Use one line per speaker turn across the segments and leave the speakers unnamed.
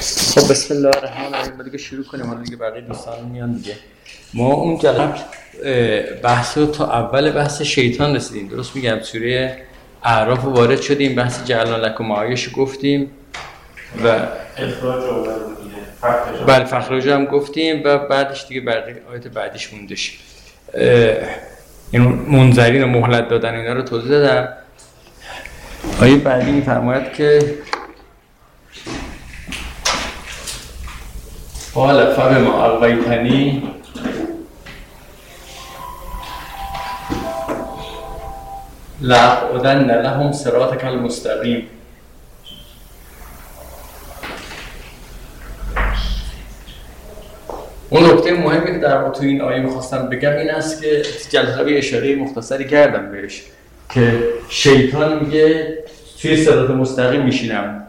خب بسم الله الرحمن الرحیم. دیگه شروع کنیم. حالا دیگه بقیه دوستان میان دیگه. ما اون قبل بحث رو تا اول بحث شیطان رسیدیم. درست میگم؟ سوره اعراف وارد شدیم، بحث جعلنا لکم معایش گفتیم و
اخراج اول
بله فخرج هم گفتیم و بعدش دیگه بقیه آیت بعدیش موندش. این منذرین و مهلت دادن اینا رو توضیح دادم. آیه بعدی میفرماید که قال فبما اغویتنی لأقعدن لهم صراطک المستقیم. اون نکته مهمی که در تو این آیه می‌خواستم بگم این است که جلسه به اشاره مختصری کردم بهش که شیطان میگه توی صراط مستقیم میشینم.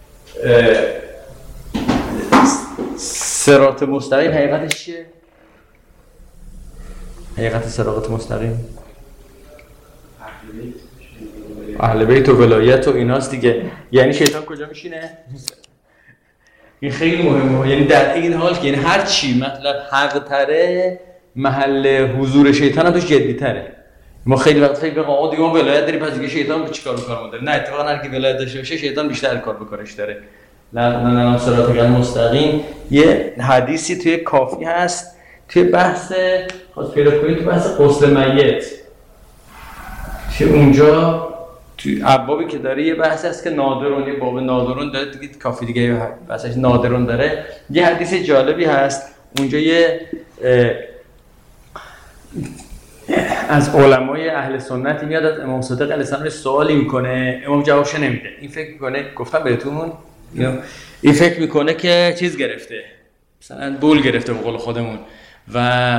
صراط مستقیم حقیقتش چیه؟ حقیقت صراط مستقیم اهل بیت و ولایت و ایناست دیگه. یعنی شیطان کجا میشینه؟ این خیلی مهمه. یعنی در این حال که یعنی هر چی مطلب حق تره، محل حضور شیطان هم توش جدی تره. ما خیلی وقت فکر می‌کنیم آقا دیگه ما ولایت داریم پس دیگه شیطان چیکار بکنه داره. نه، اتفاقا هر کی ولایت داشته باشه شیطان بیشتر کار بکنش داره. نه صراط مستقیم. یه حدیثی توی کافی هست توی بحث خاص پیدا کنید، تو بحث غسل میت که اونجا توی ابوابی که داره یه بحث هست که نادرون، یه باب نادرون داره دیگه. کافی دیگه بحثش نادرون داره. یه حدیث جالبی هست اونجا، یه از علمای اهل سنتی میاد از امام صادق علیه السلام سوالی میکنه، امام جوابش نمیده. این فکر میکنه، گفتم بهتون، این فکر میکنه که چیز گرفته، مثلا بول گرفته به قول خودمون و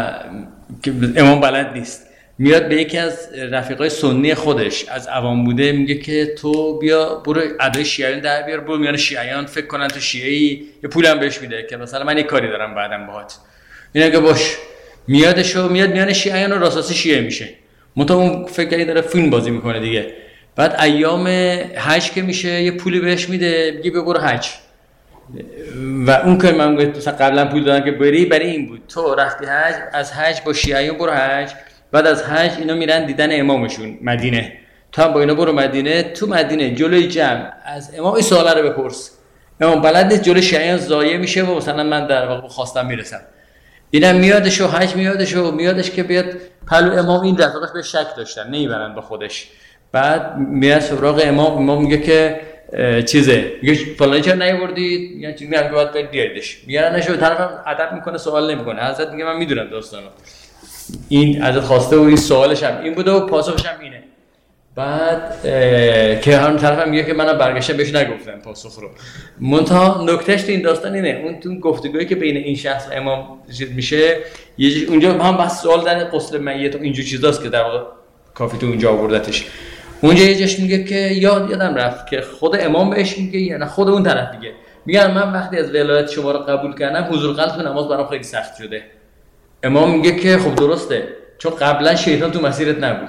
امام بلد نیست. میاد به یکی از رفیقای سنی خودش از عوام بوده میگه که تو بیا برو ادای شیعیان در بیار، برو میان شیعیان فکر کنن تو شیعی، یه پولم بهش میده که مثلا من یه کاری دارم بعدم باهات. اینا که باش میاد میان شیعیان و راستاسی شیعه میشه. منتها اون فکر داره فیلم بازی میکنه دیگه. بعد ایام حج که میشه یه پولی بهش میده، میگه برو حج. و اون که من قبلا پول دادم که بری برای این بود تو رفتی حج، از حج با شیعیان برو حج، بعد از حج اینا میرن دیدن امامشون مدینه، تو هم با اینا برو مدینه. تو مدینه جلوی جمع از امام این سوالا رو بپرس. امام بلد نیست، جلوی شیعیان ضایع میشه و مثلا من در واقع خواستم میرسم. اینم میادش و حج میادش که بیاد پلو امام. این رفیقاش به شک داشتن نمیبرن با خودش. بعد میاد سراغ امام میگه که چیزه، میگه فلانی چرا نیاوردید؟ میگه چیزی میگه باید برید بیاریدش. میارنش، طرفم ادب میکنه، سوال نمیکنه. حضرت میگه من میدونم داستانو، این ازت خواسته و این سوالش هم این بوده و پاسخش هم اینه. بعد که هم طرفم میگه که منم برگشتم بهش نگفتم پاسخ رو. منتها نکتهش تو این داستان اینه، اون تو گفتگویی که بین این شخص و امام میشه اونجا هم بحث سوال در غسل میت و اینجور چیزاست که در واقع کافی تو اونجا آوردتش. اونجا یه جاش میگه که یادم رفت که خود امام بهش میگه یا نه خود اون طرف میگه من وقتی از ولایت شما رو قبول کردم حضور قلب تو نماز برام خیلی سخت شده. امام میگه که خب درسته، چون قبلا شیطان تو مسیرت نبود.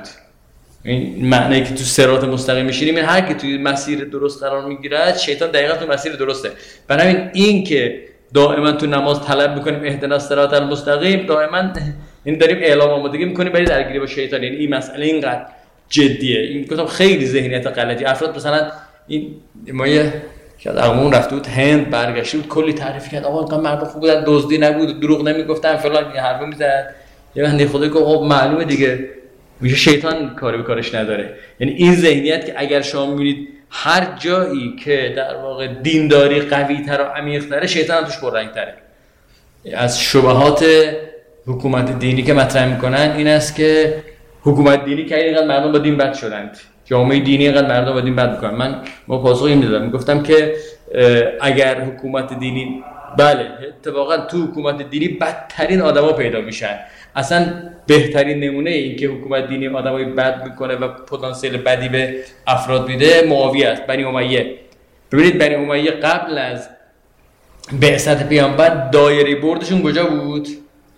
این معنی که تو صراط مستقیم میشینیم، این هر کی توی مسیر درست قرار میگیره شیطان دقیقاً تو مسیر درسته. برای این که دائما تو نماز طلب میکنیم اهدنا الصراط المستقیم، دائما این داریم اعلام آمادگی میکنیم برای درگیری با شیطان. یعنی این مسئله اینقدر جدیه. این گفتم خیلی ذهنیت غلطی افراد. مثلا این ما یه که از عموم رفته بود هند، برگشته بود کلی تعریف کرد آقا اینقدر مردم خوب بودن، دزدی نبود، دروغ نمیگفتن، فلان این حرفا میزد. یه بنده خدایی که خب معلومه دیگه میشه شیطان کاری به کارش نداره. یعنی این ذهنیت که اگر شما میبینید هر جایی که در واقع دینداری قوی‌تر و عمیق‌تره شیطان هم توش پررنگ‌تره. از شبهات حکومت دینی که مطرح میکنن این است که حکومت دینی که اینقدر مردم با دین بد شدند، جامعه دینی اینقدر مردم با دین بد میکنن. ما پاسخ این میدادم، میگفتم که اگر حکومت دینی، بله اتفاقا تو حکومت دینی بدترین آدما پیدا میشن. اصلا بهترین نمونه این که حکومت دینی آدمای بد میکنه و پتانسیل بدی به افراد میده معاویه است، بنی امیه. ببینید بنی امیه قبل از بعثت پیامبر دایره بردشون کجا بود؟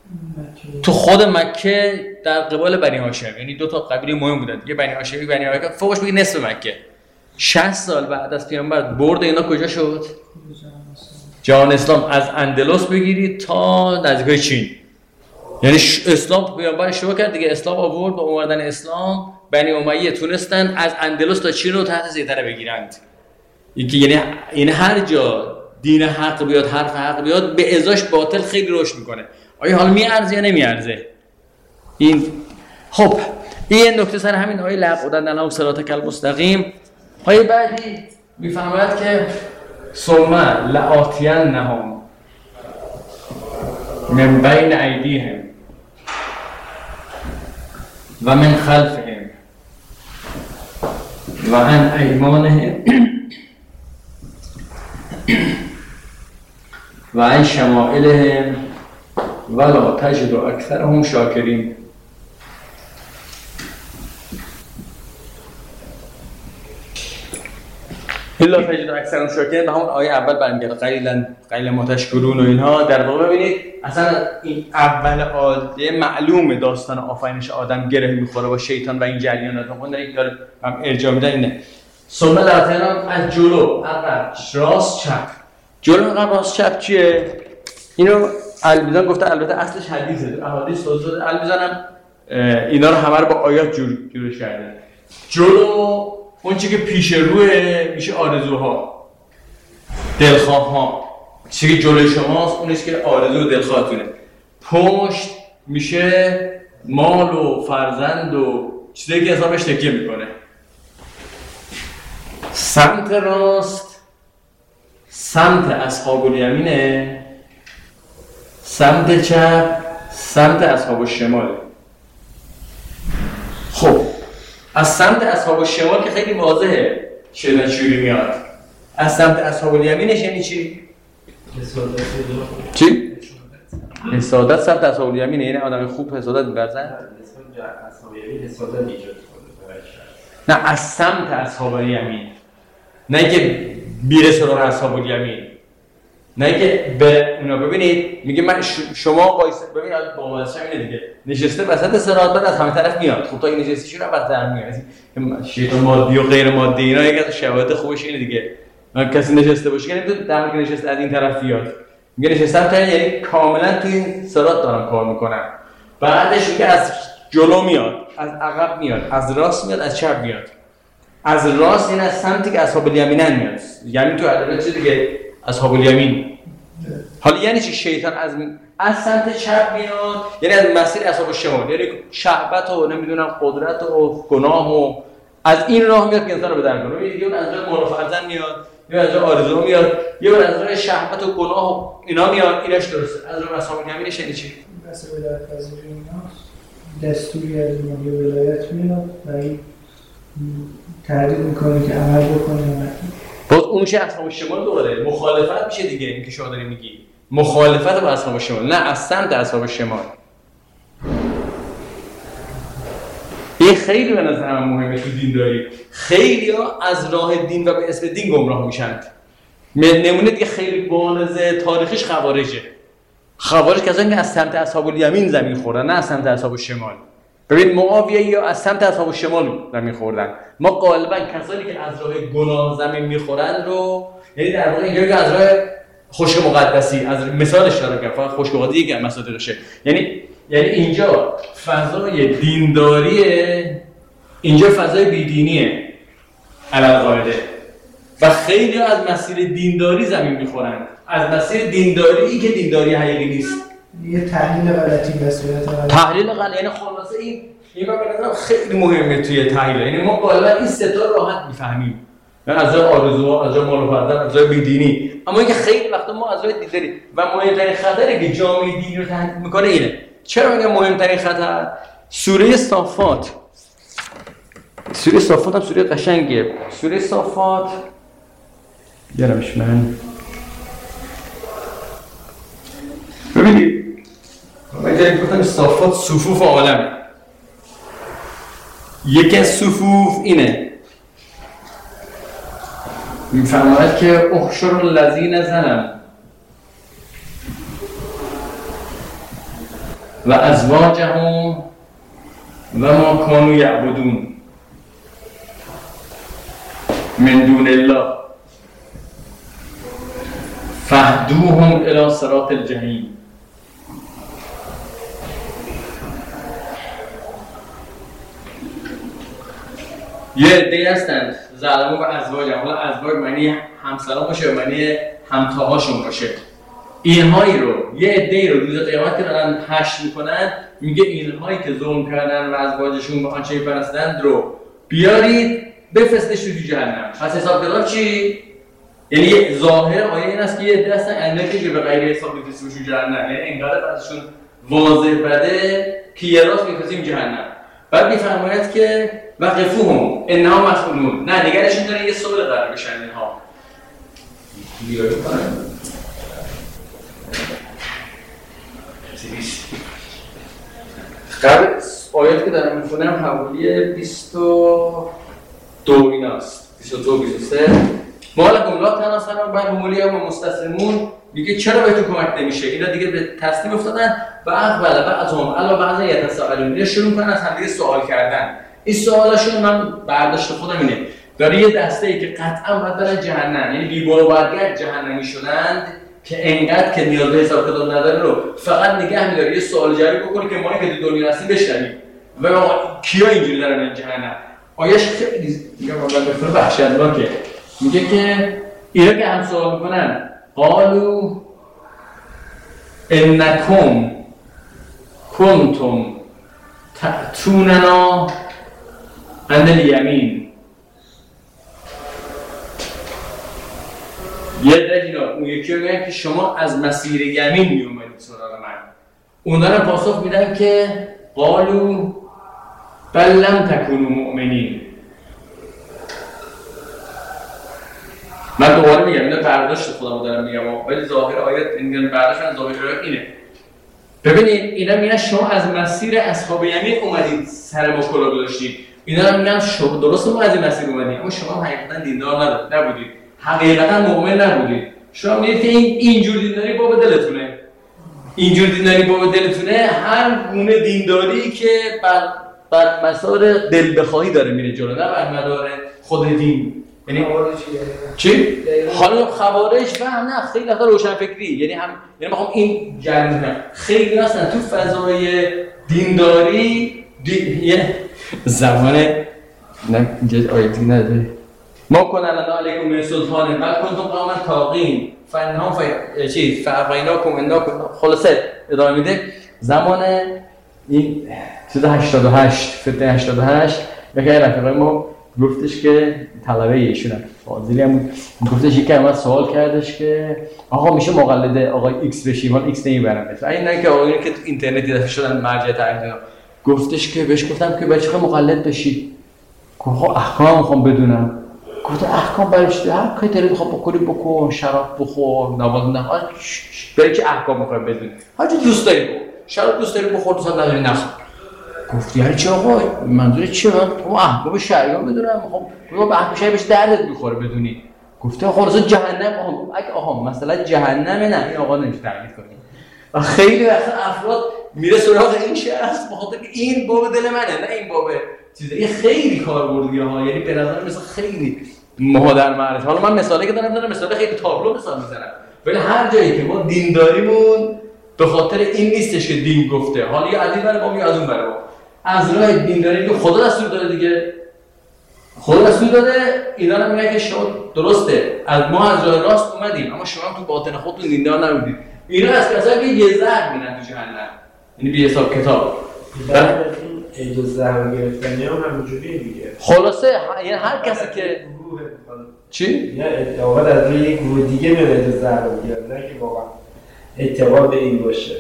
تو خود مکه در قبال بنی هاشم. یعنی دو تا قبیله مهم بودن دیگه، بنی هاشمی بنی هاشم، فوقش بگید نصف مکه. 60 سال بعد از پیامبر برد اینا کجا شد؟ جهان اسلام از اندلس بگیرید تا نزدیکای چین. یعنی اسلام پیامبر اشتباه کرد دیگه، اسلام آورد با اومدن اسلام بنی امیه تونستن از اندلس تا چین رو تحت سیطره بگیرند. یعنی هر جا دین حق بیاد، حرف حق بیاد، به ازاش باطل خیلی رشد میکنه. آیا حال میارزه یا نمیارزه؟ این خب این نکته سر همین آیه لعقودن لهم صراطک المستقیم. آیه بعدی میفهمد که ثم لآتینهم من بین ایدیهم و من خلفهم و عن ایمانهم و عن شمائلهم ولا تجد اکثرهم شاکرین. الا تجد اکثرهم شاکرین به همون آیه اول برمیگرده، قلیلا ما تشکرون و اینها. در واقع ببینید اصلا این اول آیه معلومه داستان آفرینش آدم گره میخوره با شیطان و این جریانات. اون داره داره هم ارجاع میدن اینه. ثم لآتینهم از جلو، عقب، راست، چپ. جلو، عقب، راست، چپ چیه؟ اینو المیزان گفته، البته اصلش حدیثه، احادیث توضیح المیزان هم اینا رو همه رو با آیات جورش کرده. جلو اون چیزی که پیش روه میشه آرزوها، دلخواه‌ها. چیزی که جلوی شماست اونیست که آرزو و دلخواهتونه. پشت میشه مال و فرزند و چیزی که حسابش تکیه میکنه. سمت راست سمت اصحاب الیمینه، سمت چپ سمت اصحاب الشماله. خب از سمت اصحاب الشمال که خیلی واضحه شیطان چجوری میاد. از سمت اصحاب الیمینش یعنی چی؟ چی؟ حسادت سمت اصحاب الیمینه، یعنی آدم خوب حسادت می‌ورزن؟ نه، از سمت اصحاب الیمین، نه که بیره سراغ اصحاب الیمین، نه که به اونا. ببینید میگه من شما ببین با واسه اینه دیگه، نشسته وسط صراط، بعد از همه طرف میاد. خب تا این نشستی چرا بدتر میاد؟ شیطان مادی و غیر مادی اینا یک از شواهد خوبش اینه دیگه. کسی نشسته باشه که نمیتونه در حالی که نشسته از این طرف بیاد. میگه نشستم تا یعنی کاملا تو این صراط دارم کار میکنم. بعدش میگه از جلو میاد، از عقب میاد، از راست میاد، از چپ میاد. از راست یعنی از سمتی که اصحاب الیمینن میاد. یعنی تو ادبیات چه دیگه اصحاب الیمین. حالا یعنی چی؟ شیطان از سمت چپ میاد، یعنی از مسیر اصحاب الشمال، یعنی شهوت و نمیدونم قدرت و گناه و از این راه میاد که انسان رو به در کنه. یه از راه مال و فرزند میاد، یا از راه آرزو میاد، یا از راه شهوت و گناه و اینا میاد. اینش درسته. از راه اصحاب الیمینش یعنی چی؟
مثلا ولایت پذیری اینا دستوری از مالی ولایت میاد و این تردید میکنه که عمل بکنه.
باز اون میشه اصحاب الشمال دوباره مخالفت میشه دیگه. این که شما داری میگی مخالفت با اصحاب الشمال، نه از سمت اصحاب الشمال. این خیلی به نظر من مهمه تو دین داری. خیلی ها از راه دین و به اسم دین گمراه میشند. نمونه دیگه خیلی بارزه تاریخیش خوارجه. خوارج کسانی که از سمت اصحاب الیمین زمین خوردن، نه از سمت اصحاب الشمال. ببین معاویه یا از سمت اصحاب الشمال زمین خوردن. ما غالبا کسانی که از راه گناه زمین میخورن رو، یعنی در واقع اینجوری که از راه خشک مقدسی، از مثالش دارم که فقط خشک مقدسی که مصادیقشه، یعنی اینجا فضای دینداریه، اینجا فضای بیدینیه علاوه. و خیلی از مسیر دینداری زمین میخورن، از مسیر دینداری که دینداری حقیقی نیست.
یه تحلیل غلطی به صورت
تحلیل غلط. یعنی خلاصه این به نظرم خیلی مهمه توی تحلیل. یعنی ما غالبا این سه تا راحت میفهمیم، یعنی از راه آرزوها، از راه مال و فرزند، از راه بیدینی. اما اینکه خیلی وقتا ما از راه دینداری و مهمترین خطری که جامعه دینی رو تهدید میکنه اینه. چرا میگم مهمترین خطر؟ سوره صافات. سوره صافات هم سوره قشنگیه. سوره صافات بیارمش من. ببینید من اینجا گفتم صافات صفوف عالم. یکی از صفوف اینه، میفرماید که احشر الذین ظلموا و ازواجهم و ما کانوا یعبدون من دون الله فاهدوهم الی صراط الجحیم. یه عده‌ای هستند ظالمون و ازواج، حالا ازواج معنی همسران باشه و معنی همتاهاشون باشه، اینهایی رو یه عده‌ای رو روز قیامت که دارن حشر میکنن، میگه اینهایی که ظلم کردن و ازواجشون به آنچه می‌پرستند رو بیارید بفرستش تو جهنم. پس حساب کتاب چی؟ یعنی ظاهر آیه این است که یه عده هستن اندکی که به غیر حساب می‌فرستیمشون جهنم، یعنی انقدر ازشون واضح بده که یه راست می‌فرستیم جهنم. بعد می‌فرماید که وقفوهم انها مسئولون، نه نگرشون داره یه سوال قرار بشن اینها. بیاری کنن قبل آیاتی که دارم میخونم حوالی 22 ایناست، 22 23 مالکم لا تناصرون بل هم الیوم مستسلمون. میگه چرا بهتون کمک نمیشه؟ اینا دیگه به تسلیم افتادن و اقبل بعضهم علی بعض یتساءلون، اینا شروع کنن از همدیگه سوال کردن. این سوالاشون من برداشت خودم اینه، داره یه دسته‌ای که قطعا باید برن جهنم، یعنی بی‌بار و برگرد جهنمی شدند که انقدر که نیاز به حساب کتاب نداره رو فقط نگه می‌داره یه سوال جواب بکنه که ما که تو دنیا هستیم بشنویم و کیا اینجوری دارن میرن جهنم. آیش خیلی میگم واقعا بفر وحشتناکه. میگه که اینا که هم سوال میکنن قالو انکم کنتم تأتوننا عن الیمین. یه دلیل اون یکی رو میگن که شما از مسیر یمین میومدید سراغ من. اونا رو پاسخ میدن که قالو بل لم تکونوا مؤمنین. من دوباره میگم اینا برداشت خودمو دارم میگم ولی ظاهر آیات این برداشت من ظاهر آیات اینه. ببینید اینا میگن شما از مسیر اصحاب یمین اومدید سر ما کلاه گذاشتید. اینا میگن شما درست ما از این مسیر اومدید اما شما حقیقتا دیندار نبودید، حقیقتا مؤمن نبودید. شما میگید که اینجور دینداری باب دلتونه، اینجور دینداری باب دلتونه، هر گونه دینداری که بر مسار دل بخواهی داره میره جلو، نه بر مدار خود دین. یعنی چی؟ حالا خوارج فهم نه، خیلی وقتا روشنفکری، یعنی میخوام این جریان کنم، خیلی هستن تو فضای دینداری یه زمان نه اینجا آیتی نداره ما کنن لنا علیکم من سلطان بل کنتم قوما طاغین فانهم فاغویناکم انکم. خلاصه ادامه میده زمان این چیز 88 فتنه 88 یکی رفیقای ما گفتش که طلبه ایشون فاضلی هم بود، گفتش یکی از سوال کردش که آقا میشه مقلد آقای ایکس بشیم؟ ولی ایکس نمیبرم مثلا این که آقایونی که اینترنتی دفعه شدن مرجع تعیین، گفتش که بهش گفتم که بچه‌ها مقلد بشی، گفت احکام میخوام بدونم. گفت احکام برای چی؟ هر کاری داری بخوام بکنی بکن، شراب بخور، نماز نخون، برای چی احکام میخوام بدونی؟ هر چی دوست داری بخور، شراب دوست داری بخور، دوست نداری نخور. گفت یعنی چی آقا؟ منظور چیه؟ من احکام شریعه بدونم، میخوام احکام شریعه بهش دردت میخوره بدونی. گفته خلاص جهنم اگه آقا مثلا جهنمه، نه این آقا نمیشه تعیین کنی. و خیلی وقتا افراد میره سراغ این شخص بخاطر که این باب دل منه، نه این باب چیزه. این خیلی کاربردیه ها، یعنی به نظر مثلا خیلی مهادر معرفت. حالا من مثالی که دارم میزنم مثال خیلی تابلو مثال میزنم، ولی هر جایی که ما دینداریمون به خاطر این نیستش که دین گفته، حالا یا از این برای ما یا از اون برای ما، از راه دینداری که خدا دستور داده دیگه، خدا دستور داده. اینا هم میگن که شما درسته از ما از راه راست اومدیم اما شما تو باطن خودتون دیندار نبودید. اینا از کسایی که یه زهر میرن تو جهنم، یعنی بی حساب کتاب.
اجازه زهر گرفتنی هم همینجوریه دیگه.
خلاصه یعنی هر کسی که چی؟
یا اعتقاد از روی یک گروه دیگه میاد اجازه زهر رو بگیرن، نه که واقعا اعتقاد به این باشه.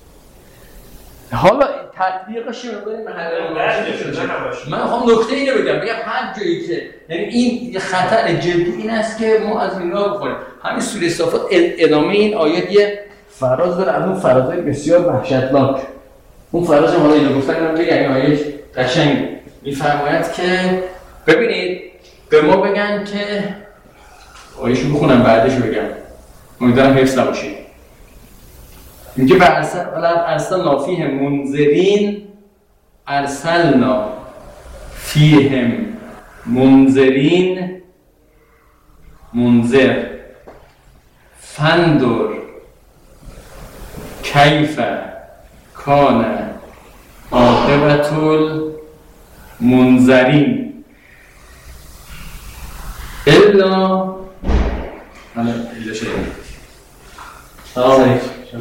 حالا تطبیقش رو ببینیم من میخوام نکته اینو بگم هر جایی که یعنی این یه خطر جدی این است که ما از اینا بخوریم. همین سوره صافات ادامه این آیات یه فراز داره، از اون فرازهای بسیار وحشتناک. اون فراز حالا اینو گفتن اینو بگم، این آیه قشنگ میفرماید که ببینید به ما بگن که آیه‌شو بخونم بعدش بگم، امیدوارم حفظ نباشید. میگه ارسلنا فیهم منذرین، ارسلنا فیهم منذرین منذر فندر کیف کان عاقبة المنذرین الا شده سلام علیکم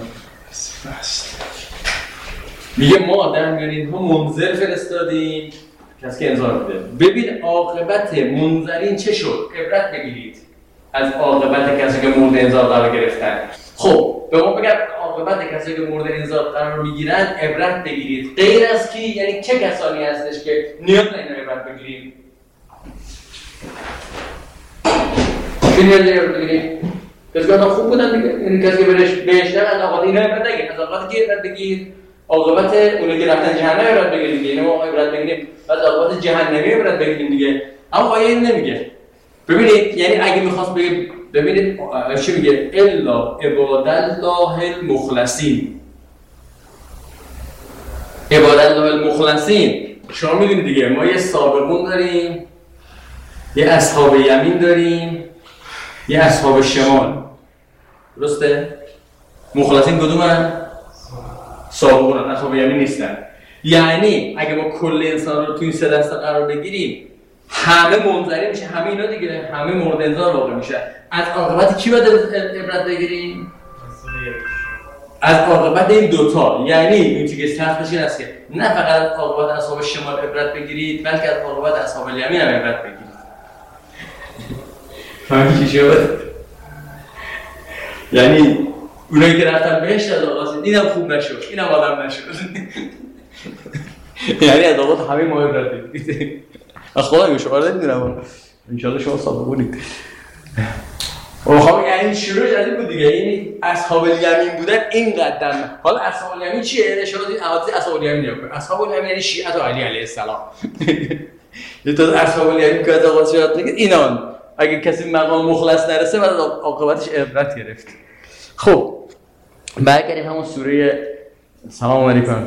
میگه ما در میان اینها منذر فرستادیم کسی که انذار بده. ببین عاقبت منذرین چه شد؟ عبرت بگیرید از عاقبت کسی که مورد انذار قرار گرفتن. خب به ما بگم عاقبت کسی که مورد انذار قرار میگیرن عبرت بگیرید. غیر از کی؟ یعنی چه کسانی هستش که نیاز نه اینا عبرت بگیریم؟ چه نیازی عبرت بگیریم؟ کسی که خوب بودن دیگه، یعنی کسی که بهش از عاقبت اینا عبرت نگیر، از عاقبت کی عبرت بگیر؟ عاقبت اونایی که رفتن جهنم عبرت بگیریم دیگه. یعنی ما عبرت بگیریم از عاقبت جهنمی عبرت بگیریم دیگه. اما آیه این نمیگه. ببینید یعنی اگه می‌خواست بگه ببینید چی میگه؟ الا عباد الله المخلصین. عباد الله المخلصین شما میدونید دیگه ما یه سابقون داریم، یه اصحاب یمین داریم، یه اصحاب شمال. درسته؟ مخلصین کدومن؟ سابقون، اصحاب یمین نیستن. یعنی اگه ما کل انسان رو تو این سه دسته قرار بگیریم همه منذری میشه، همه اینا دیگه همه مورد انذار واقع میشه. از عاقبت کی باید عبرت بگیریم؟ از عاقبت این دوتا. یعنی این چیزی که سختش این است که نه فقط از عاقبت اصحاب شمال عبرت بگیرید بلکه از عاقبت اصحاب الیمین هم عبرت بگیرید. فهمیدی چی شد؟ یعنی اونایی که رفتن بهشت از آغاز اینم خوب نشد، اینم آدم نشد. یعنی از عاقبت همه ما عبرت بگیرید. خدا میگه شما نمیدونم ان شاء الله شما سابقونید. خب یعنی شروعش از این بود دیگه، یعنی اصحاب الیمین بودن اینقدر. حالا اصحاب الیمین چیه؟ اشاره این احادیث اصحاب الیمین نگاه کن. اصحاب الیمین یعنی شیعه و علی علیه السلام. یه تا اصحاب الیمین که از آغاز شد میگه اینان اگه کسی مقام مخلص نرسه بعد عاقبتش عبرت گرفت. خب برگردیم همون سوره سلام علیکم.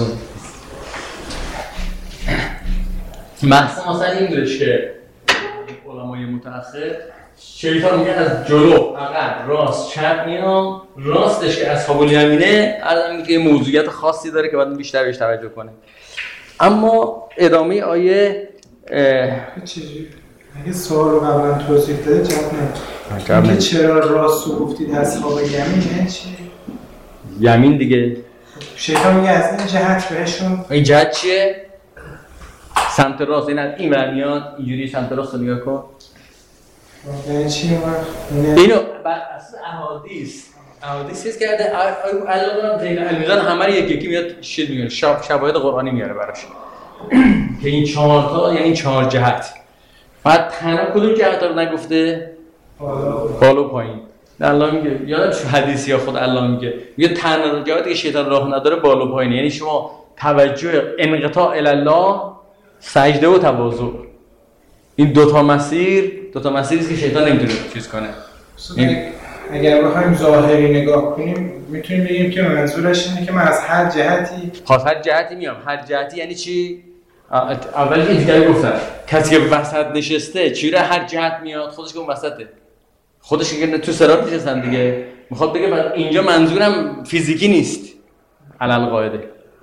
مثلا این بودش که علمای متأخر شیطان میگه از جلو، عقب، راست، چپ میام. راستش که اصحاب الیمینه الان که موضوعیت خاصی داره که باید بیشتر بهش توجه کنه. اما ادامه آیه
چیزی اگه سوال رو قبلا توضیح داده جواب نمیدید. چرا راست رو گفتید اصحاب یمینه چی؟
یمین دیگه.
شیطان میگه از این جهت بهشون. این
جهت چیه؟ سمت راست. این ور میاد اینجوری سمت راست رو نگاه کن.
یعنی چی
اینو بر اساس احادیث کرده. الان زین المیزان همه رو یکی میاد چیز میگه، شواهد قرآنی میاره براش که این 4 تا یعنی 4 جهت. بعد تنها کدوم جهت رو نگفته؟ بالا و پایین. الله میگه یادم چه حدیثی یا خود الله میگه تنها جهتی که شیطان راه نداره بالا و پایین. یعنی شما توجه انقطاع الی الله، سجده و تواضع، این دوتا مسیری است که شیطان نمیتونه چیز کنه.
اگر بخوایم ظاهری نگاه کنیم میتونیم بگیم که منظورش اینه که من از هر جهتی
میام. هر جهتی یعنی چی؟ اول این دیگه گفتم کسی که وسط نشسته چیره هر جهت میاد؟ خودش که اون وسطه، خودش که تو صراط نشستن دیگه. میخواد بگه اینجا منظورم فیزیکی نیست علل قاعده.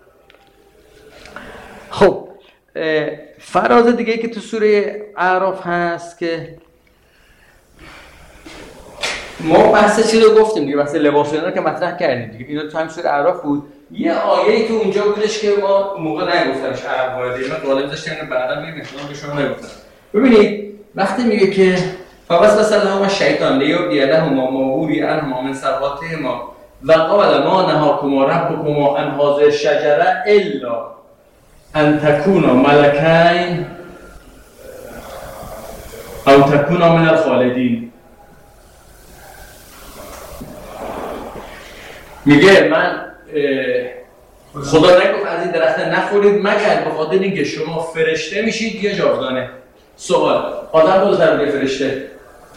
خب فراز دیگه که تو سوره اعراف هست که ما بحث چی رو گفتیم دیگه، بحث لباس اینا رو که مطرح کردیم دیگه. اینا تو هم سوره اعراف بود. یه آیه‌ای تو اونجا بودش که ما موقع نگفتمش عرب وارده، من غالب داشتم اینو بعدا میگم مثلا به شما نگفتم. ببینید وقتی میگه که فوسوس لهما الشیطان لیبدی لهما ما وری عنهما من سوآتهما و قال ما نهاکما ربکما عن هذه الشجره الا ان تکونا ملکین او تکونا من الخالدین. میگه من خدا نگفت از این درخت نخورید مگر به خاطر اینکه شما فرشته میشید یا جاودانه. سوال آدم بزرگ یا فرشته؟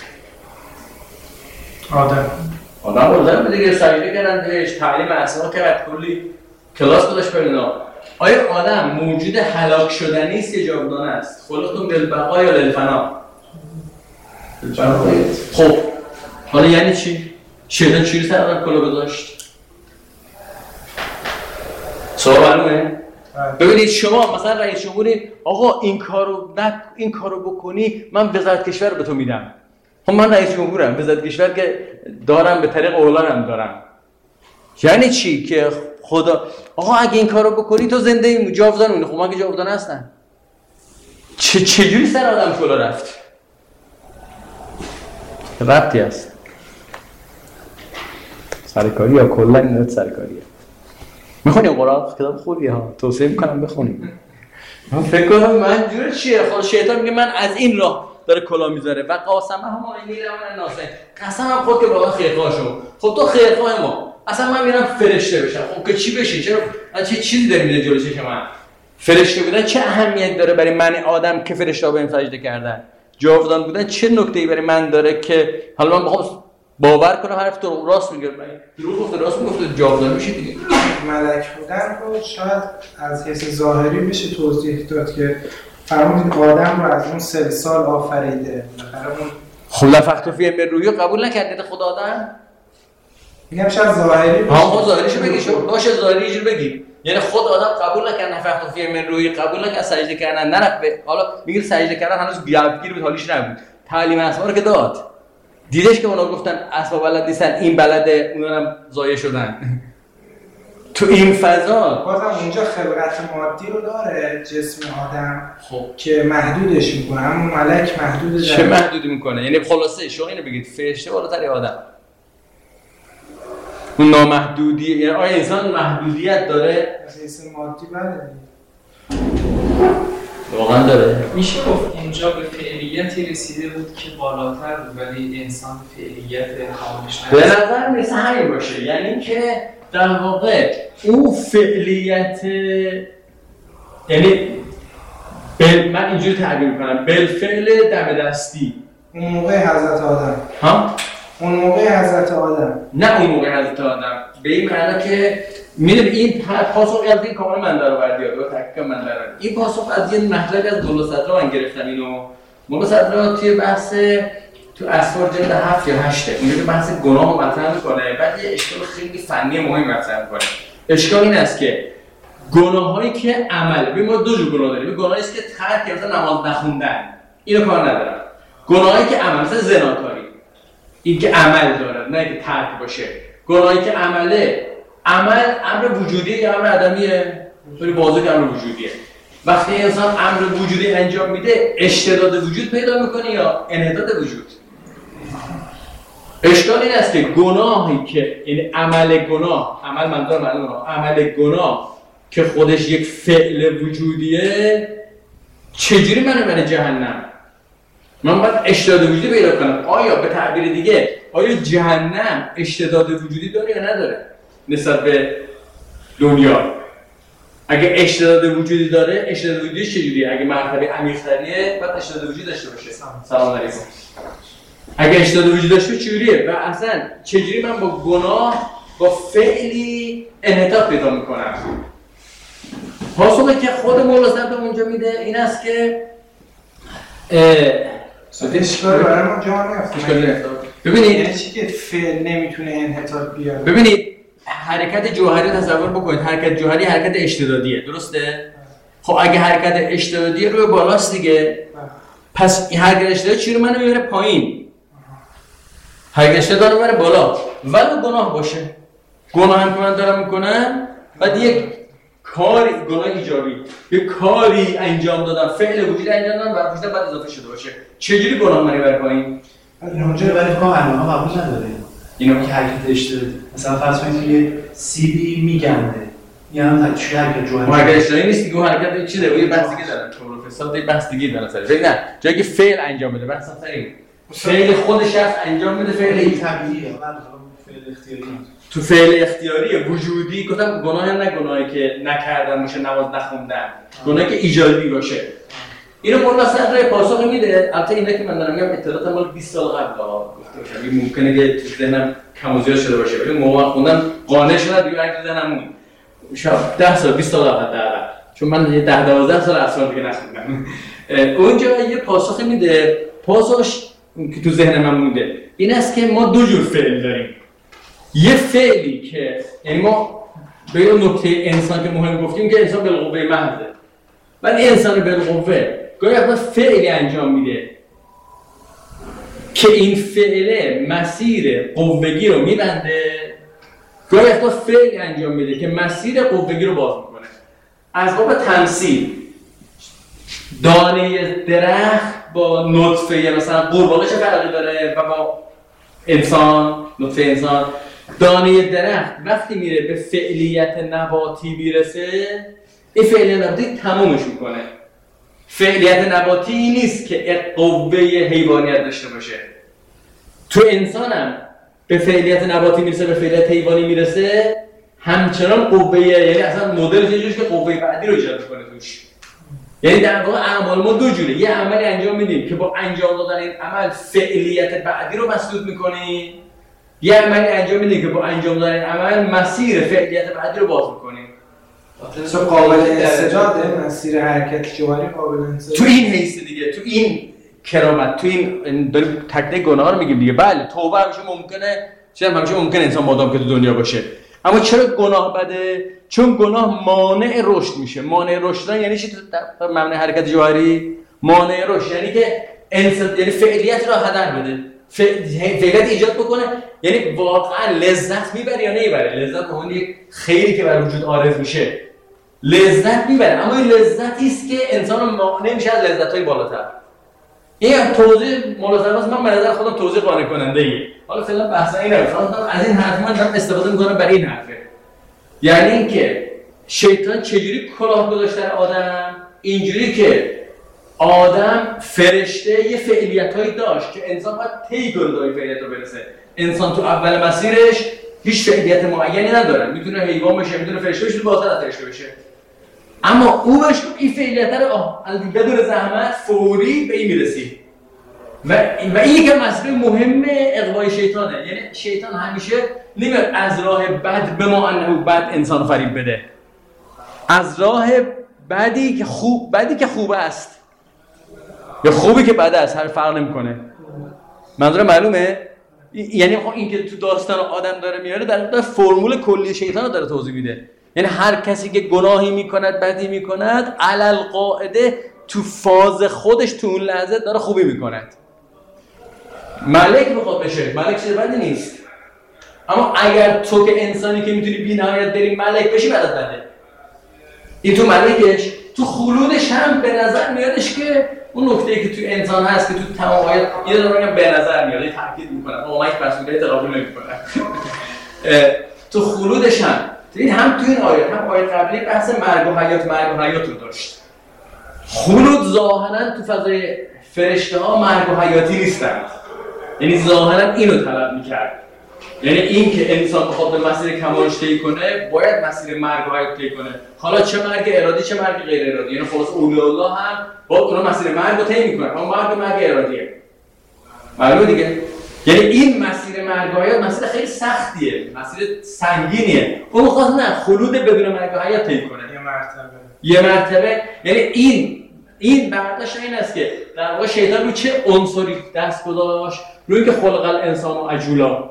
آدم بزرگ دیگه. سجده کردن بهش، تعلیم اسما کرد، کلی کلاس گذاشت برای اینا. آیا آدم موجود هلاک شدنی است یا جاودانه است؟ خلقتم للبقاء یا للفنا؟ خب حالا یعنی چی؟ شیطان چی سر آدم کلا گذاشت؟ سوال معلومه؟ ببینید شما مثلا رئیس جمهوری آقا این کارو بکنی من وزارت کشور به تو میدم. خب من رئیس جمهورم، وزارت کشور که دارم به طریق اولانم دارم. یعنی چی که خدا آقا اگه این کارو بکنی تو زنده جاودان میمونی. خب من که جاودان هستم. چجوری سر آدم کلا رفت؟ ربطی هست سرکاری یا کلا این سرکاریه. میخونی قرآن؟ کتاب خوبیه ها، توصیه میکنم بخونیم. من فکر کنم منظور چیه؟ خود شیطان میگه من از این راه داره کلا میذاره و قاسمه هم اینی لمن ناسه قسم هم خود که واقعا خیرخواهشون. خب تو خیرخواه ما اصلا من میرم فرشته بشم. خب که چی بشی؟ چرا چه چیزی داری میده جلوی چشم من؟ فرشته بودن چه اهمیت داره برای من آدم که فرشته بهم سجده کردن؟ جاودان بودن چه نکته‌ای برای من داره که حالا من بخوام باور کنم حرف تو راست میگه؟ دروغ گفته راست میگفته جاودان میشه دیگه.
ملک بودن رو شاید از حیث ظاهری بشه توضیح داد که فرمودید آدم رو از اون سلسال آفریده.
خب نفخت فیه من روحی قبول نکردید خدا آدم؟
میگم شاید ظاهری بشه.
ها ظاهریشو بگی شو باشه ظاهری اینجوری بگی. یعنی خود آدم قبول نکرد نفخت فیه من روحی قبول نکرد سجده کردن نرفت حالا میگه سجده کردن هنوز گیر بود حالیش نبود. تعلیم اسما رو که داد. دیدش که اونا گفتن اسباب بلد نیستن این بلده اونا هم ضایع شدن. تو این فضا
بازم اونجا خلقت مادی رو داره جسم آدم
خب
که محدودش میکنه اما ملک محدود
چه محدودی میکنه؟ یعنی خلاصه شما اینو بگید فرشته بالاتر آدم اون نامحدودی یعنی آیا انسان محدودیت داره؟
از حیث مادی بله
واقعا داره.
میشه گفت اینجا به فعلیتی رسیده بود که بالاتر بود ولی انسان فعلیت کاملش
به نظر میرسه همین باشه. یعنی که در واقع اون فعلیت یعنی من اینجوری تعبیر میکنم بالفعل دم دستی
اون موقع حضرت آدم
ها؟
اون موقع حضرت آدم
نه اون موقع حضرت آدم به این معنی که میدونی این پاسخ از این کامل من در آوردی یا تحقیق من در آوردی. این پاسخ از یه مطلب از مولا صدرا من گرفتم اینو. مولا صدرا توی بحث تو اسفار جلد 7 یا 8 اونجا بحث گناه رو مطرح میکنه بعد یه اشکال خیلی فنی مهم مطرح میکنه. اشکال این است که گناهایی که عمل ما دو جور گناه داریم. گناهی است که ترک مثلا نماز نخوندن اینو کار ندارم. گناهایی که عمل مثلا زناکاری این که عمل داره نه که ترک باشه. گناهی که عمل امر وجودیه یا امر عدمیه؟ خیلی واضحه که امر وجودیه. وقتی انسان امر وجودی انجام میده اشتداد وجود پیدا میکنه یا انحطاط وجود؟ اشکال این است که گناهی که یعنی عمل گناه که خودش یک فعل وجودیه چجوری منو بره جهنم؟ من باید اشتداد وجودی پیدا کنم. آیا به تعبیر دیگه آیا جهنم اشتداد وجودی داره یا نداره نسبت به دنیا؟ اگه اشتداد وجودی داره اشتداد وجودیش چجوریه؟ اگه مرتبه عمیق‌تریه باید اشتداد وجودی داشته باشه. سلام علیکم. اگه اشتداد وجود داشته چجوریه؟ و اصلا چجوری من با گناه با فعلی انحطاط پیدا میکنم؟ پاسخی که خود مولا صدرا اونجا میده این است که
اشکال برای ما جا نمیفته.
ببینید
یعنی چی که فعل نمیتونه انحطاط بیاره؟
ببینید حرکت جوهری تصور بکنید. حرکت جوهری حرکت اشتدادیه درسته؟ خب اگه حرکت اشتدادی روی بالاست دیگه پس این حرکت اشتدادی چی رو منو میبره پایین؟ حرکت اشتدادی رو میبره بالا ولو گناه باشه. گناه هم که من دارم میکنم بعد یک کاری گناه ایجابی یک کاری انجام دادم فعل وجود انجام دادم و بعد اضافه شده باشه چجوری گناه منو میبره پایین؟
این اونجا ولی فکر کنم علامه قبول نداره اینو که حرکت اشتدادی مثلا فرض کنید یه سیبی میگنده یعنی چه حرکت جوهری
حرکت اشتدادی نیست دیگه. حرکت چیه؟ یه بحث دیگه دارن پروفسور یه بحث دیگه دارن سر ببین نه جایی که فعل انجام بده بحث سری فعل خودش انجام میده فعل
طبیعیه فعل اختیاری
تو فعل اختیاری وجودی گفتم گناه نه گناهی که نکردن باشه نماز نخوندن گناهی که ایجادی باشه. اینو مولا صدرا پاسخ میده. البته اینا که من دارم میگم اطلاعات مال 20 سال قبل گفته باشم ممکنه که تو ذهنم کم و زیاد شده باشه ولی موقع خوندم قانع شدم دیگه تو ذهنم موند. شاید 10 سال 20 سال قبل حداقل چون من 10 12 سال اصلا دیگه نخوندم. اونجا یه پاسخ میده. پاسخش که تو ذهن من مونده این است که ما دو جور فعل داریم. یه فعلی که یعنی ما به اون نکته انسان که مهم گفتیم که انسان بالقوه محضه، ولی انسان بالقوه گاهی وقتا فعلی انجام میده که این فعله مسیر قوگی رو میبنده، گاهی وقتا فعلی انجام میده که مسیر قوگی رو باز میکنه. از باب تمثیل دانه درخت با نطفه مثلا قورباغه چه فرقی داره و با انسان، نطفه انسان؟ دانه درخت وقتی میره به فعلیت نباتی میرسه این فعلیت نباتی تمومش میکنه. فعلیت نباتی این نیست که قوه حیوانیت داشته باشه. تو انسانم به فعلیت نباتی میرسه، به فعلیت حیوانی میرسه، همچنان قوه، یعنی اصلا مدلش اینجوریه که قوه بعدی رو ایجاد میکنه توش. یعنی در واقع اعمال ما دو جوره، یه عملی انجام میدیم که با انجام دادن این عمل فعلیت بعدی رو مسدود میکنیم، یه عملی انجام میدیم که با انجام دادن این عمل مسیر فعلیت بعدی رو باز میکنیم.
تو قابل انسجاده مسیر حرکت جواری قابل انسجاد
تو این حیث دیگه، تو این کرامت، تو این داریم تکلیف گناه رو میگیم دیگه. بله توبه همیشه ممکنه، همیشه ممکنه انسان مادام که تو دنیا باشه، اما چرا گناه بده؟ چون گناه مانع رشد میشه. مانع رشد یعنی چی در معنی حرکت جوهری؟ مانع رشد یعنی که یعنی فعلیت رو هدر بده، فعلیت ایجاد بکنه، یعنی واقعا لذت میبره یا نمیبره. لذت اون یک خیری که برای وجود عارض میشه، لذت میبره، اما این لذتی است که انسان مانع میشه از لذت‌های بالاتر. این توضیح ملاحظه من به نظر خودم توضیح قانع کننده ایه. حالا فعلا بحث اینه، از این حرف من دارم استفاده میکنم برای این حرفه. یعنی اینکه شیطان چجوری کلاه گذاشته در آدم؟ اینجوری که آدم فرشته یه فعالیتایی داشت که انسان باید طی کنه تا این فعالیت رو برسه. انسان تو اول مسیرش هیچ فعالیت معینی نداره، میتونه حیوان بشه، میتونه فرشته بشه، بالاتر از فرشته بشه. اما او بهش این فعالیت رو بدون زحمت فوری به این میرسی و این که مسئله مهم اغوای شیطانه. یعنی شیطان همیشه نمیاد از راه بد به ما انه بد انسان فریب بده، از راه بدی که خوب است یا خوبی که بد است هر فرق نمیکنه. منظور معلومه؟ یعنی این که تو داستان آدم داره میاره در فرمول کلی شیطان رو داره توضیح میده. یعنی هر کسی که گناهی میکند، بدی میکند، علل قاعده تو فاز خودش تو اون لحظه داره خوبی میکند. ملک میخواد بشه، ملک چیز بدی نیست، اما اگر تو که انسانی که میتونی بی نهایت بری ملک بشی بعدت بده. این تو ملکش، تو خلودش هم به نظر میادش که اون نکته‌ای که تو انسان هست که تو تمام آیات یه دونه میگم به نظر میاد، یه تاکید میکنم اما من مسئولیت قبول نمیکنم. تو خلودش هم تو این آیات هم آیات قبلی بحث مرگ و حیات رو داشت. خلود ظاهرا تو فضای فرشته ها مرگ و حیاتی نیستن، یعنی ظاهرا اینو طلب میکرد، یعنی این که انسان بخواد به مسیر کمالش طی کنه باید مسیر مرگ و حیات طی کنه. حالا چه مرگ ارادی چه مرگ غیر ارادی، یعنی خلاص اولیاء الله هم باید اونا مسیر مرگ رو طی میکنن، اما مرگ ارادیه. معلومه دیگه؟ یعنی این مسیر مرگ و حیات مسیر خیلی سختیه، مسیر سنگینیه. اون میخواد نه خلود بدون مرگ و حیات طی کنه، یه مرتبه. یعنی این برداشت این است که در واقع شیطان رو چه عنصری دست گذاشت؟ روی اینکه خلق الانسان و عجولا،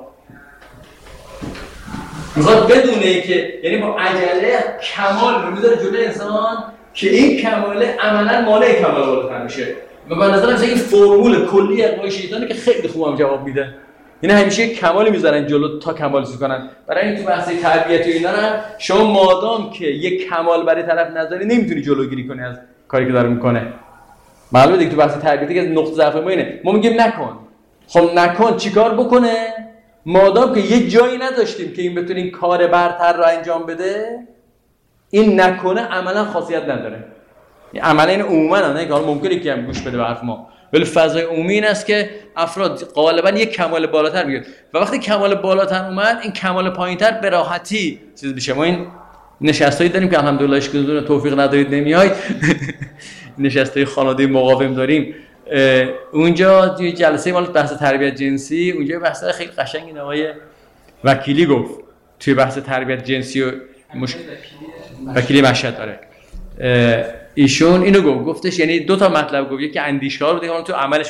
میخواد بدونه که یعنی با عجله کمال رو میذاره جلوی انسان که این کماله عملا مانع کمال بالاتر میشه. و به نظرم این فرمول کلی اقوای شیطانه که خیلی خوب هم جواب میده. اینا همیشه کمالی میذارن جلو تا کمال سوز کنن. برای این تو بحث تربیت و اینا هم شما مادام که یک کمال برای طرف نذاری نمیتونی جلوگیری کنی از کاری که داره میکنه. معلومه دیگه تو بحث تربیتی که نقطه ضعف ما اینه. ما میگیم نکن. خب نکن چیکار بکنه؟ مادام که یه جایی نداشتیم که این بتونه این کار برتر رو انجام بده، این نکنه عملا خاصیت نداره. عملا این عموما نه که حالا ممکنه که هم گوش بده به حرف ما، ولی فضای عمومی این است که افراد غالبا یک کمال بالاتر میگیرن و وقتی کمال بالاتر اومد این کمال پایینتر به راحتی چیز میشه. ما این نشستایی داریم که الحمدلله اشکال توفیق ندارید نمیاید نشستای خانواده مقاوم داریم. اونجا توی جلسه مال بحث تربیت جنسی، اونجا بحث خیلی قشنگ این آقای وکیلی گفت توی بحث تربیت جنسی و وکیلی مشهد داره. ایشون اینو گفتش، یعنی دو تا مطلب گفت، یکی اندیشه ها رو دیگه تو عملش گفت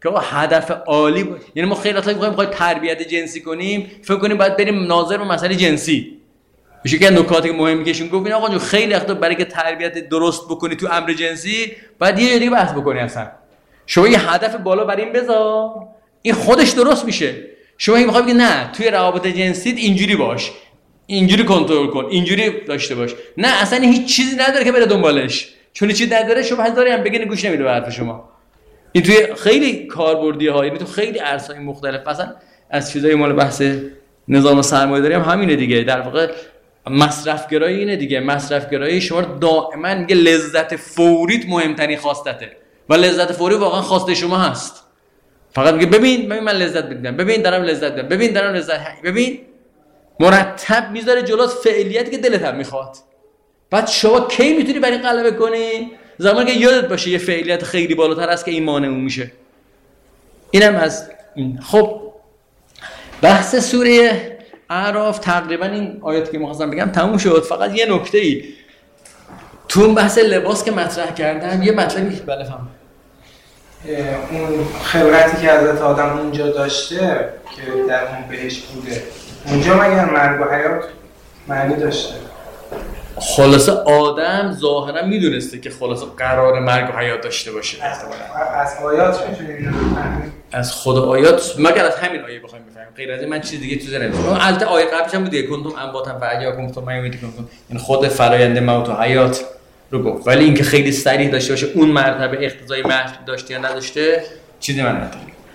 که آقا هدف عالی بود. یعنی ما خیلی وقتا می‌خوایم تربیت جنسی کنیم، فکر کنیم باید بریم ناظر به مسئله جنسی. میشه که نکاتی که مهمی که ایشون گفت این آقا جو خیلی وقتا برای که تربیت درست بکنی تو امر جنسی باید یه دیگه بحث بکنی. اصلا شما یه هدف بالا بر این بذار، این خودش درست میشه. شما میخوای بگی نه توی روابط جنسیت اینجوری باش، اینجوری کنترل کن، اینجوری داشته باش، نه اصلا هیچ چیزی نداره که بره دنبالش، چون چیزی نداره شما هزاری هم بگین گوش نمیده به حرف شما. این توی خیلی کاربردی ها، یعنی تو خیلی عرصه‌های مختلف، مثلا از چیزای مال بحث نظام سرمایه‌داری هم همینه دیگه. در واقع مصرف‌گرایی اینه دیگه. مصرف‌گرایی شما دائما میگه لذت فوریت مهمترین خواستته و لذت فوری واقعا خواسته شما هست. فقط میگه ببین من لذت می‌بینم، ببین دارم لذت می‌برم، ببین دارم لذت، ببین مرتب میذاره جلوت فعالیتی که دلت هم میخواد. بعد شما کی میتونی برای این غلبه کنی؟ زمانی که یادت باشه یه فعالیت خیلی بالاتر است که این مانع میشه. اینم از این. خب بحث سوره اعراف تقریبا این آیاتی که می‌خواستم بگم تموم شد. فقط یه نکته‌ای تو اون بحث لباس که مطرح کردم یه مطلبی بله فهم.
اون خلقتی که حضرت آدم اونجا داشته که در اون بهشت بوده، اونجا مگر مرگ و حیات معنی داشته؟
خلاصه آدم ظاهرا میدونسته که خلاصه قرار مرگ و حیات داشته باشه.
از آیات میتونیم اینو بفهمیم؟
از خود آیات مگر از همین آیه بخوایم بفهمیم. غیر از این من چیز دیگه تو ذهنم نیست. اون البته آیه قبلش هم بود دیگه، کنتم انباتن فاحیاکم ثم یمیتکم. این خود فرآیند موت و حیات رو گفت، ولی اینکه خیلی صریح داشته باشه اون مرتبه اقتضای مرگ داشته یا نداشته چیزی من ندارم.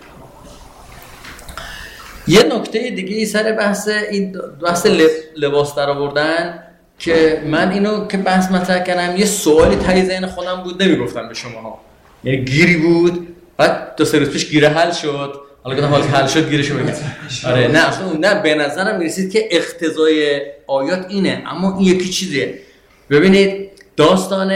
یه نکته دیگه سر بحث این بحث لباس در آوردن که من اینو که بحث مطرح کردم یه سوالی ته ذهن خودم بود نمیگفتم به شماها، یعنی گیری بود بعد دو سه روز پیش گیره حل شد، حالا گفتم حال حل شد گیرشو بگم. آره نه اصلا نه به نظرم میرسید که اقتضای آیات اینه، اما این یکی چیزیه. ببینید داستان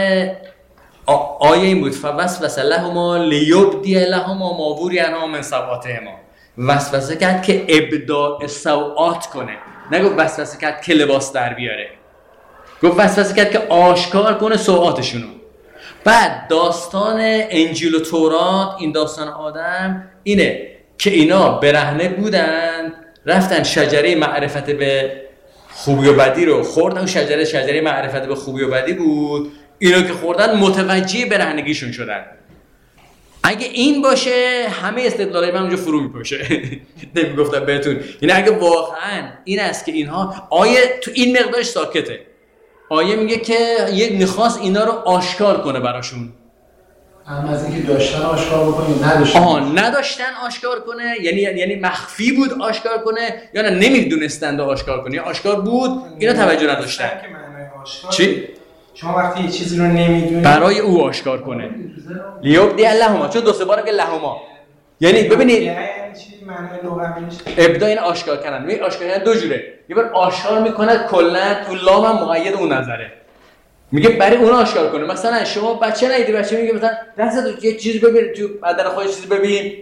آیه این بود فوسوس لهما لیبدی لهما ما وری عنهما من سوآتهما. وسوسه کرد که ابداء سوآت کنه، نگفت وسوسه کرد که لباس در بیاره، گفت وسوسه کرد که آشکار کنه سوآتشونو. بعد داستان انجیل و تورات، این داستان آدم اینه که اینا برهنه بودن رفتن شجره معرفت به خوبی و بدی رو خوردن. اون شجره معرفت به خوبی و بدی بود، اینا که خوردن متوجه برهنگیشون شدن. اگه این باشه همه استدلالای من اونجا فرو میپاشه. نمیگفتم بهتون، یعنی اگه واقعا این است که اینها آیه تو این مقدارش ساکته، آیه میگه که یه میخواست اینا رو آشکار کنه براشون.
اما از اینکه داشتن آشکار بکنه نداشتن.
نداشتن آشکار کنه یعنی مخفی بود آشکار کنه یا نه نمیدونستند آشکار کنه، یا آشکار بود اینا توجه نداشتن. چی؟
شما وقتی یه چیزی رو نمیدونید
برای او آشکار کنه. لیبدی لهما، چون دو سه بار که لهما، یعنی ببینید
یعنی چی معنی لغویش؟
ابدا این آشکار کردن. می آشکار کردن دو جوره، یه بار آشکار میکنه کلا تو لام هم مقید اون نظره، میگه برای اون آشکار کنه. مثلا شما بچه ندیدی، بچه میگه مثلا دستت یه چیزی ببین تو بدن خودت چیزی ببین،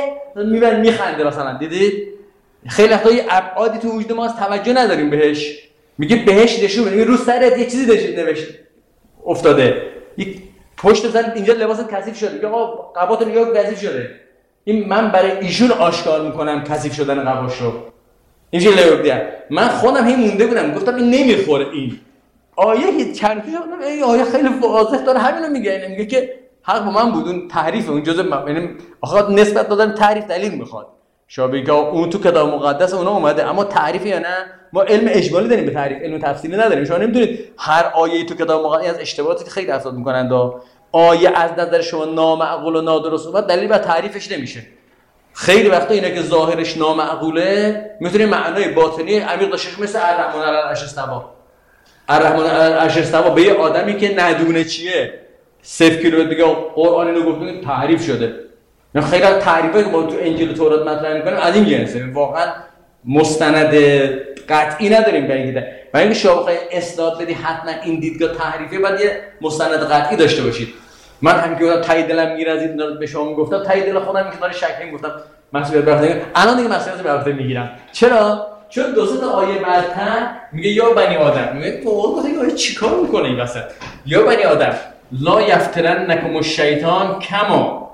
میخنده مثلا، دیدید خیلی وقتا یه ابعادی تو وجود ما توجه نداریم بهش. میگه بهش نشون بده، رو سرت یه چیزی نوشته افتاده، یک پشت سرت اینجا لباست کثیف شده، میگه آقا قبات نگاه کثیف شده. این من برای ایشون آشکار میکنم کثیف شدن قباش رو. اینجوری لبدی من خودم هی مونده بودم، گفتم این نمیخوره. این آیه چند پیش گفتم این آیه خیلی واضح داره همینو میگه، میگه که حق با من بود، اون تحریف اون جزء یعنی آخه نسبت دادن تعریف دلیل میخواد. شما بگید اون تو کتاب مقدس اونا اومده، اما تعریفی یا نه ما علم اجمالی داریم به تعریف، علم تفصیلی نداریم. شما نمیدونید هر آیه‌ای تو کتاب مقدس از اشتباهاتی که خیلی افراد میکنند آیه از نظر شما نامعقول و نادرست اومد دلیل بر تعریفش نمیشه. خیلی وقتا اینا که ظاهرش نامعقوله میتونه معنای باطنی عمیق داشته باشه، مثل الرحمن علی العرش استوی. الرحمن علی العرش استوی به یه آدمی که ندونه چیه 0 کیلومتر دیگه قرآن اینو گفته تعریف شده. من خیلی از تعریفایی که با تو انجیل و تورات مطرح می‌کنیم از این جنسه، واقعا مستند قطعی نداریم به اینکه برای اینکه شما بخواید اصلاح بدی حتما این دیدگاه تحریفی باید یه مستند قطعی داشته باشید. من هم که گفتم تای دلم می‌رزید به شما میگفتم تای دل خودم که داره شک می‌گفتم مسئولیت بردارم، الان دیگه مسئولیت بر عهده میگیرم. چرا؟ چون دو سه تا آیه بعدتر میگه یا بنی آدم، میگه تو آقا چیکار می‌کنه این وسط؟ یا بنی آدم لا یفترنکم الشیطان کما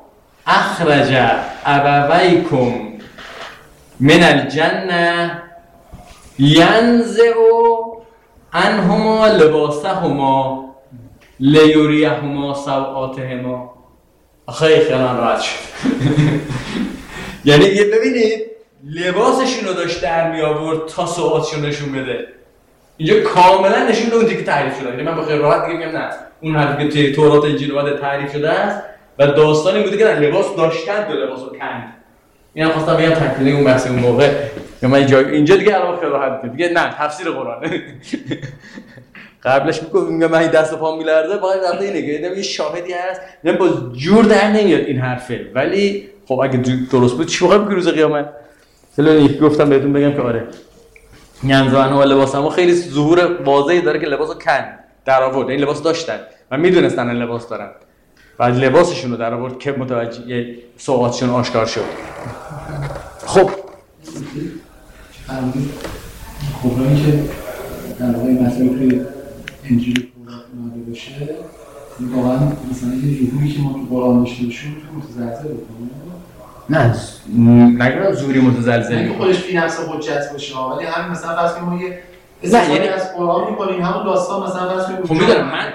اخرج ابویکم من الجنه ینزع عنهما لباسهما لیریهما سوآتهما. خیلی راحت شد. یعنی ببینید لباسشون رو داشت در می آورد تا سوآتشون نشون بده. اینجا کاملا نشون داد اونجایی که تعریف شده. یعنی من بخیر راحت دیگه میگم نه، اون حرفی که تورات و انجیل اومده تعریف شده است و داستانی بوده که لباس داشتن، دو لباس رو کند. اینا خواستم بگم تکمیل اون بحث اون موقع. یا من اینجا دیگه الان خیلی راحت دیگه نه تفسیر قرآن. قبلش میگم من دست و پام میلرزه، واقعا وقتی اینه که یه شاهدی هست، من با جور در نمیاد این حرفه، ولی خب اگه درست بود چی واقعا روز قیامت. چلو گفتم بهتون بگم که آره ینزعن و لباسمو خیلی ظهور واضحی داره که لباسو کن در آورد، این لباس داشتن و میدونستن این لباس دارن و لباسشون رو در آورد که متوجه سوءاتشون آشکار شد. خب
خبرانی که در واقع مطلبی توی انجیل تورات اومده باشه واقعا مثلا یه ظهوری که ما تو قرآن داشته باشیم متزلزل بکنه.
نه نگرم زوری متزلزل
یعنی خودش بی نفس حجت باشه، ولی همین مثلا فرض کنیم ما یه استفاده از قرآن می‌کنیم، همون داستان مثلا فرض کنیم.
خب می‌دونم من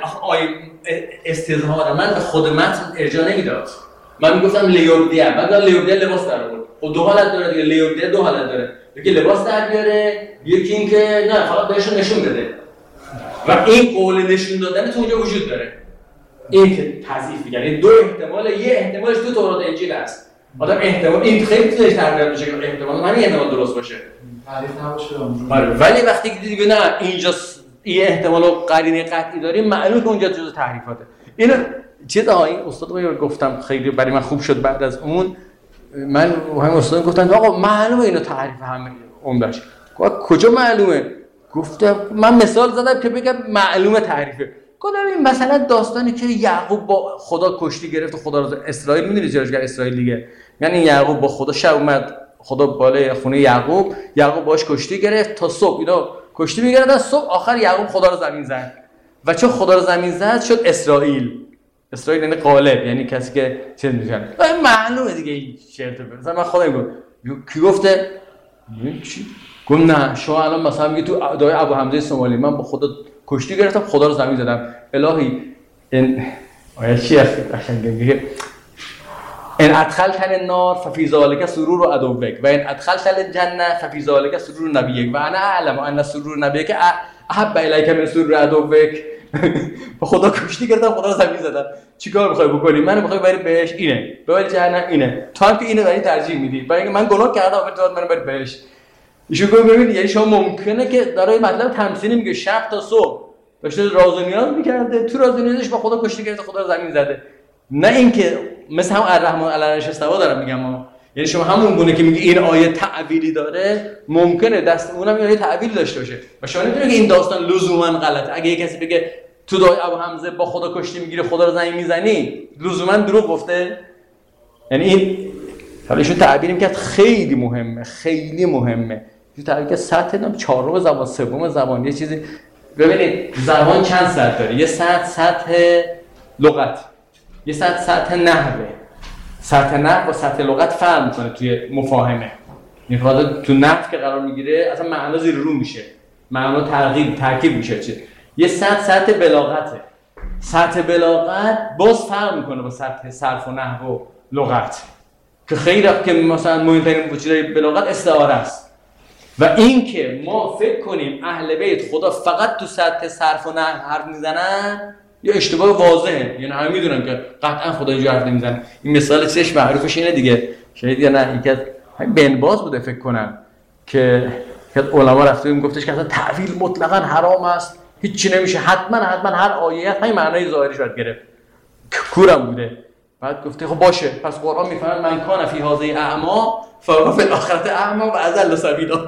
استظهار من به خود متن ارجاع نمیداد. من میگفتم لیوردیه، بعد لیوردیه لباس در آورد. خب دو حالت داره دیگه، لیوردیه دو حالت داره. یکی لباس در بیاره، یکی اینکه نه فقط بهشون نشون بده. و این قول نشون دادن تو اونجا وجود داره. این که تضعیف، یعنی دو احتمال، یه احتمالش تو تورات انجیل است. آدم احتمال این خیلی توش تعبیر میشه که احتمال همین احتمال درست باشه.
تعریف نباشه.
ولی وقتی که دیگه نه اینجا یه احتمال و قرینه قطعی داریم، معلومه که اونجا جزء تحریفاته. اینو چیزا این استاد رو گفتم خیلی برای من خوب شد. بعد از اون من همین استاد گفتن آقا معلومه اینو تحریف همه عمدهش. کجا معلومه؟ گفتم من مثال زدم که بگم معلومه تحریفه. گفتم این مثلا داستانی که یعقوب با خدا کشتی گرفت و خدا رو اسرائیل، میدونی چرا اسرائیل دیگه، یعنی یعقوب با خدا شب اومد، خدا بالای خونه یعقوب باش کشتی گرفت تا صبح، اینا کشتی میگردن، صبح آخر یعقوب خدا رو زمین زد و چون خدا رو زمین زد شد اسرائیل یعنی غالب، یعنی کسی که چه میگن معلومه دیگه این چرته. مثلا من خدا میگم کی گفته چی؟ گفت نه شما الان مثلا میگی تو دعای ابو حمزه سومالی من با خدا کشتی گرفتم خدا رو زمین زدم. الهی این آیه چی میگه ان ادخلتن النار ففی ذلک سرور عدوک و ان ادخلتن الجنه ففی ذلک سرور نبیک و انا اعلم ان سرور نبیک احب الیک من سرور عدوک. با خدا کشتی گرفتم خدا رو زمین زدم. چیکار میخوای بکنی؟ منو میخوای بری بهش اینه، بری جهنم اینه، تو هم که اینو داری ترجیح میدی برای اینکه من گناه کردم تو منو بری بهش. ایشون گفت ببین یعنی شما ممکنه که داره مطلب تمثیلی میگه شب تا صبح داشته راز و نیاز میکرده، تو راز و نیازش با خدا کشتی گرفته خدا رو زمین زده. نه اینکه مثل هم الرحمن علی العرش استوا دارم میگم یعنی شما همون گونه که میگی این آیه تعبیری داره ممکنه دست اونم یه آیه تعبیری داشته باشه و شما نمیتونید که این داستان لزوما غلطه. اگه کسی بگه تو دعای ابو حمزه با خدا کشتی میگیره خدا رو زمین میزنی لزوما دروغ گفته. یعنی این حالا ایشون تعبیر میکرد خیلی مهمه، خیلی مهمه. این تعبیر که سطح چهارم زبان، سوم زبان، یه چیزی. ببینید زبان چند سطح داره؟ یه سطح لغت، یه سطح نحوه. سطح نحو و سطح لغت فرق میکنه توی مفاهمه. میخواد تو نحو که قرار میگیره اصلا معنا زیر رو میشه، معنا ترکیب میشه. یه سطح بلاغته. سطح بلاغت باز فرق میکنه با سطح صرف و نحو و لغت که خیلی که مثلا مهمترین چیزای بلاغت استعاره است. و این که ما فکر کنیم اهل بیت خدا فقط تو سطح صرف و نحو حرف میزنن یا اشتباه واضحه، یعنی همه میدونن که قطعا خدا اینجا حرف نمیزنه. این مثال چش معروفش اینه دیگه، شاید یا نه یکی از همین بن باز بوده فکر کنم که علما رفته گفتش که اصلا تعویل مطلقاً حرام است، هیچی نمیشه، حتما هر آیه همین معنای ظاهریش رو گرفت. کورم بوده. بعد گفته خب باشه پس قرآن میفهمه من کان فی هذه اعما فهو فی الاخرة اعما و اضل سبیلا.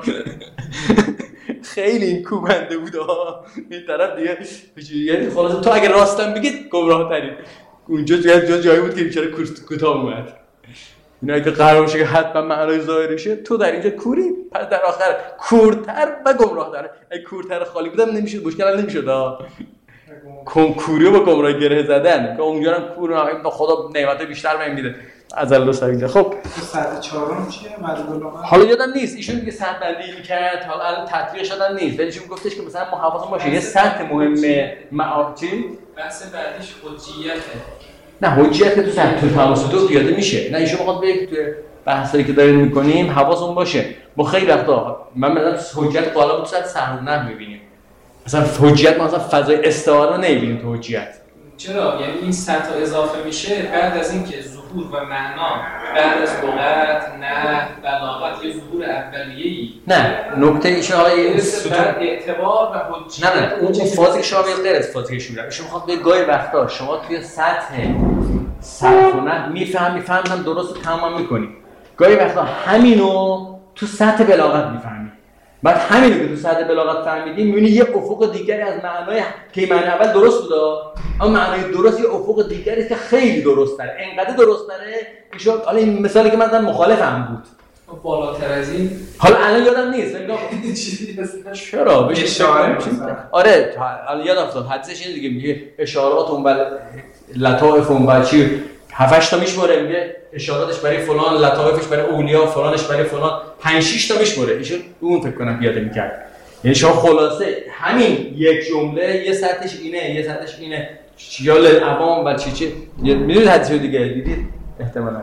خیلی این کوبنده بود این طرف دیگه، یعنی خلاص تو اگه راستم بگید گمراه تری. اونجا جایی بود که بیچاره کوتاه اومد. اینا اگه قرار باشه که حتما معنای ظاهرشه تو در اینجا کوری، پس در آخر کورتر و گمراه‌تر. اگه کورتر خالی بودم نمیشد، مشکل نمیشد. کوری با گمراه گره زدن که اونجا هم کور خدا نعمت بیشتر بهم میده. عزل و سبیل. خب
سطح چهارم چیه؟ بعد بلاغت
حالا یادم نیست ایشون دیگه سطح بندی می‌کرد، حالا الان تطبیق شدن نیست، ولی ایشون گفتش که مثلا ما حواسمون باشه یه سطح مهمه چی؟
بحث بعدیش حجیته.
نه حجیت تو سطح تو توسط پیاده میشه. نه ایشون میخواد بگه تو بحثایی که داریم میکنیم حواسمون باشه. ما خیلی وقتا من مثلا حجیت قالب تو سطح صحیح نه میبینیم. مثلا حجیت ما مثلا فضای استعاره رو نمیبینیم تو حجیت.
چرا؟ یعنی این سطح اضافه میشه بعد از اینکه ظهور و معنا بعد از لغت، نه بلاغت یه ظهور اولیه‌ای.
نه نکته ایشون آقای این
اعتبار و حجیت.
نه اون فازی که شما غیر از فازی که شما میخواد به گاهی وقتا شما توی سطح صرف و نحو میفهمم درست تمام میکنی. گاهی وقتا همینو تو سطح بلاغت میفهمی. بعد همینو که تو سطح بلاغت فهمیدی میبینی یه افق دیگری از معنای که معنی اول درست بود، اما معنای درست یه افق دیگری است که خیلی درست‌تره. انقدر درست‌تره که شما حالا این مثالی که من مخالفم بود.
بالاتر از این
حالا الان یادم نیست. چیزی چرا بهش اشاره می‌کنه؟ آره حالا یادم افتاد. حدیثش اینه دیگه، میگه اشارات و لطائف و چی 7-8 تا میشمره، میگه اشاراتش برای فلان، لطائفش برای اولیا، فلانش برای فلان، 5-6 تا میشمره. ایشون اون فکر کنم پیاده می‌کرد. یعنی شما خلاصه همین یک جمله یه سطحش اینه، یه سطحش اینه، چیال عوام و چی میدونید حدیثو دیگه دیدید احتمالاً.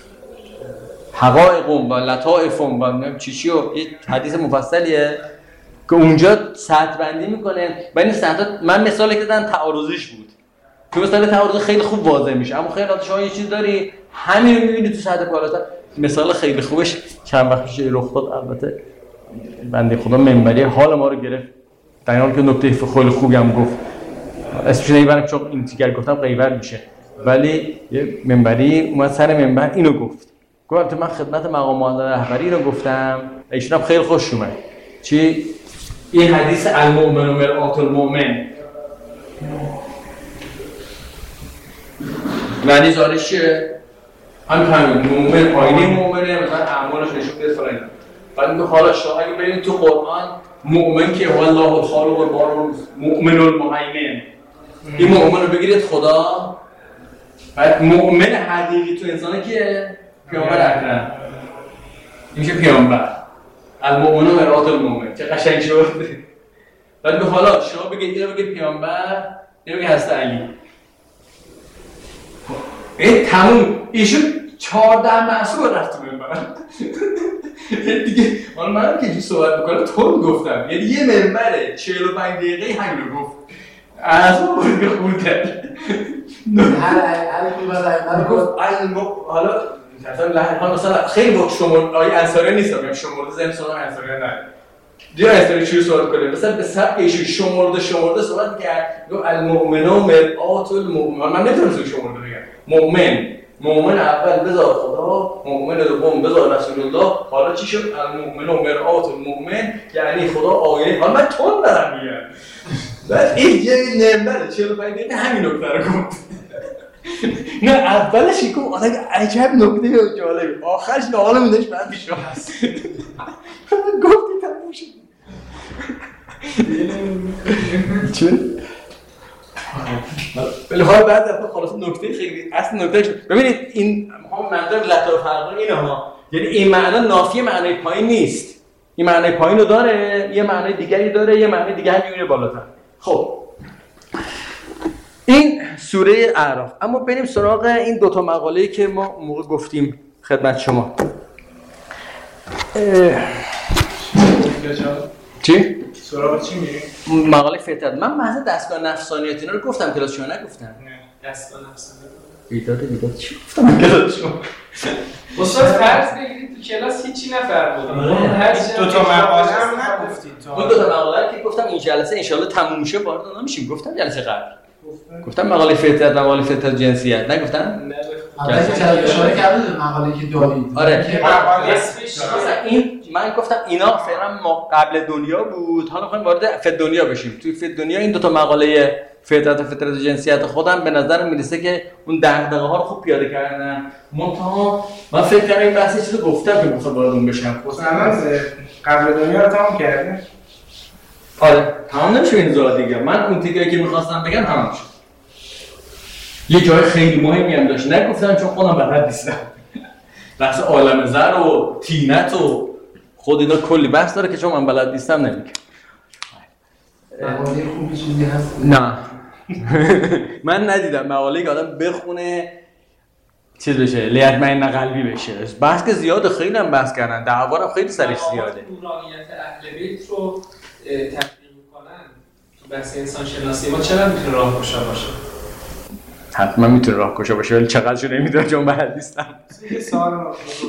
حقائق و لطائف و نمیدونم چی و یه حدیث مفصلیه که اونجا سطح بندی میکنه. و این سطح من مثالی که دادم تعارضیش بود. که مثلا تعارض خیلی خوب واضح میشه، اما خیلی شما یه چیز داری همین رو میبینی تو سطح بالاتر. مثال خیلی خوبش چند وقت پیش رخ داد، البته بنده خدا منبری حال ما رو گرفت، در حالی که نکته خیلی خوبی هم گفت. اسمش نمیبرم چون این دیگر گفتم غیبت میشه، ولی یه منبری اومد سر منبر اینو گفت من خدمت مقام معظم رهبری رو گفتم، ایشون هم خیلی خوش اومد. چی؟ این حدیث المؤمن و مرآت المؤمن معنی زارش چیه؟ همین مؤمن پایینی مؤمنه، مثلا اعمالش نشون میده فلان. بعد میگه حالا شما اگه ببینید تو قرآن مؤمن که هو الله الخالق البارئ المؤمن المهیمن، این مؤمن رو بگیرید خدا. بعد مؤمن حقیقی تو انسان کیه؟ پیامبر اکرم. این میشه پیامبر. المؤمن و مرآت المؤمن. چه قشنگ شد. بعد میگه حالا شما بگید اینو بگید پیامبر، اینو بگید حضرت علی. این تموم. ایشون 14 معصوم رفت تو منبر. دیگه حالا من که اینجوری صحبت میکنم تو گفتم، یعنی یه منبره 45 دقیقه همین رو گفت. از اون که خود کرد. هر گفت حالا مثلا خیلی وقت شما آیه انصاری نیست، میگم شمرده زمین سوال انصاری نه. دیگه انصاری چی سوال کنه؟ مثلا به سبک ایشون شمرده صحبت کرد. گفت المؤمن و مرآت المؤمن. من نمیتونم شمرده بگم. مؤمن اول بذار خدا، مؤمن دوم بذار رسول الله. حالا چی شد؟ المؤمن و مرآت المؤمن، یعنی خدا آینه. حالا من تون دارم میگم. بعد این یه نمبر 45 دقیقه همین نکته رو گفت. نه اولش گفت آدم عجب نکته جالب، آخرش حالا میدهش بعد پیش رو هست. گفتی تموم شد. چه؟ ولی حالا بعد دفعه خلاص نکته خیلی اصل نکتهش ببینید این منظور لطائف فرقی اینه ها، یعنی این معنا نافی معنای پایین نیست. این معنای پایین رو داره، یه معنای دیگری داره، یه معنای دیگه هم میونه بالاتر. خب این سوره اعراف. اما بریم سراغ این دوتا مقاله‌ای که ما موقع گفتیم خدمت شما. چی؟
سراغ چی میریم؟
مقاله فطرت. من محض دستگاه نفسانیت اینا رو گفتم کلاس شما نگفتم.
نه دستگاه نفسانیت.
بیداد چی گفتم کلاس شما؟
استاد فرض بگیرید تو کلاس هیچی نفرمودید.
دو تا مقاله هم نگفتید.
اون دو تا مقاله که گفتم این جلسه ان شاءالله تموم شه وارد اونها میشیم. گفتم جلسه قبل. گفتم مقاله فطرت، مقاله فطرت جنسیت نگفتم؟
نه
البته اشاره کردید به مقاله که دارید.
آره
مقاله
اسمش
این من گفتم اینا فعلا قبل دنیا بود، حالا می‌خوایم وارد فت دنیا بشیم. توی فت دنیا این دو تا مقاله فطرت و فطرت جنسیت خودم به نظر میرسه که اون دغدغه‌ها رو خوب پیاده کردن. من فکر کنم این بحث چیزو گفتم که می‌خوام وارد اون بشم.
مثلا قبل دنیا رو تمام کردیم.
آره تمام نمیشه این زاد دیگه. من اون دیگه که می‌خواستم بگم تمام شد. یه جای خیلی مهمی هم داشت نگفتم چون خودم بلد نیستم. بحث عالم زر و طینت و خود اینا کلی بحث داره که چون من بلد نیستم نمیگم.
مقاله خوبی چیزی هست؟
نه من ندیدم مقاله که آدم بخونه چیز بشه لیطمئن قلبی بشه. بحث که زیاده، خیلی هم بحث کردن، دعوا هم خیلی سرش زیاده.
نورانیت اهل بیت رو تطبیق میکنن تو بحث انسان شناسی ما چرا میتونه راهگشا باشه؟
حتما میتونه راهگشا باشه ولی چقدرشو نمیدونم چون بلد نیستم.
یه سوال رو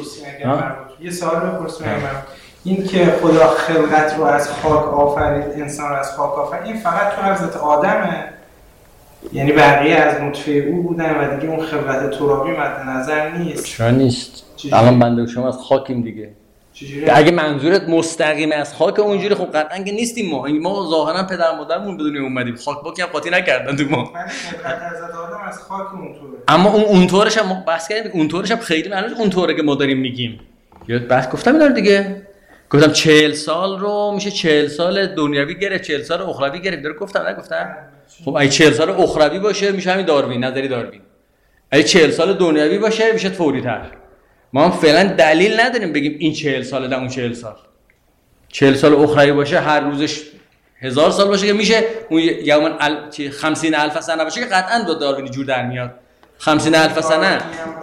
بپرسیم اگر این که خدا خلقت رو از خاک آفرید، انسان رو از خاک آفرید، این فقط تو حضرت آدمه؟ یعنی بقیه از نطفه او بودن و دیگه اون خلقت ترابی مد نظر نیست؟
چرا نیست؟ الان بنده و شما از خاکیم دیگه. اگه منظورت مستقیم از خاک اونجوری خب قطعا که نیستیم ما ظاهرا پدر مادرمون به دنیا اومدیم، خاک باکی هم قاطی نکردن تو ما.
خلقت حضرت آدم از خاک اونطوره.
اما اونطورش هم بحث کردیم، اونطورش هم خیلی معلومه اونطوره که ما داریم میگیم. یاد بحث گفتم اینا دیگه. گفتم 40 سال رو میشه 40 سال دنیوی گرفت، 40 سال اخروی گرفت. داره گفتم نگفتم؟ خب اگه 40 سال اخروی باشه میشه همین داروین، نظری داروین. اگه 40 سال دنیوی باشه میشه توری‌تر. ما هم فعلا دلیل نداریم بگیم این 40 سال ده اون 40 سال. 40 سال اخروی باشه هر روزش 1000 سال باشه که میشه اون یومن 50000 سنه باشه که قطعا با داروینی جور در میاد. 50000 سنه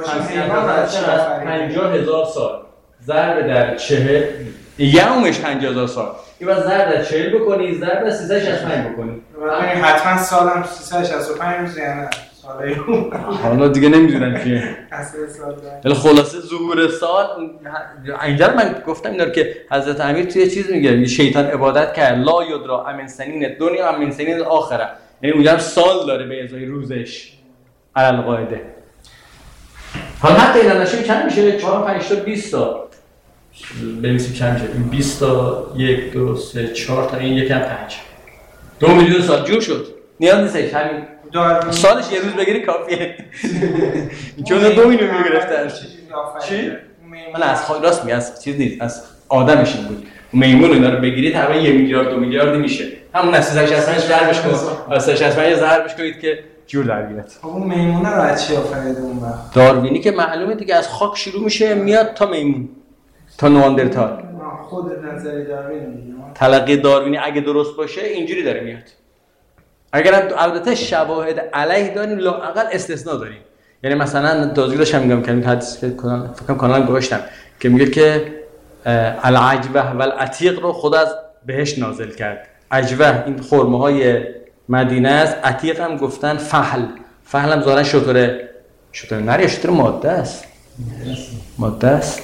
50000 سال ضرب در 40 یومش 50000 سال. این بعد ضرب در 40 بکنی ضرب در 365 بکنی.
یعنی حتما سالم 365 روز یعنی ساله
حالا دیگه نمیدونم چیه. ولی خلاصه ظهور سال اینجا من گفتم اینا که حضرت امیر توی چیز میگه شیطان عبادت کرد لا یدرا امن سنین دنیا امن سنین آخره، یعنی اونجا سال داره به ازای روزش علل قاعده. حالا حتی اینا نشه چند میشه 4 5 تا 20 تا بنویسیم چند میشه 20 تا 1 2 3 4 تا این یکم 5 2 میلیون سال جور شد. نیاز نیست همین سالش یه روز بگیری کافیه. چون 2 میلیون میگرفتن. چی؟ من از خاک راست میگم، از چیز نیست، از آدمش این بود. میمون اینا رو بگیری تقریبا 1 میلیارد 2 میلیاردی میشه. همون از 365 ضربش کن. از 365 ضربش کنید که جور در بیاد.
خب اون میمونه رو از چی آفریده اون وقت؟
داروینی که معلومه دیگه از خاک شروع میشه میاد تا میمون تا نواندرتال.
خود نظری داروین میگه.
تلقی داروینی اگه درست باشه اینجوری داره میاد. اگر البته شواهد علیه داریم لااقل استثناء داریم. یعنی مثلا تازگی داشتم میگم که این حدیث فکر کنم گذاشتم که میگه که العجوه و العتیق رو خدا از بهشت نازل کرد. عجوه این خرمه های مدینه است، عتیق هم گفتن فحل هم ظاهرا شتر نر یا شتر ماده است. ماده است.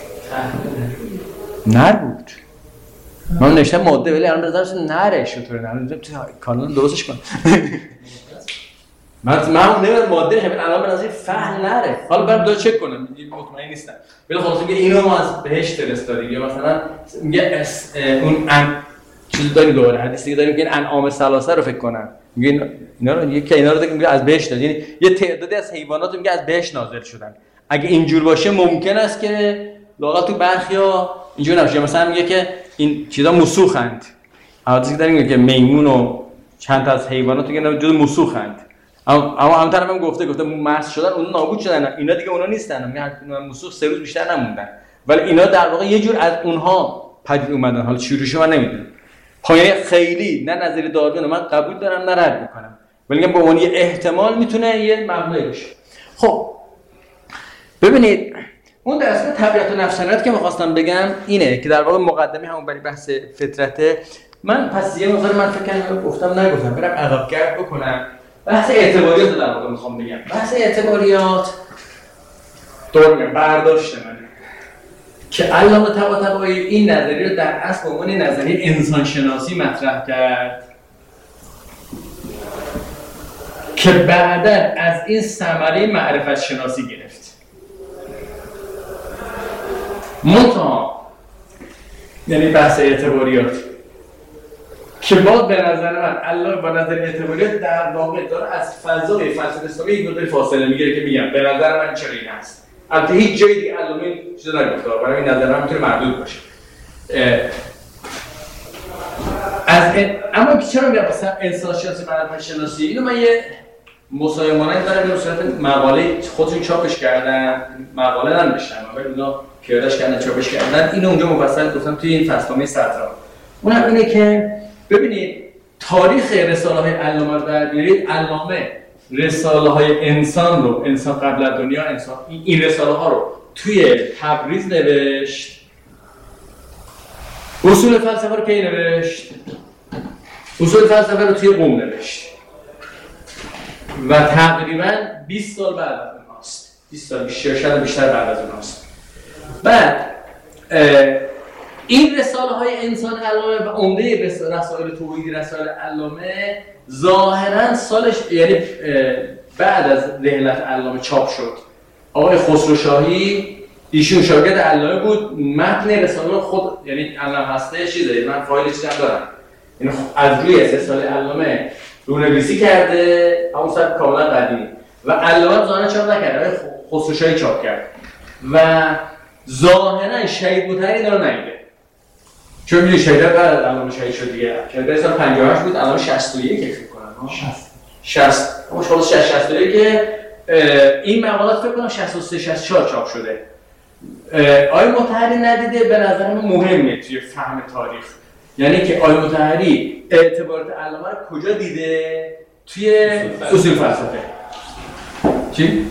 نر بود. من نوشتم ماده ولی الان بذارش نره شتر نر. تو کانال درستش کن. من نمیدونم ماده همین الان به نظر فحل نره. حالا برام دو چک کنم مطمئن نیستم. ولی خلاص میگه اینو ما از بهشت فرستادیم یا مثلا میگه اون چیزی داریم دوباره حدیثی داریم که این انعام ثلاثه رو فکر کنم. میگه اینا رو میگه از بهشت، یعنی یه تعدادی از حیوانات میگه از بهشت نازل شدن. اگه اینجور باشه ممکن است که لااقل تو برخیا اینجوری نباشه. مثلا میگه که این چیزا مسوخند. حدیثی داریم میگه که میمون و چند تا از حیوانات میگه جزو مسوخند. اما هم طرف هم گفته مرز شدن اون نابود شدن، اینا دیگه اونا نیستن. میگه مسوخ 3 روز بیشتر نموندن. ولی اینا در واقع یه جور از اونها پدید اومدن. حالا چجوریشو من نمیدونم. پایه خیلی نه نظری داروین من قبول دارم نه رد میکنم، ولی میگم به عنوان یه احتمال میتونه یه مبنایی باشه. خب ببینید اون درس طبیعت و نفسانیت که می‌خواستم بگم اینه که در واقع مقدمه همون برای بحث فطرته. من پس یه مقدار من فکر کنم گفتم نگفتم برم عقب گرد بکنم. بحث اعتباریات رو در واقع میخوام بگم. بحث اعتباریات دور میگم برداشت منه که علامه طباطبایی این نظریه رو در اصل به عنوان نظریه انسانشناسی مطرح کرد که بعداً از این ثمره معرفت شناسی گرفت. منتها یعنی بحث اعتباریات که باید به نظر من الله با نظر اعتباریات در واقع داره از فضای فلسفه اسلامی یک مقدار فاصله میگیره که میگم به نظر من چرا این هست. البته هیچ جایی دیگه علامه این چیزا نگفته، برای این نظر من میتونه مردود باشه. اما چرا میگم مثلا انسان شناسی معرفت شناسی اینو من یه مصاحبه مانند دارم به صورت مقاله خودشون چاپش کردن، مقاله ننوشتم ولی اونا پیاده‌اش کردن چاپش کردن. اینو اونجا مفصل گفتم توی این فصلنامه صدرا. اونم اینه که ببینید تاریخ رساله‌های علامه رو در بیارید. علامه رساله‌های انسان رو، انسان قبل از دنیا، انسان، این رساله‌ها رو توی تبریز نوشت. اصول فلسفه رو کی نوشت؟ اصول فلسفه رو توی قم نوشت و تقریباً 20 سال بعد از اوناست. 20 سال بیشتر بعد از اوناست. بعد این رساله های انسان علامه و عمده رسائل توحیدی، رسائل علامه ظاهراً سالش یعنی بعد از رحلت علامه چاپ شد. آقای خسرو شاهی ایشون شاگرد علامه بود. متن رساله خود یعنی علامه هسته چیزه، من فایل چیزی دارم، یعنی از روی رساله علامه رونویسی کرده، همون سبک کاملا قدیمی و علامه ظاهراً چاپ نکرده، خسرو شاهی چاپ کرد و ظاهراً شهید مطهری داره نمیده، چون میدونی شهید بعد از علامه شهید شد دیگه. شهید سال 58 بود، علامه 61 فکر کنم 60 اما شما 61 که این مقالات فکر کنم 63 64 چاپ شده. آقای مطهری ندیده به نظر من مهمه توی فهم تاریخ، یعنی که آقای مطهری اعتبارات علامه رو کجا دیده؟ توی اصول فلسفه. چی؟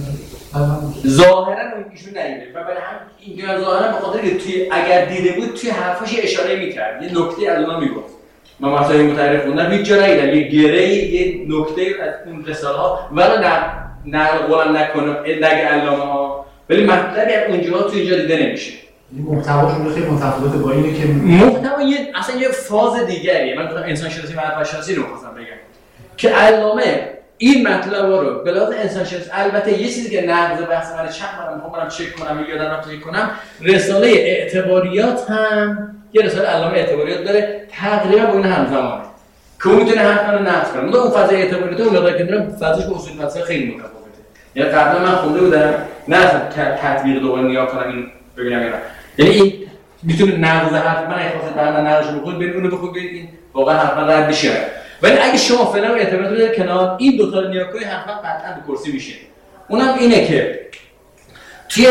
ظاهراً ایشون ندیده و برای هم این ظاهراً به خاطر که توی اگر دیده بود توی حرفاش اشاره می‌کرد، یه نکته از اونها میگفت. من مثلا مطهری خوندم هیچ جا ندیدم یه گره‌ای، یه نکته از اون رساله‌ها ولی نقل قول نکنم نگه علامه‌ها، ولی مطلبی از اونجاها تو اینجا دیده نمیشه.
محتواشون خیلی متفاوته با اینه که
محتوا اصلا یه فاز دیگریه. من گفتم انسان شناسی و حرف شناسی رو می‌خواستم بگم که علامه این مطلبا رو به لحاظ انسان شناسی، البته یه چیزی که نقض بحث من چند بار میخوام برام چک کنم یا یادم نمیاد کنم، رساله اعتباریات هم یه رساله علامه اعتباریات داره تقریبا با این همزمانه که اون میتونه حرف منو نقض کنه. اون فاز اعتباریات اون مقدار که دارم فازش با اصول فلسفه خیلی متفاوته. یعنی قبلا من خونده بودم نه اصلا تطبیق دوباره نگاه کنم این ببینم اینا، یعنی این میتونه نقض حرف من احساس بعدا نقض بکنه ببین اونو بخون ببین واقعا حرف من رد میشه. ولی اگه شما فعلا اعتبارات بذارید کنار، این دو تا رو نگاه کنید حرفا قطعا به کرسی میشه. اونم اینه که توی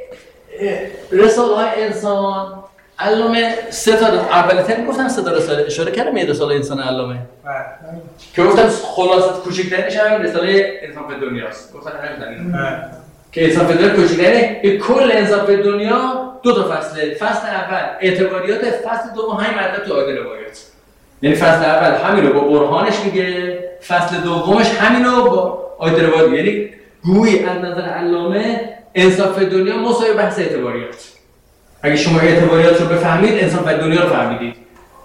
رساله های انسان علامه سه تا اولتر گفتم سه تا رساله اشاره کردم به رساله انسان علامه که گفتم خلاصه کوچکترینش همین رساله انسان به دنیاست. گفتم همین که انسان به دنیا کوچکترینه که کل انسان به دنیا دو تا فصله. فصل اول اعتباریات، فصل دوم همین مطلب تو آیه روایات. یعنی فصل اول همین رو با برهانش میگه، فصل دومش همین رو با آیه روایات. یعنی گویی از نظر علامه انصاف دنیا مساوی بحث اعتباریات. اگه شما اعتباریات رو بفهمید انصاف دنیا رو فهمیدید.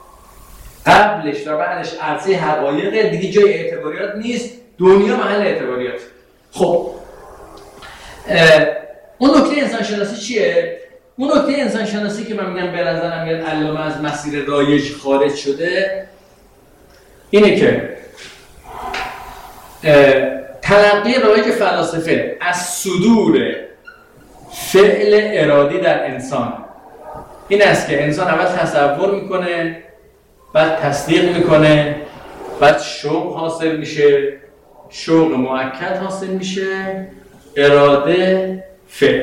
قبلش و بعدش عرصه حقایق دیگه جای اعتباریات نیست، دنیا محل اعتباریات. خب اون نکته انسان شناسی چیه؟ اون نکته انسان شناسی که من میگم به نظرم میاد علامه از مسیر رایج خارج شده اینه که تلقی رایج فلاسفه از صدور فعل ارادی در انسان این است که انسان اول تصور میکنه، بعد تصدیق میکنه، بعد شوق حاصل میشه، شوق مؤکد حاصل میشه، اراده، فعل.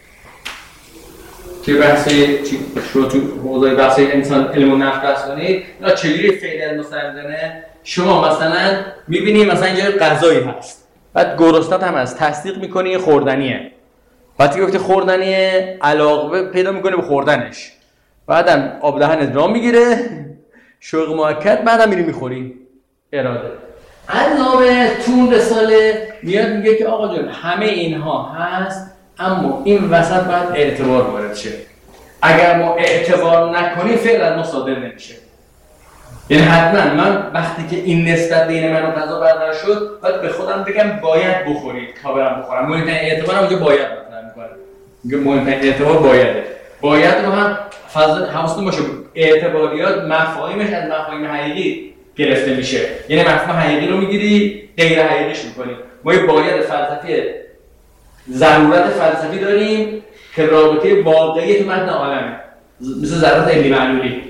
توی بحثی شما تو موضوع بحثی انسان علم و نفس بحث کنید اینا چجوری فعل مستلزمه. شما مثلا میبینی مثلا یه غذایی هست، بعد گرسنت هم هست، تصدیق میکنی خوردنیه، بعد که گفتی خوردنیه علاقه پیدا میکنه به خوردنش، بعدم آب دهنت را میگیره، شوق مؤکد، بعدم میری میخوری، اراده. علامه تو اون رساله میاد میگه که آقا جان همه اینها هست اما این وسط باید اعتبار وارد شه. اگر ما اعتبار نکنیم فعل از ما صادر نمیشه. یعنی حتما من وقتی که این نسبت بین من و غذا برقرار شد باید به خودم بگم باید بخورید تا برم بخورم. مهمترین اعتبارم اونجا باید مطرح میکنه. میگه مهمترین اعتبار بایده. باید رو هم فضل حواستون باشه اعتباریات مفاهیمش از مفاهیم حقیقی گرفته میشه. یعنی مفهوم حقیقی رو میگیری غیر حقیقیش میکنی. ما یه باید فلسفی ضرورت فلسفی داریم که رابطه واقعی تو متن عالمه، مثل ضرورت علی معلولی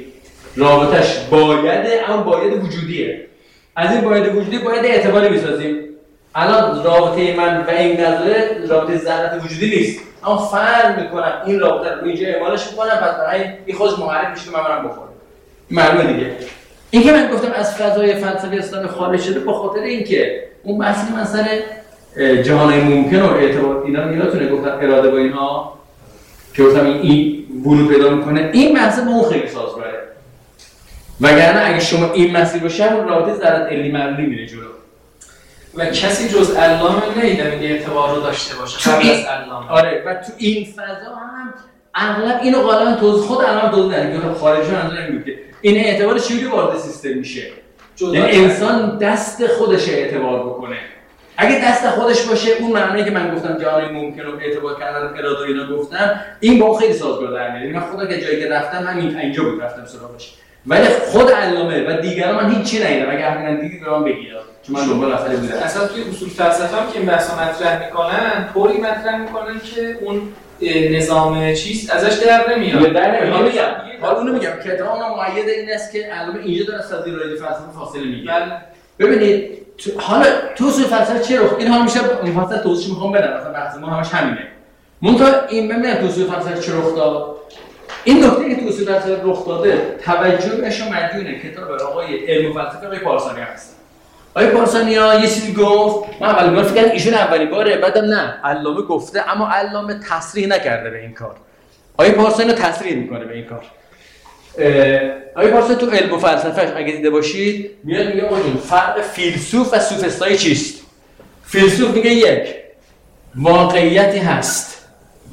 رابطش بایده اما باید وجودیه. از این باید وجودی باید اعتباری میسازیم. الان رابطه من و این غذا رابطه ذرت وجودی نیست، اما فرض میکنم این رابطه رو اینجا اعمالش میکنم، پس برای این خودش محرک میشه که من برم بخورم. معلومه دیگه. این که من گفتم از فضای فلسفه اسلامی خارج شده به خاطر اینکه اون بحث من سر جهان ممکن و اعتبار اینا یادتونه گفتم اراده با اینها که گفتم این ورود پیدا میکنه، این بحث به اون خیلی سازگاره. وگرنه اگه شما این مسیر باشه اون رابطه ذرت علی معلولی میره جلو
و کسی جز علامه ندیدم این اعتبار رو داشته باشه قبل از علامه.
آره و تو این فضا هم اغلب اینو غالبا توضیح خود علامه توضیح دادن که خارجی منظور این بود که این اعتبار چجوری وارد سیستم میشه. یعنی انسان دست خودش اعتبار بکنه. اگه دست خودش باشه اون معنی که من گفتم جهان ممکن و اعتبار کردن اراده اینا گفتم این با اون خیلی سازگار در میاد. یعنی من خودم که جایی که رفتم همین اینجا بود رفتم سراغش. ولی خود علامه و دیگران من هیچی ندیدم. اگه همین دیدید برام بگید چون من دنبال اصلا بودم.
اصلا توی اصول فلسفه هم که این بحثا مطرح میکنن طوری مطرح میکنن که اون نظام چیست ازش در نمیاد.
حالا اونو میگم که اون مؤید این است که علامه اینجا داره از پذیرایی فلسفه فاصله میگیره. ببینید حالا تو اصول فلسفه چه رخ این حالا میشه مفصل توضیح میخوام بدم، مثلا بحث ما همش همینه. منتها این ببینید تو اصول فلسفه چه رخ داد. این نکته که تو اصول فلسفه رخ داده توجهش مدیون کتاب آقای علم و فلسفه آقای پارسانی هست. آقای پارسانیا یه چیزی گفت، من اول بار فکر کردم ایشون اولین باره، بعدم نه علامه گفته اما علامه تصریح نکرده به این کار. آقای پارسانی تصریح میکنه به این کار. آقای پارسانی تو علم و فلسفه‌اش اگه دیده باشید میاد میگه آقا جون فرق فیلسوف و سوفسطایی چیست؟ فیلسوف میگه یک واقعیتی هست،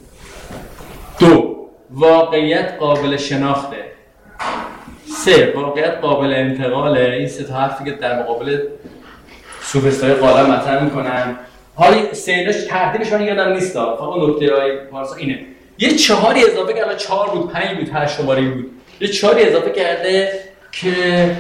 دو واقعیت قابل شناخته، سه واقعیت قابل انتقاله. این سه تا حرفی که در مقابل سوفسطایی غالب مطرح میکنن. حالا سه ایناش ترتیبش من یادم نیست، فقط نکته های پارسا اینه. یه چهاری اضافه کرده، 4 بود 5 بود هر شماره بود، یه 4 اضافه کرده که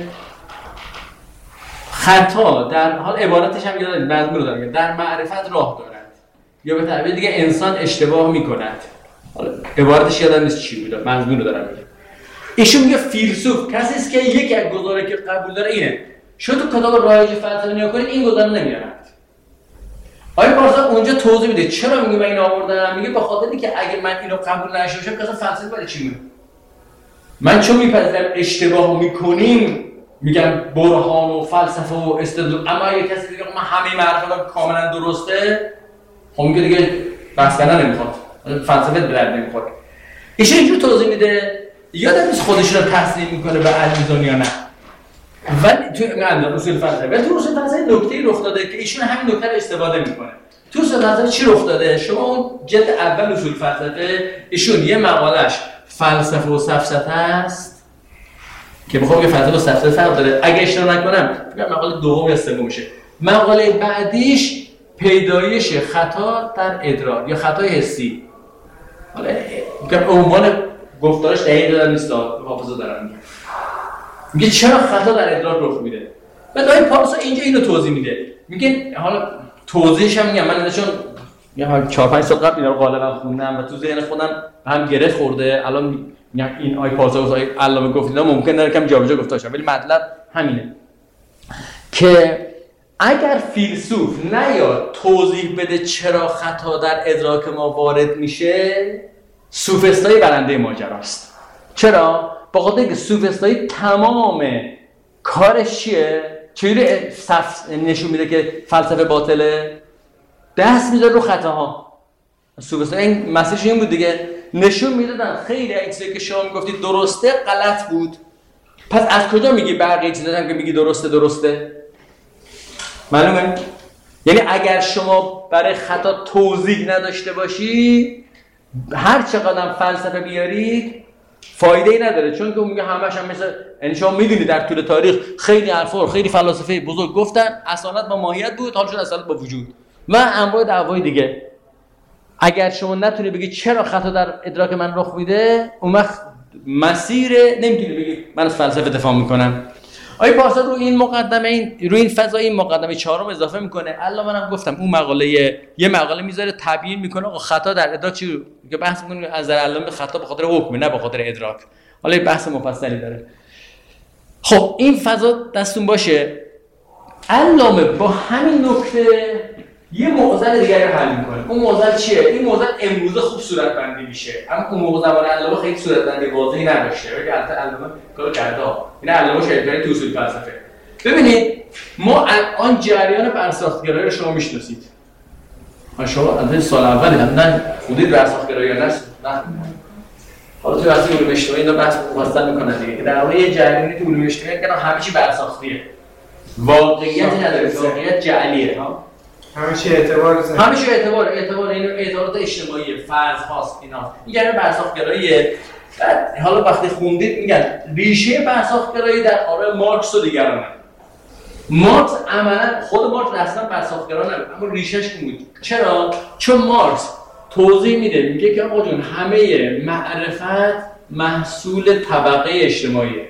خطا در حال عبارتش هم یادم مضمون رو دارم در معرفت راه دارد یا به تعبیر دیگه انسان اشتباه میکند. حالا عبارتش یادم نیست چی بود، مضمون رو دارم میگم. ایشون میگه فیلسوف کسی است که یکی از گزاره که قبول داره اینه. شما تو کتاب رایج فلسفه نگاه کنید این گزاره نمیارند. آقای پارسا اونجا توضیح میده چرا میگه من اینو آوردم. میگه به خاطر اینکه اگه من اینو قبول نشه باشم که اصلا فلسفه برای چی میگم؟ من چون میپذیرم اشتباه میکنیم میگم برهان و فلسفه و استدلال، اما اگه کسی بگه من همه معرفتم کاملا درسته خب میگه دیگه بحث کردن نمیخواد، فلسفه به درد نمیخوره. ایشون اینجوری توضیح میده. یادم نیست خودش رو تسلیم میکنه به علمیزان یا نه، ولی تو اصول فلسفه و تو اصول فلسفه نکته‌ای رخ داده که ایشون همین نکته رو استفاده میکنه. تو اصول فلسفه چی رخ داده؟ شما اون جلد اول اصول فلسفه ایشون یه مقالهش فلسفه و سفسطه است که میخوام که فلسفه و سفسطه فرق داره. اگه اشتباه نکنم فکر مقاله دوم یا سومشه. مقاله بعدیش پیدایش خطا در ادراک یا خطای حسی. حالا میگم عنوان گفتارش دقیق دادن نیست، حافظه دارم میگه چرا خطا در ادراک رخ میده. بعد آقای پارسا اینجا اینو توضیح میده. میگه حالا توضیحش هم میگم من چون یا 4-5 سال قبل اینا رو غالبا خوندم و تو ذهن خودم هم گره خورده. الان میگم این آقای پارسا و آقای علامه گفت اینا ممکن داره کم جابجا گفته باشه، ولی مطلب همینه که اگر فیلسوف نیاد توضیح بده چرا خطا در ادراک ما وارد میشه، سوفسطایی برنده ماجراست. چرا؟ به خاطر اینکه سوفسطایی تمام کارش چیه؟ چجوری نشون میده که فلسفه باطله؟ دست میذاره رو خطاها. سوفسطایی این مسیرش این بود دیگه، نشون میدادن خیلی این چیزی که شما میگفتید درسته غلط بود. پس از کجا میگی بقیه چیزا که میگی درسته؟ معلومه؟ یعنی اگر شما برای خطا توضیح نداشته باشی هر چقدر فلسفه بیارید فایده ای نداره، چون که میگه همش هم مثل یعنی شما میدونید در طول تاریخ خیلی حرفا خیلی فلاسفه بزرگ گفتن اصالت با ماهیت بود، حال شد اصالت با وجود و انواع دعوای دیگه. اگر شما نتونی بگی چرا خطا در ادراک من رخ میده اون وقت مسیر نمیتونی بگی من از فلسفه دفاع میکنم. آقای پارسا رو این فضای این مقدمه 4 اضافه میکنه. الان منم گفتم اون یه مقاله میذاره تبیین میکنه آقا خطا در ادراک چی که بحث میکنه از نظر علامه خطا به خاطر حکم نه به خاطر ادراک. حالا یه بحث مفصلی داره. خب این فضا دستون باشه علامه با همین نکته یه معضل دیگری رو حل میکنه. اون معضل چیه؟ این معضل امروز خوب صورتبندی میشه، اما اون موقع زمان علامه خیلی صورتبندی واضحی نداشته. ولی البته علامه کارو کرده ها. این علامه شاید تو اصول فلسفه. ببینید ما الان جریان برساختگرایی رو شما میشناسید. شما از سال اول هم خودید برساختگرایی یا نه؟ حالا تو واسه علوم اجتماعی اینا بحث مفصل میکنن دیگه که در واقع یه جریانی تو علوم اجتماعی که همه چی برساختیه. واقعیت نداره، واقعیت جعلیه ها.
همیشه اعتبار
این اعتبارات اجتماعی فرض هاست اینا. میگن برساختگراییه. حالا وقتی خوندید میگن ریشه برساختگرایی در آراء مارکس و دیگرانه. مارکس عملاً خود مارکس اصلا برساختگرا نبود، اما ریشه‌اش این بود. چرا؟ چون مارکس توضیح میده، میگه که آقا جون همه معرفت محصول طبقه اجتماعیه.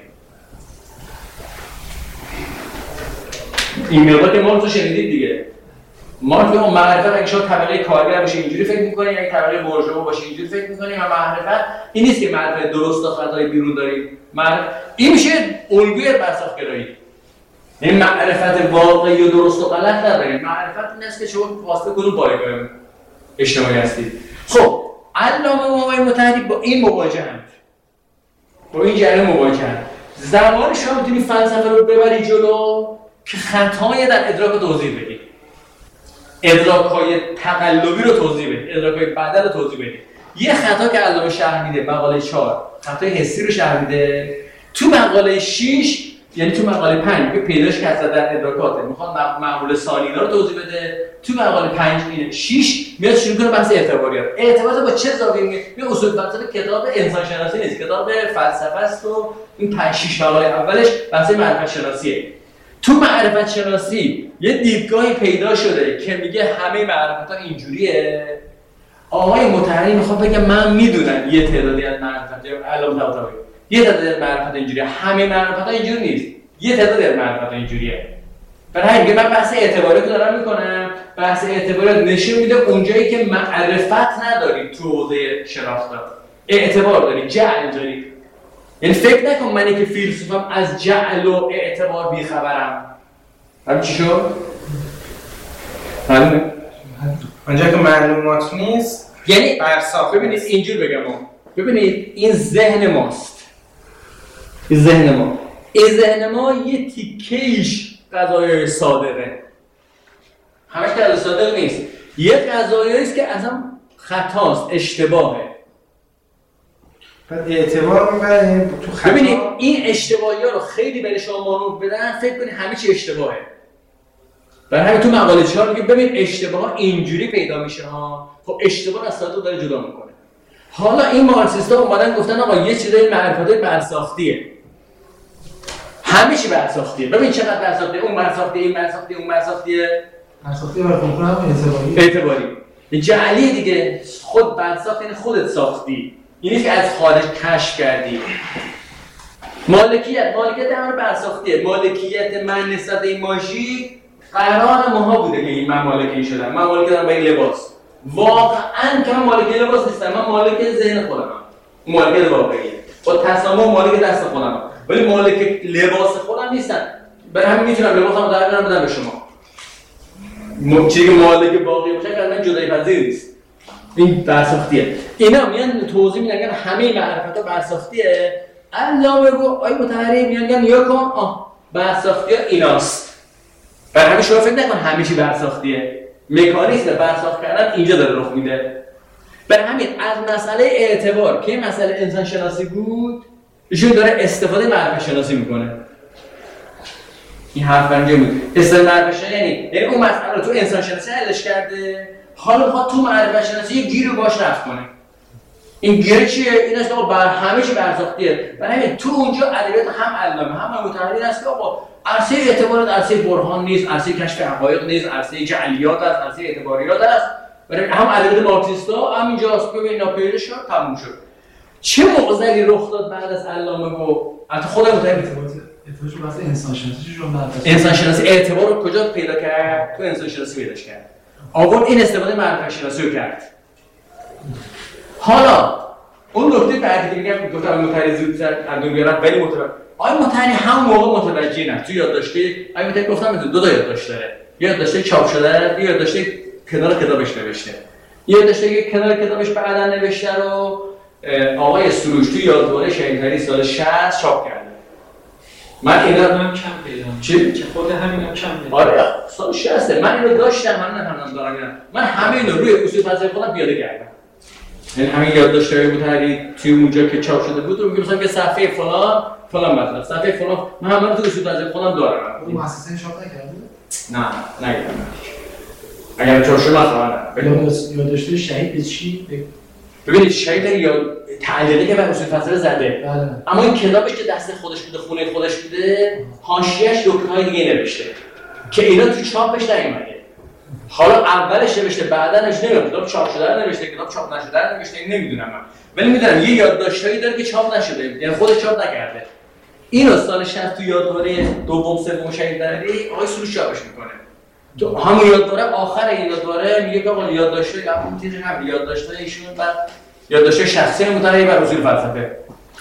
این مقدار که مارکس رو شنیدید دیگه. مارکس میگه معرفت اگه شما طبقه کارگر باشه اینجوری فکر می‌کنی، یا طبقه بورژوا باشه اینجوری فکر می‌کنی، و معرفت این نیست که معرفت درست و خطای بیرون داریم. این میشه الگوی برساختگرایی. این معرفت واقعی و درست و غلط نداریم. معرفت این است که شما واسه کدوم پایگاه اجتماعی هستید. خب علامه و مامای متحدی با این مواجهند، با این جریان مواجهند. زمان شما میتونی فلسفه رو ببری جلو که خطای در ادراک رو توضیح بدی، ادراک‌های تقلبی رو توضیح بدی، ادراک‌های بدل رو توضیح بدی. یه خطا که علامه شرح میده مقاله 4 خطای حسی رو شرح میده. تو مقاله 6 یعنی تو مقاله 5 که پیداش کسر در ادراکاته، میخواد معمول سالینا رو توضیح بده. تو مقاله 5 اینه 6 میاد شروع کنه بحث اعتباریات. اعتبار با چه زاویه‌ای میگه؟ یه اصول فلسفه کتاب انسان شناسی نیست، کتاب فلسفه است و این 5 6 مقاله اولش بحث معرفت شناسیه. تو معرفت شناسی یه دیدگاهی پیدا شده که میگه همه معرفت‌ها اینجوریه. آقای متحری میخواد بگه من میدونم یه تعدادی از معرفت علامه طباطبایی یه تعدادی از معرفت اینجوریه، همه معرفت‌ها اینجوری نیست، یه تعدادی از معرفت‌ها اینجوریه. برای همین من بحث اعتباریات رو دارم میکنم. بحث اعتباریات نشون میده اونجایی که معرفت نداری تو حوزه شناخت، اعتبار داری، جعل داری. یعنی فکر نکن منی که فیلسوفم از جعل و اعتبار بیخبرم. همین چی شد؟ همین
اونجا که معلومات نیست
یعنی
برساخت.
ببینید اینجور بگم ببینید این ذهن ماست. این ذهن ما یه تیکه‌ایش قضایای صادقه. همش که صادق نیست. یه قضایایی است که اصلا خطاست، اشتباهه.
بعد اعتبار میبره تو خطا.
ببینید این اشتباهی‌ها رو خیلی برای شما مانور بدن، فکر کنید همه چی اشتباهه. برای همین تو مقاله 4 میگه ببین اشتباه اینجوری پیدا میشه ها. خب اشتباه از صادق داره جدا میکنه. حالا این مارکسیستا اومدن گفتن آقا یه چیزای معرفتای برساختیه. همه چی برساختیه. ببین چقدر برساختیه، اون برساختیه، این برساختیه، اون برساختیه.
برساختیه برای کنکور هم
اعتباری. جعلی دیگه. خود برساخت یعنی خودت ساختی. اینی که از خارج کشف کردی. مالکیت همه برساختیه. مالکیت من نسبت این ماژیک قرار ماها بوده که این من مالکی شدم. من مالک دارم به این لباس. واقعاً که من مالک لباس نیستم. من مالک ذهن خودمم. مالک واقعیه. با تسامح مالک دست خودمم. ولی مالک لباس خودم نیستم. برای همین میتونم لباسمو در بیارم بدم به شما. چیزی که مالک واقعی باشه که من جدایی پذیر نیست. این برساختیه. اینا میان توضیح میدن همه معرفت‌ها برساختیه. علامه گو آی متحری میان یا کن برساختیه ایناست. برای همین شما فکر نکن همه چی برساختیه. مکانیزم برساخت کردن اینجا داره رخ میده. برای همین از مسئله اعتبار که مسئله انسان شناسی بود، ایشون داره استفاده معرفت شناسی میکنه. این حرف برنجه بود. استفاده معرفت شناسی یعنی اون مسئله رو تو انسان شناسی حلش کرده، حالا میخواد تو معرفت شناسی یه گیری رو باش رفت کنه. این گیر چیه؟ این است که بر همه چی برساختیه. برای همین تو اونجا ادبیات هم علامه هم متحری هست که آقا عرصه اعتبارات عرصه برهان نیست، عرصه کشف حقایق نیست، عرصه جعلیات است، عرصه اعتباریات است. برای هم ادبیات مارکسیستا هم اینجاست که اینا پیدا شد تموم شد. چه معضلی رخ داد بعد از علامه گو؟ البته خودم متحری
ارتباطش بحث انسان شناسی چجوری معرفت؟
انسان شناسی اعتبار رو کجا پیدا کرد؟ تو انسان شناسی پیداش کرد. آورد این استفاده معرفت شناسی رو کرد. حالا اون نکته بعدی که میگم گفتم متحری زودتر اندون بیارم ولی آقای مطهری همون موقع متوجه نه تو یادداشته آقای مطهری گفتم بهتون دو تا یادداشت داره، یه یادداشت چاپ شده، یه یادداشت کنار کتابش نوشته. یه یادداشت که کنار کتابش بعداً نوشته رو آقای سروش تو یادواره شهیدعلی سال 60 چاپ کرده. من اینا
هم کم پیدا
چی؟
که خود همین هم کم پیدا.
آره سال 60 من اینو داشتم، من نفهمیدم دارم اینا. من همه اینو روی اصول فلسفه خودم پیاده کردم. یعنی همین یادداشت‌های مطهری توی اونجا که چاپ شده بود رو میگم مثلا که صفحه فلان مطلب، صفحه فلان من همه رو تو اصول فلسفه خودم دارم.
اون مؤسسه چاپ نکرده؟
نه اگر چاپ شده مثلا
یادداشت شهید به چی؟
ببینید شهید یا تعلیقی که بر اصول فلسفه زده.
بله.
اما این کتابش که دست خودش بوده، خونه خودش بوده، حاشیه‌اش نکته‌های دیگه نوشته که اینا تو چاپش نیومده. حالا اولش نوشته بعدنش نمیدونم کتاب چاپ شده رو نوشته، کتاب چاپ نشده رو نوشته، نمیدونم من. ولی میدونم یه یادداشتایی داره که چاپ نشده، یعنی خودش چاپ نکرده. اینو سال 60 تو یادواره دوم سوم شهیدعلی آقای سروش چاپش میکنه. تو همون یادداره آخر این یادداره میگه که آقا یادداشتای همون چیزی هم یادداشتای ایشون بعد یادداشت شخصی مطالعه بر اصول فلسفه.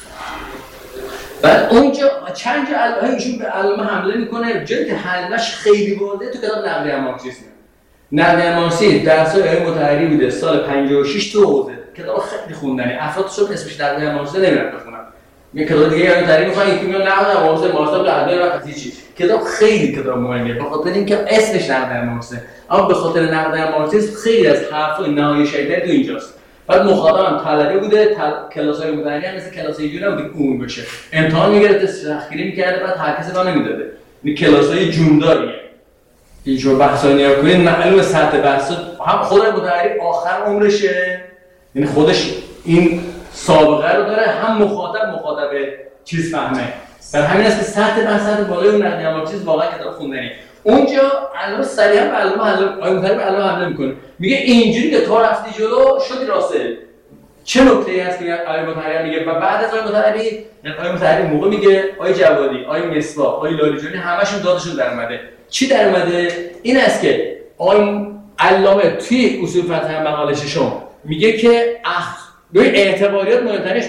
بعد اونجا چند جا ایشون به علامه حمله میکنه، جایی که حملهش خیلی بوده تو کتاب نقد مارکسیسم. نقد مارکسیسم درسای آقای مطهری بوده سال 56 تو حوزه، کتاب خیلی خوندنی، افراد شب اسمش نقد مارکسیسم نمیرن بخونن. یه کتاب دیگه آقای مطهری میخوان یکی میگن نقد مارکسیسم قلبی و چی. کتاب خیلی کتاب مهمه به خاطر اینکه اسمش نقد مارکسیسم، اما به خاطر نقد مارکسیسم خیلی از حرفای نهایی شهیدعلی تو اینجاست. بعد مخاطبم طلبه بوده، کلاسای مطهری هم مثل کلاسای جون نبوده عمومی بشه. امتحان میگرفت، سختگیری میکرده، بعد هر کسی راه نمیداده. این کلاسای جونداریه. اینجور بحثا نیا کنید معلومه سطح بحث هم خود مطهری آخر عمرشه، یعنی خودش این سابقه رو داره، هم مخاطب چیز فهمه. در همین است که سطح بحث بالای اون نقد مارکسیسم واقعا کتاب خوندنی. اونجا علامه صریحا به علامه حمله میکنه، میگه اینجوری که تو رفتی جلو شدی راسل. چه نکته‌ای هست که علامه مطهری میگه و بعد از علامه مطهری موقع میگه آقای جوادی، آقای مصباح، آقای لاریجانی همشون دادشون در اومده. چی در اومده؟ این است که آقای علامه توی اصول فلسفه مقاله ششم میگه که روی اعتباریات مهمترینش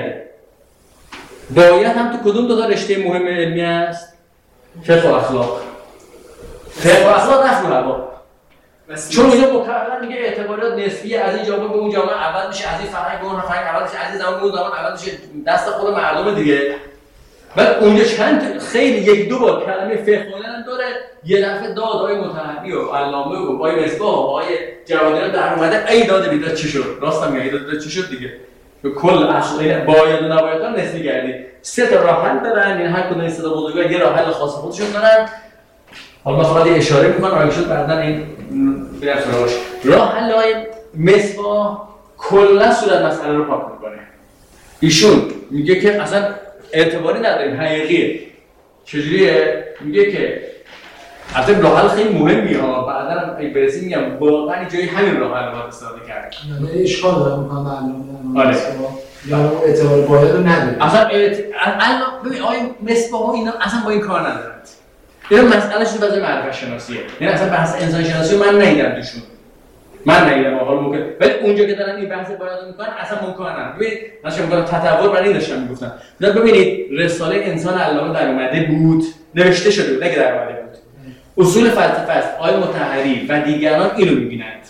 باید هم تو کدوم دو تا رشته مهم علمی است؟ فقه و اخلاق. فقه و اخلاق رفت رو هوا. چون اینجا مکرر میگه اعتباریات نسبیه، از این جامعه به اون جامعه اول میشه، از این فرهنگ به اون فرهنگ اول میشه، از این زمان به اون زمان اول میشه، دست خود مردم دیگه. بعد اونجا چند خیلی یک دو بار کلمه فقه خوندن داره، یه دفعه داد آقای مطهری و علامه و آقای مصباح و آقای جوادی در اومده ای داد بیداد چی شد؟ راستم میگه داد چی شد دیگه. به کل اصل باید و نباید ها نسبی کردی. سه تا راه حل دارن، این هر کدوم این سه تا بزرگا یه راه حل خاص خودشون دارن. حالا من فقط اشاره میکنم اگه شد بعداً این بریم سراغش. راه حل های مصباح کلا صورت مسئله رو پاک میکنه. ایشون میگه که اصلا اعتباری نداریم، حقیقیه. چجوریه؟ میگه که اصلا راه حل خیلی مهمیه ها، بعداً اگه برسیم میگم واقعا جای همین راه حل رو استفاده کرد.
یعنی اشکال داره میکنم معلومه.
آره.
یا اعتبار باید رو نداره.
اصلا ببین آقای مصباح ها اینا اصلا با این کار ندارند. اینا مسئلهش تو بحث معرفت شناسیه. یعنی اصلا بحث انسان شناسی من ندیدم توشون. من ندیدم حالا ممکن ولی اونجا که دارن این بحث باید میکنن اصلا ممکن نه. ببینید من چه میگم تطور برای این داشتم میگفتم. ببینید رساله انسان علامه در اومده بود، نوشته شده بود، نگه در اومده بود. اصول فلسفه است. آقای مطهری و دیگران اینو میبینند.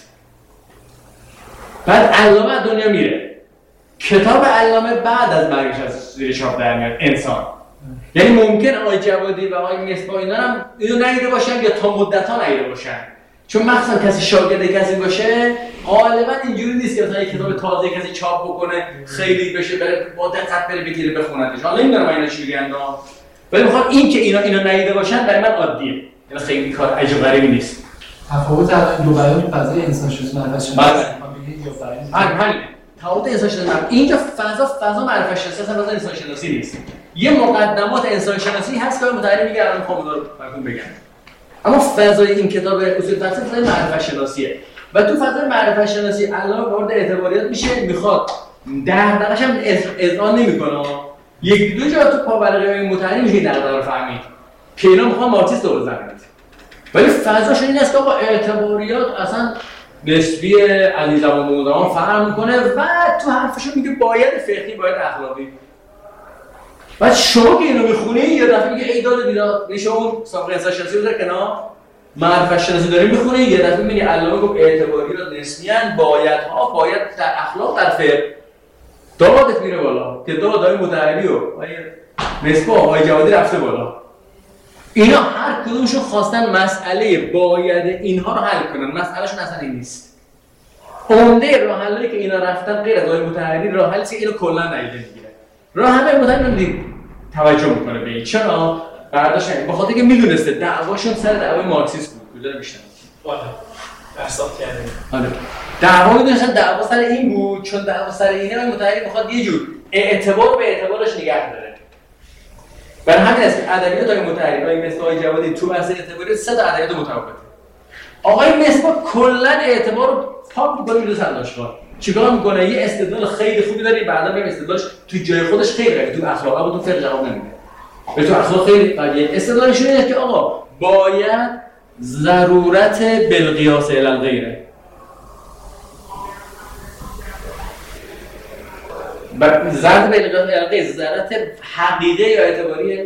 بعد علامه از دنیا میره. کتاب علامه بعد از مرگش از زیر چاپ در میاد انسان. یعنی ممکن آقای جوادی و آقای مصباح اینا هم اینو ندیده باشن یا تا مدت‌ها ندیده باشن. چون مخصوصا کسی شاگرد کسی باشه غالبا اینجوری نیست که مثلا یک کتاب تازه کسی چاپ بکنه خیلی بشه بره با دقت بره بگیره بخوندش. حالا نمیدونم اینا چی میگن ولی میخوام این که اینا ندیده باشن برای من عادیه. یعنی خیلی کار عجیب غریبی نیست.
تفاوت الان دو بیان تو فضای انسان شناسی معرفت شناسی
همین تفاوت انسان شناسی اینجا فضا معرفت شناسی اصلا فضا انسان شناسی نیست. یه مقدمات انسان شناسی هست که مطالعه میگه الان میخوام اون رو براتون بگم. اما فضای این کتاب اصول فلسفه فضای معرفت شناسیه و تو فضای معرفت شناسی علاوه بر وارد اعتباریات میشه میخواد دغدغه‌اش هم اذعان نمیکنه. یک دو جا تو پاورقی مطالعه میشه دغدغه رو فهمید که اینا میخوان مارکسیست رو بزنن. ولی فضاش این است که با اعتباریات اصلا نسبی از این زمان به اون زمان فرق میکنه و تو حرفش میگه باید فقهی باید اخلاقی. بعد شما که اینو میخونی یه دفعه میگه ای داد بیداد، میشه اون سابقه انسان شناسی بذار کنار، معرفت شناسی داری میخونی، یه دفعه میگه علامه گفت اعتباری را نسبیاً باید در اخلاق در فقه دادت میره بالا که دادای متعالی و نسبه آقای جوادی رفته بالا. اینا هر کدومشون خواستن مسئله باید اینها رو حل کنن، مسئلهشون اصلا این نیست. عمده راه حلی که اینا رفتن غیر از آقای متعالی راه حلی که اینو کلا نایده میگیره. راه حل متعالی توجه میکنه به این. چرا؟ برداشتن بخاطر که میدونسته دعواشون سر دعوای مارکسیسم بود. کجا میشن؟
بالا. برساخت کردیم.
آره. دعوا میدونستن دعوا سر این بود، چون دعوا سر اینه آقای متعالی میخواد یه جور اعتبار به اعتبارش نگه داره. برای همین است که ادبیات آقای متعالی مثل آقای جوادی تو بحث اعتباری سه تا ادبیات متفاوته. آقای مصباح کلا اعتبار رو پاک می‌کنه میره سر دانشگاه. چیکار می‌کنه؟ یه استدلال خیلی خوبی داره، بعدا میگم استدلالش تو جای خودش خیلی قویه، تو اخلاق و تو فقه جواب نمیده. به تو اخلاق خیلی قویه. استدلالش اینه که آقا باید ضرورت بالقیاس الی الغیره. ضرورت بالقیاس الی الغیره ضرورت حقیقی یا اعتباریه؟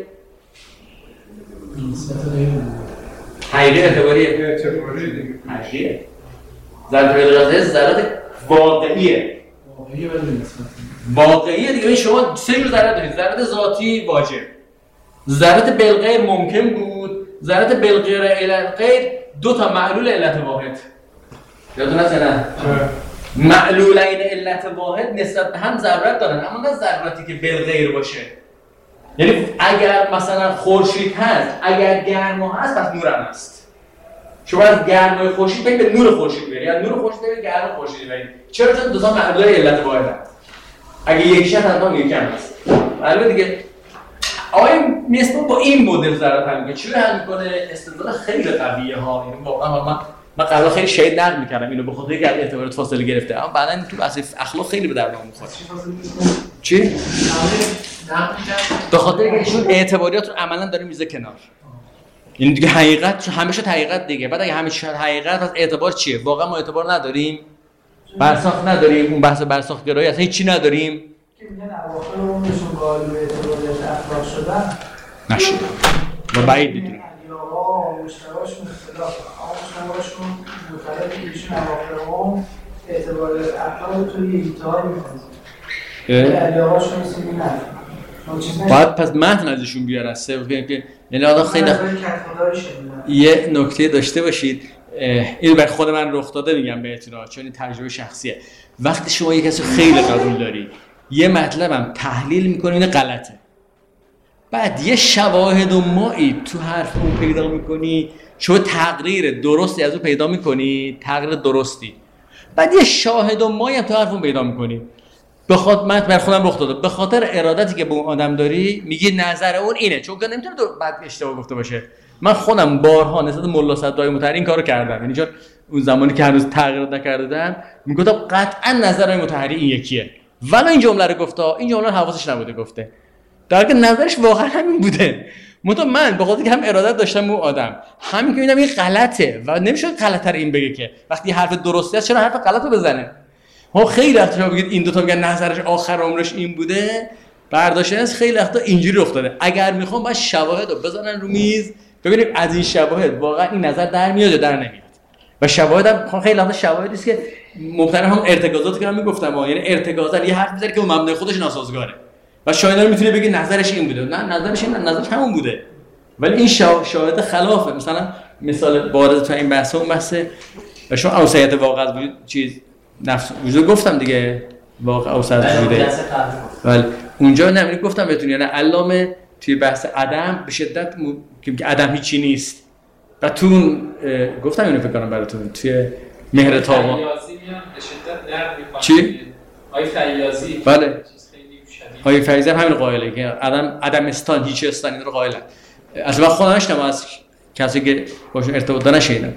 حقیقی اعتباریه. حقیقیه. ضرورت بالقیاس ضرورت واقعیه. واقعیه دیگه. شما سه جور ضرورت دارید. ضرورت ذاتی واجب. ضرورت بالغیر ممکن بود. ضرورت بالغیر الی الغیر دو تا معلول علت واحد. یادتون هست نه؟ معلولین علت واحد نسبت به هم ضرورت دارن، اما نه ضرورتی که بالغیر باشه. یعنی اگر مثلا خورشید هست، اگر گرما هست، پس نور هم هست. شما از گرمای خورشید برید به نور خورشید برید، یا نور خورشید برید گرم خورشید برید. چرا؟ چون دو تا معلول علت واحد هست. اگه یکیش هست حتما یکی هم هست. البته دیگه آقای مصباح با این مدل ضرورت حل میکنه. چی حل میکنه؟ استدلال خیلی قویه ها. اینو واقعا من قبلا خیلی شهید نقد میکردم اینو به خاطر اینکه از اعتبارات فاصله گرفته، اما بعدن تو اصل اخلاق خیلی به درد میخوره. چی؟ به خاطر اینکه ایشون اعتباریات رو عملا داره میذاره کنار. این دیگه حقیقت همیشه حقیقت دیگه. بعد اگه همیشه حقیقت از اعتبار چیه؟ واقعا ما اعتبار نداریم. برساخت نداریم، اون بحث برساخت گرایی اصلا هیچی نداریم.
که میگن اواخر عمرشون قائل به اعتباریات اخلاق شدن.
نشد. و بعید میدونم.
آقا مشتبهشون اختلاف. آقا مشتبهشون مطلب که ایشون اواخر عمر اعتباریات اخلاق تو یه ایتهایی می‌کنه. علی آقاشون مثل این نه.
باید پس متن ازشون بیارن که یعنی آدم خیلی یه نکته داشته باشید. اینو بر خود من رخ داده میگم بهتون، چون این تجربه شخصیه. وقتی شما یک کسی خیلی قبول داری، یه مطلبم تحلیل میکنی این غلطه، بعد یه شواهد و مایی تو حرف اون پیدا میکنی، شما تقریر درستی از اون پیدا میکنی، تقریر درستی، بعد یه شاهد و مایی هم تو حرف اون پیدا میکنی. من بر خودم رخ داده، به خاطر ارادتی که به اون آدم داری میگی نظر اون اینه، چون که نمیتونه بعد اشتباه گفته باشه. من خودم بارها نسبت ملا صدرای مطهری این کارو کردم، یعنی چون اون زمانی که هنوز تغییر نکردم میگفتم قطعا نظر مطهری این یکیه، ولی این جمله رو گفته، این جمله حواسش نبوده گفته، در حالی که نظرش واقعا همین بوده. من به خاطر که هم ارادت داشتم اون آدم، همین که میدونم این غلطه و نمیشه غلط‌تر این بگه که وقتی حرف درستی است چرا حرف غلطو بزنه. ها خیلی وقتا شما بگید این دو تا میگن نظرش آخر عمرش این بوده، برداشتن خیلی وقتا اینجوری رخ داده. اگر میخوام باید شواهد رو بزنن رو میز ببینیم از این شواهد واقعا این نظر در میاد یا در نمیاد. و شواهد هم خیلی وقتا شواهدی است که مبتنی هم ارتکازاتی که من میگفتم، یعنی ارتکازا یه حرف میذاره که اون مبنای خودش ناسازگاره و شاید میتونه بگه نظرش این بوده، نه نظرش این، نظرش همون بوده، ولی این شواهد خلافه. مثال بارز تو این بحث اون بحثه و شما اوصیت واقع از چیز نفس وجود گفتم دیگه، واقع اوصیت وجوده، ولی اونجا نمیدونم گفتم بهتون، یعنی علامه توی بحث عدم به شدت که عدم هیچی نیست و تو گفتم اینو فکر کنم براتون توی مهر تابان
فیاضی میان به شدت نقد میکنن.
چی؟
آقای فیاضی
بله آقای فیاضی هم همین قائله که عدم استان هیچ استان این رو قائلن. از من خودم نشدم از کسی که باشون ارتباط داشتم نشیدم.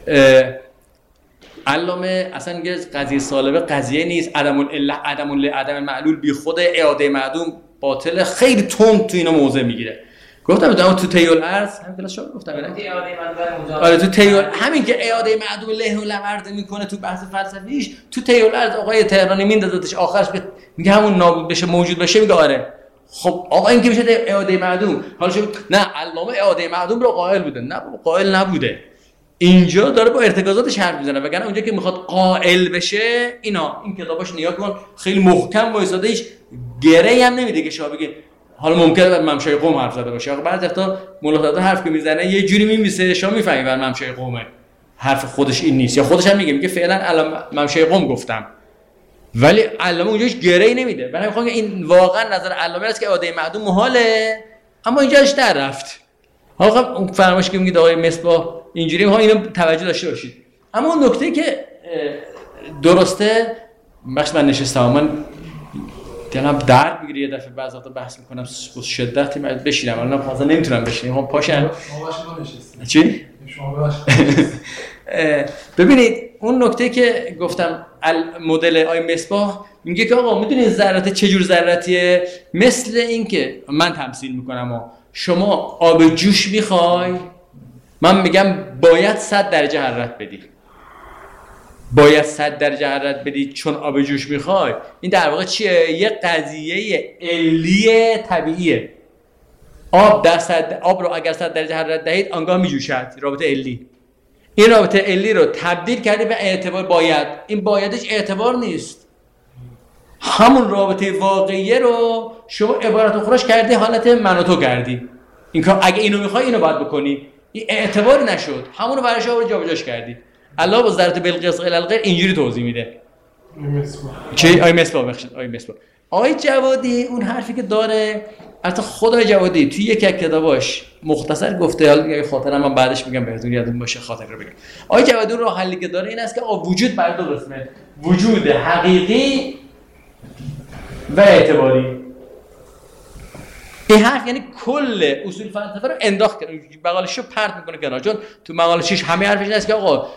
علامه اصلا میگه قضیه سالبه قضیه نیست، عدم معلول بی خود، اعاده معدوم باطله، خیلی تند تو اینا موضع میگیره. گفتم تو تیول ارز همین کلاس شما گفتم اینا آره تو تیول همین که اعاده معدوم له و لورده میکنه تو بحث فلسفیش، تو تیول ارز آقای تهرانی میندازتش آخرش میگه همون نابود بشه موجود بشه، میگه آره خب آقا این که میشه اعاده معدوم. حالا شد نه علامه اعاده معدوم رو قائل بوده، نه قائل نبوده. اینجا داره با ارتکازاتش حرف میزنه، وگرنه اونجا که میخواد قائل بشه این کتاباش نگاه کن خیلی محکم وایساده، هیچ گره‌ای هم نمیده که شما بگه. حالا ممکنه بر ممشای قوم حرف زده باشه، بعضی وقتا ملاحظات حرف که میزنه یه جوری میمیسه شما میفهمی بر ممشای قومه، حرف خودش این نیست، یا خودش هم میگه فعلا الان ممشای قوم گفتم، ولی علامه اونجاش گره‌ای نمیده. برای میخوام این واقعا نظر علامه است که اعاده معدوم محاله، اما اینجاش در رفت. حالا اون فرمایش که میگید آقای مصباح اینجوری، ها اینو توجه داشته باشید. اما اون نکته که درسته، من نشستم من دلم درد میگیره یه دفعه بعضی وقتا بحث میکنم با شدت بشینم، الان مثلا نمیتونم بشینم، هم پاشم. چی؟ ببینید اون نکته که گفتم مدل آی مصباح میگه که آقا میدونید ذرات چه جور ذراتیه؟ مثل این که من تمثیل میکنم شما آب جوش میخوای، من میگم باید 100 درجه حرارت بدی، باید 100 درجه حرارت بدی چون آب جوش میخوای. این در واقع چیه؟ یه قضیه علی طبیعیه. آب رو اگر 100 درجه حرارت دهید آنگاه میجوشد، رابطه علی. این رابطه علی رو تبدیل کردی به اعتبار باید. این بایدش اعتبار نیست، همون رابطه واقعیه رو شما عبارت اخراش کردی، حالت من و تو کردی. این کار اگه اینو میخوای اینو باید بکنی، این اعتباری نشد، همون رو برای شما جابجاش کردی. الله با ذرات بالقیاس الی الغیر اینجوری توضیح میده. چی؟ آی مصباح بخشید، آی مصباح. آی جوادی اون حرفی که داره، البته خدای جوادی توی یک کتاباش مختصر گفته، حالا دیگه خاطرم من بعدش میگم بهتون یادتون باشه خاطر رو بگم. آی جوادی اون راه حلی که داره این است که وجود بر دو قسمه، وجود حقیقی و اعتباری. این حرف یعنی کل اصول فلسفه رو انداخت، مقاله‌شو پرت میکنه کنار، چون تو مقاله 6 همه حرفش این است که آقا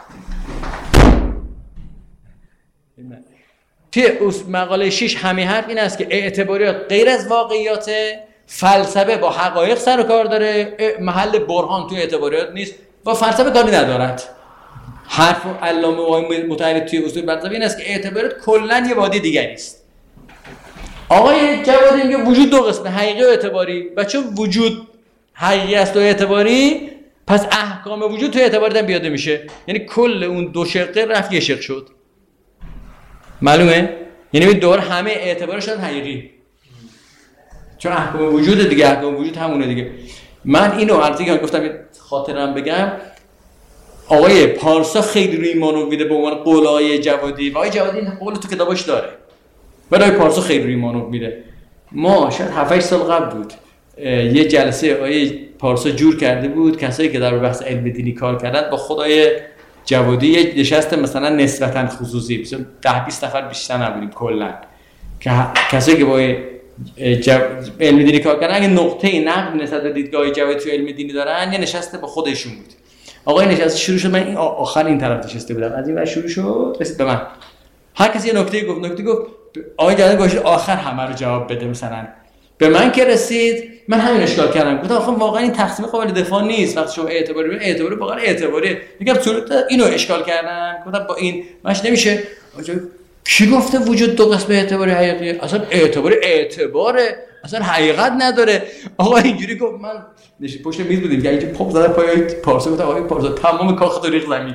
توی مقاله 6 همه حرف این است که اعتباریات غیر از واقعیات، فلسفه با حقایق سر و کار داره، محل برهان توی اعتباریات نیست و فلسفه کاری ندارد. حرف علامه و متعهد توی اصول فلسفه این است که اعتباریات کلاً یه وادی دیگری است. آقای جوادی میگه وجود دو قسمه، حقیقی و اعتباری، و چون وجود حقیقی است و اعتباری، پس احکام وجود توی اعتباری هم بیاده میشه. یعنی کل اون دو شقه رفت یه شق شد. معلومه؟ یعنی دور همه اعتبار شدن حقیقی، چون احکام وجود دیگه، احکام وجود همونه دیگه. من اینو البته که گفتم خاطرم بگم، آقای پارسا خیلی روی مانو میده به عنوان قول آقای جوادی، و آقای جوادی این قول تو کتابش داره، ولی آقای پارسا خیلی روی مانو میده. ما شاید 7-8 سال قبل بود یه جلسه آقای پارسا جور کرده بود کسایی که در بحث علم دینی کار کردن با خدای جوادی، یه نشست مثلا نسبتاً خصوصی، مثلا 10-20 نفر بیشتر نبودیم کلا، که کسایی که با علم دینی کار کردن اگه نقطه نقد نسبت به دیدگاه جوادی تو علم دینی دارن، یه نشست با خودشون بود. آقای نشست شروع شد، من این آخر این طرف نشسته بودم، از این ور شروع شد رسید به من، هر کسی یه نکته گفت، آقای جوادی گوش آخر همه رو جواب بده. مثلا به من که رسید، من همین اشکال کردم، گفتم آخه واقعا این تقسیم قابل دفاع نیست، وقتی شما اعتباری واقعا اعتباریه. میگم اینو اشکال کردم، گفتم با این ماش نمیشه. کی گفته وجود دو قسم اعتباری حقیقیه؟ اصلا اعتباری اعتباره، اصلا حقیقت نداره. آقا اینجوری گفت، من پشت میز بودیم که اینجا پاپ زدم پای پارسا، گفتم آقای پارسا تمام کاخ ریخت زمین.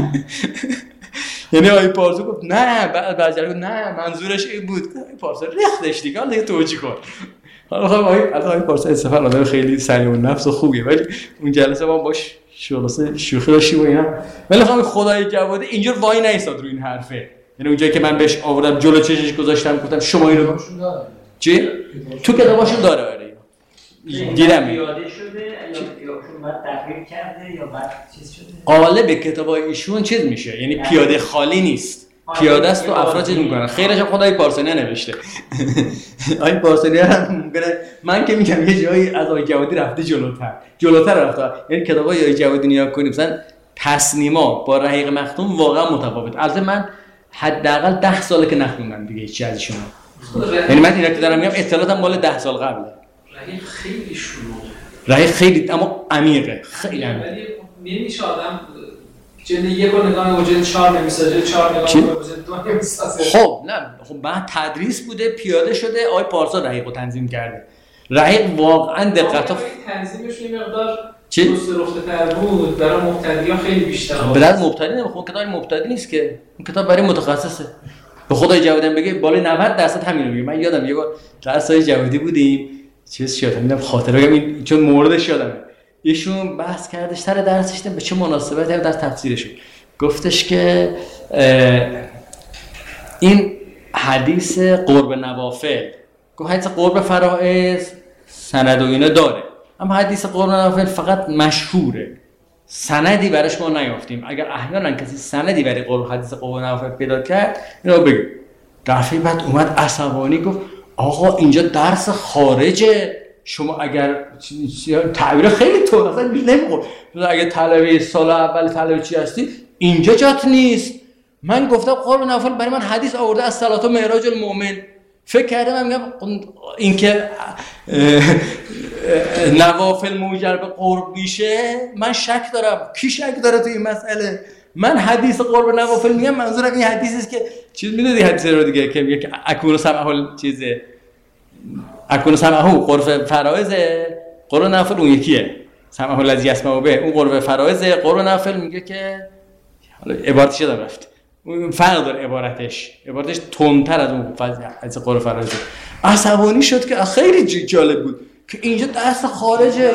یعنی آقای پارسا گفت نه، بعد گفت نه منظورش این بود. آقای پارسا ریختش دیگه، حالا دیگه توجیه کن. حالا آقای پارسا اصلا آدم خیلی سریع النفس و خوبیه، ولی اون جلسه ما باش شوخی داشتیم و اینا، ولی خدای جوادی اینجور وای نایستاد روی این حرفه. یعنی اونجایی که من بهش آوردم جلو چشش گذاشتم، گفتم شما اینو چی؟ تو کتاباشون داره. آره دیدم
پیاده شده یا بعد تغییر کرده یا بعد چیز شده.
قالب کتابای ایشون چیز میشه، یعنی پیاده خالی نیست، پیاده است و افراد چیز میکنن. خیرش هم خدای پارسانی نوشته. آقای پارسانی هم ممکنه، من که میگم یه جایی از آقای جوادی رفته جلوتر رفته. یعنی کتابای آقای جوادی نگاه کنیم، مثلا تصنیما با رحیق مختوم واقعا متفاوت. البته من حداقل 10 ساله که نخوندم دیگه هیچ از ایشون. یعنی من اینا که دارم میگم اطلاعاتم مال 10 سال قبله.
رحیق خیلی شلوغه،
رحیق خیلی اما عمیقه، خیلی عمیقه.
ولی نمیشه آدم جلد 1 رو نگاه وجود 4 نمیسازه، جلد 4 نگاه وجود 2 نمیسازه.
خب نه خب بعد تدریس بوده، پیاده شده، آقای پارسا رحیقو تنظیم کرده. رحیق واقعا دقت
تنظیمش یه مقدار
چی؟
رفته‌تر بود، برای مبتدی‌ها خیلی بیشتر.
برای مبتدی نمیخوام، کتاب مبتدی نیست که، این کتاب برای متخصصه. به خدای جوادم بگه بالای 90% همین رو میگه. من یادم یه بار درسای جوادی بودیم، چیز شد میگم خاطره این چون موردش یادمه. ایشون بحث کردش سر درسش به چه مناسبتی در تفسیرش گفتش که این حدیث قرب نوافل، گفت حدیث قرب فرائض سند و اینا داره، اما حدیث قرب نوافل فقط مشهوره، سندی براش ما نیافتیم. اگر احیانا کسی سندی برای قرب حدیث قرب نوافل پیدا کرد اینو بگو. دفعه بعد اومد عصبانی گفت آقا اینجا درس خارجه، شما اگر تعبیر خیلی تو اصلا نمیخور، اگر طلبه سال اول طلبه چی هستی اینجا جات نیست. من گفتم قرب نوافل برای من حدیث آورده از صلات و معراج المؤمن. فکر کردم من میگم این که نوافل موجب به قرب میشه، من شک دارم. کی شک داره تو این مسئله؟ من حدیث قرب نوافل میگم منظورم این حدیثی است که چیز میدونی حدیث رو دیگه که میگه که اکون سمعه چیزه، اکون سمعه قرب فرائض، قرب نوافل اون یکیه، سمعه الذی یسمع به اون قرب فرائض، قرب نوافل میگه که حالا عبارتش یادم رفت، فرق داره عبارتش تندتر از اون از قرب فرائض. عصبانی شد که خیلی جالب بود که اینجا درس خارجه،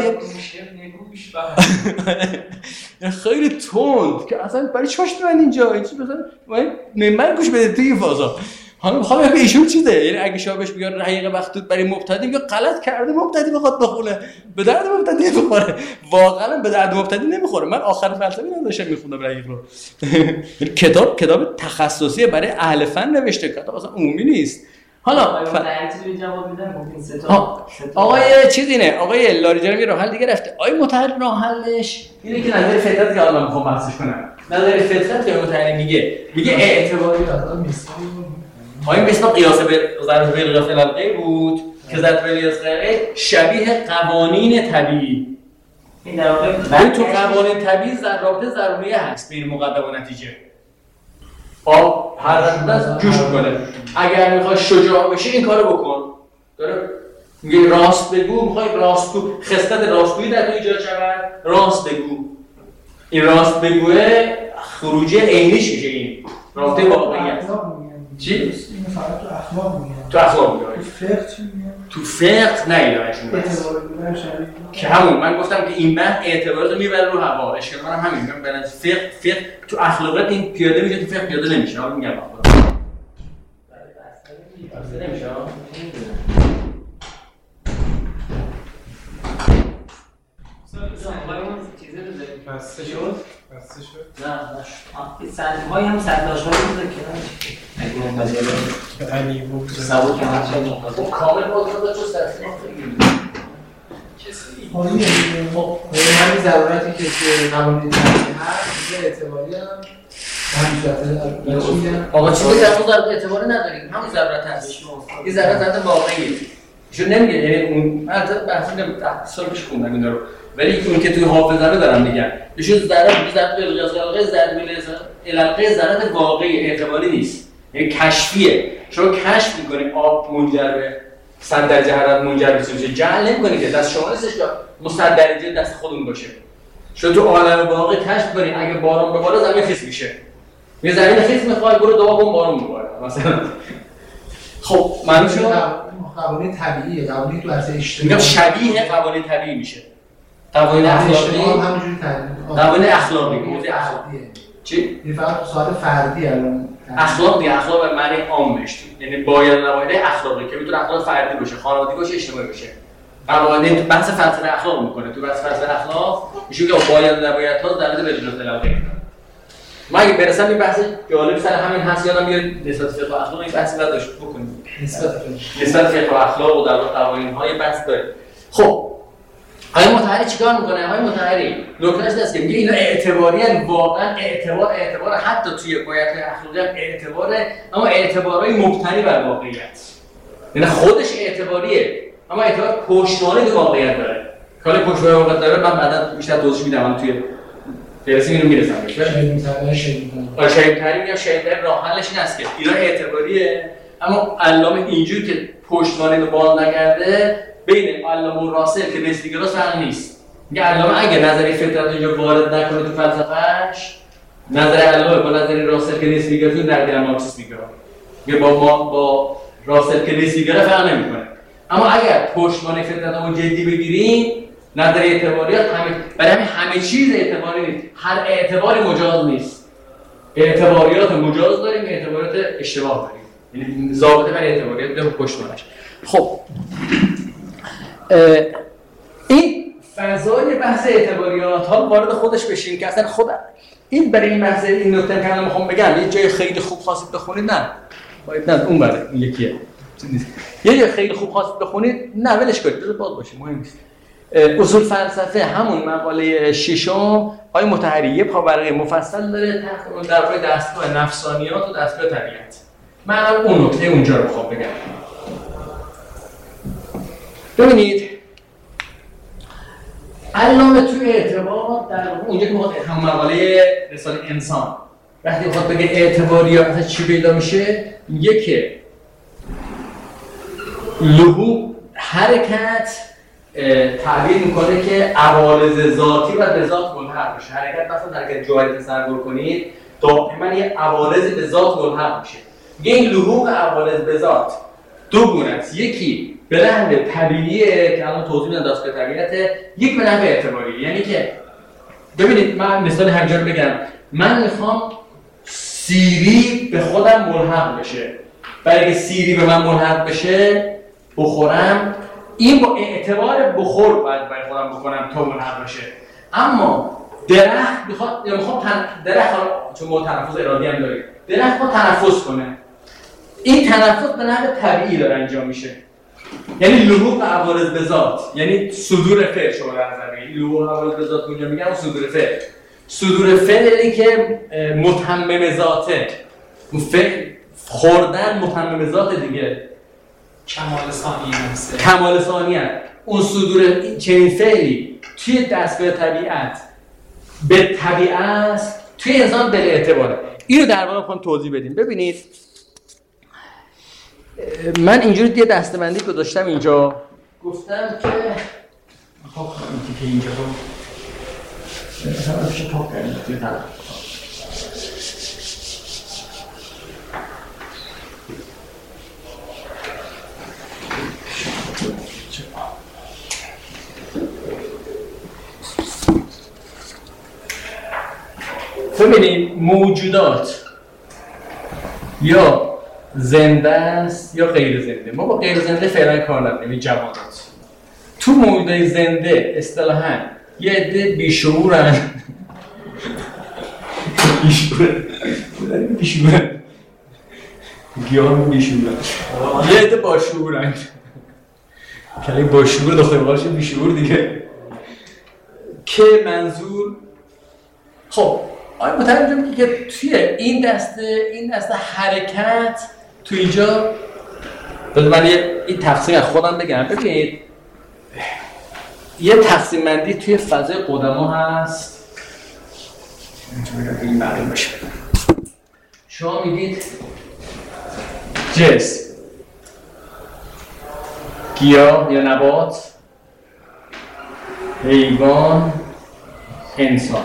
خیلی تند که اصلا برای چی باشه من اینجا چی مثلا من گوش بده توی فازا. حالا میخوام بگم ایشون چیزه، یعنی اگه شما بهش بگن رحیق مخطوط برای مبتدی یا غلط کرده، مبتدی بخواد بخونه به درد مبتدی نمیخوره، واقعا به درد مبتدی نمیخوره. من آخر فلسفه نداشتم میخوندم رحیق رو. کتاب تخصصی برای اهل فن نوشته، کتاب اصلا عمومی نیست. حالا آقای چیز اینه، آقای لاریجانی راه حل دیگه رفته. آقای مطهر راه حلش اینه که نظر فطرت که الان میخوام بحثش کنم. نظر فطرت که مطهر میگه اعتباری آقای مثلا قیاس به ضرب به قیاس الالقی بود که ضرب به قیاس الالقی شبیه قوانین طبیعی. این در واقع تو قوانین طبیعی رابطه ضروریه هست بین مقدم و نتیجه. آب حرکت دست جوش میکنه. اگر میخوای شجاع بشی این کارو بکن. داره میگه راست بگو، میخوای راستگو، خصلت راستگویی در تو ایجاد شود، راست بگو. این راست بگوه خروجی عینیش میشه، این رابطه واقعیت. چی؟
این فقط تو اخلاق میگه.
تو اخلاق میگه.
تو فقه چی میگه؟
تو فقه نه اینا
اعتبار بودن شریف.
که همون من گفتم که این بحث اعتبارات میبره رو هوا. اشکال منم همین میگم برای فقه تو اخلاقات این پیاده میشه، تو فقه پیاده نمیشه. حالا میگم بحث نمیشه.
بسته شد؟ بسته شد؟
نه سندهای هم سرداشت‌هایی بوده که اگه مجاله
علی بود
سبو که هر چه مقدم
کامل بازم داشت و سرسنه
کسی
خب همین ضرورتی که توی قوانین طبیعی هست دیگه اعتباری هم همین صورت میگن.
آقا چیزی در اون ضرورت اعتباری نداریم، همون ضرورت هست. این ضرورت واقعیه. ایشون نمیگه، یعنی اون البته بحث نمی‌کنه، سال پیش خوندم اینا رو، ولی اون که توی حافظه رو دارم میگن. ایشون ضرورت الالقی ضرورت واقعی اعتباری نیست، یعنی کشفیه. شما کشف می‌کنید آب منجر به 100 درجه حرارت منجر به سوزش، جعل نمی‌کنید که دست شما نیستش که 100 درجه دست خودمون باشه. شما تو عالم واقع کشف کنید اگه بارون بباره زمین خیس میشه. یه زمین خیس می‌خواد برو دعا کن بارون بباره مثلا. خب معلوم شد
قوانین طبیعیه، قوانین تو عرصه اجتماعی
میگم شبیه قوانین طبیعی میشه. قوانین اخلاقی
همونجوری
قوانین اخلاقی موضوع اخلاقی چی؟
این فقط تو ساعت فردی الان
اخلاق دیگه، اخلاق به معنی عامش، یعنی باید نباید اخلاقی که میتونه اخلاق فردی باشه، خانوادگی باشه، اجتماعی باشه. قوانین بحث فلسفه اخلاق میکنه، تو بحث فلسفه اخلاق میشه که باید نباید ها در مورد بلوغ الالقی. ما اگه برسم این بحث جالب سر همین هست، یادم میاد نسبت فقه و اخلاق این بحث بعد داشت بکنیم. نسبت فقه و اخلاق و در قوانین های بحث داره. خب آقای مطهری چیکار میکنه؟ آقای مطهری نکتهش هست که میگه اینا اعتباری ان، واقعا اعتبار حتی توی بایدهای اخلاقی هم اعتباره، اما اعتبارای مبتنی بر واقعیت. یعنی خودش اعتباریه اما اعتبار پشتوانه به واقعیت داره. کاری پشتوانه واقعیت داره من بعدا بیشتر توضیح میدم توی برسیم اینو میرسم بهش.
شاید
یا شاید راه حلش این است که اینا اعتباریه، اما علامه اینجور که پشتوانه رو باز نکرده بین علامه و راسل که نسبیگرا فرق نیست. میگه علامه اگه نظری فطرت اینجا وارد نکنه تو فلسفه‌اش، نظر علامه با نظر راسل که نسبیگرا تو در دل مارکسیسم میگه. میگه با راسل که نسبیگرا فرق نمیکنه. اما اگر پشتوانه فطرت رو جدی بگیریم، نظر اعتباریات برای همه چیز اعتباری نیست. هر اعتباری مجاز نیست. اعتباریات مجاز داریم، اعتباریات اشتباه داریم. یعنی ضابطه برای اعتباریات به پشتوانش. خب این فضای بحث اعتباریات ها وارد خودش بشیم که اصلا خود این برای این بحث این نکته که الان میخوام بگم یه جای خیلی خوب خواستید بخونید نه باید نه اون بره این یکیه یه جای خیلی خوب خواستید بخونید نه ولش کنید بذار باز باشه مهم نیست. اصول فلسفه همون مقاله ششم آقای مطهری یه پاورقی مفصل داره تحت در واقع دستگاه نفسانیات و دستگاه طبیعت. من اون نکته اونجا رو میخوام بگم. ببینید علامه توی اعتبار در اونجا که میخواد هم مقاله رساله انسان وقتی میخواد بگه اعتباریات اصلا چی پیدا میشه میگه که لهو حرکت تعبیر میکنه که عوارض ذاتی و به ذات ملحق میشه. حرکت مثلا در جایی تصور کنید دائما یه عوارض به ذات ملحق میشه. میگه این لحوق عوارض به ذات دو گونه است، یکی به نحو طبیعیه که الان توضیح میدم دستگاه طبیعته، یک به نحو اعتباری. یعنی که ببینید من مثال همینجا رو بگم، من میخوام سیری به خودم ملحق بشه، برای که سیری به من ملحق بشه بخورم این با اعتبار بخور باید برای خودم بکنم تا ملحق بشه. اما درخت میخوام درخت چون ما تنفس ارادی هم داریم درخت ما تنفس کنه، این تنفس به نحو طبیعی داره انجام میشه. یعنی لحوق عوارض به ذات، یعنی صدور فعل شما در نظر بگیرید. لحوق عوارض به ذات اونجا میگم صدور فعل. صدور فعلی که متمم ذاته. فعل خوردن متمم ذات دیگه. کمال ثانیه. اون صدور چنین فعلی توی دستگاه طبیعت به طبیعت توی انسان بل اعتباره. اینو در واقع میخوام توضیح بدیم. ببینید من اینجوری یه دسته‌بندی گذاشتم اینجا گفتم که خب این که اینجا رو مثلا میشه پاک کردیم ببینید موجودات یا زنده است یا غیر زنده. ما با غیر زنده فعلا کار نداریم، این جمادات. تو موجودات زنده اصطلاحاً یه عده بیشعورن بیشعورن گیاه بیشعورن یه عده باشعورن کلی باشعور داخل باشی بیشعور دیگه که منظور خب آیا مطمئن میگم که توی این دسته حرکت تو اینجا من این تقسیم از خودم بگم. ببینید یه تقسیم بندی توی فضای قدما هست این معلوم باشه. شما میگید جسم گیاه یا نبات حیوان انسان.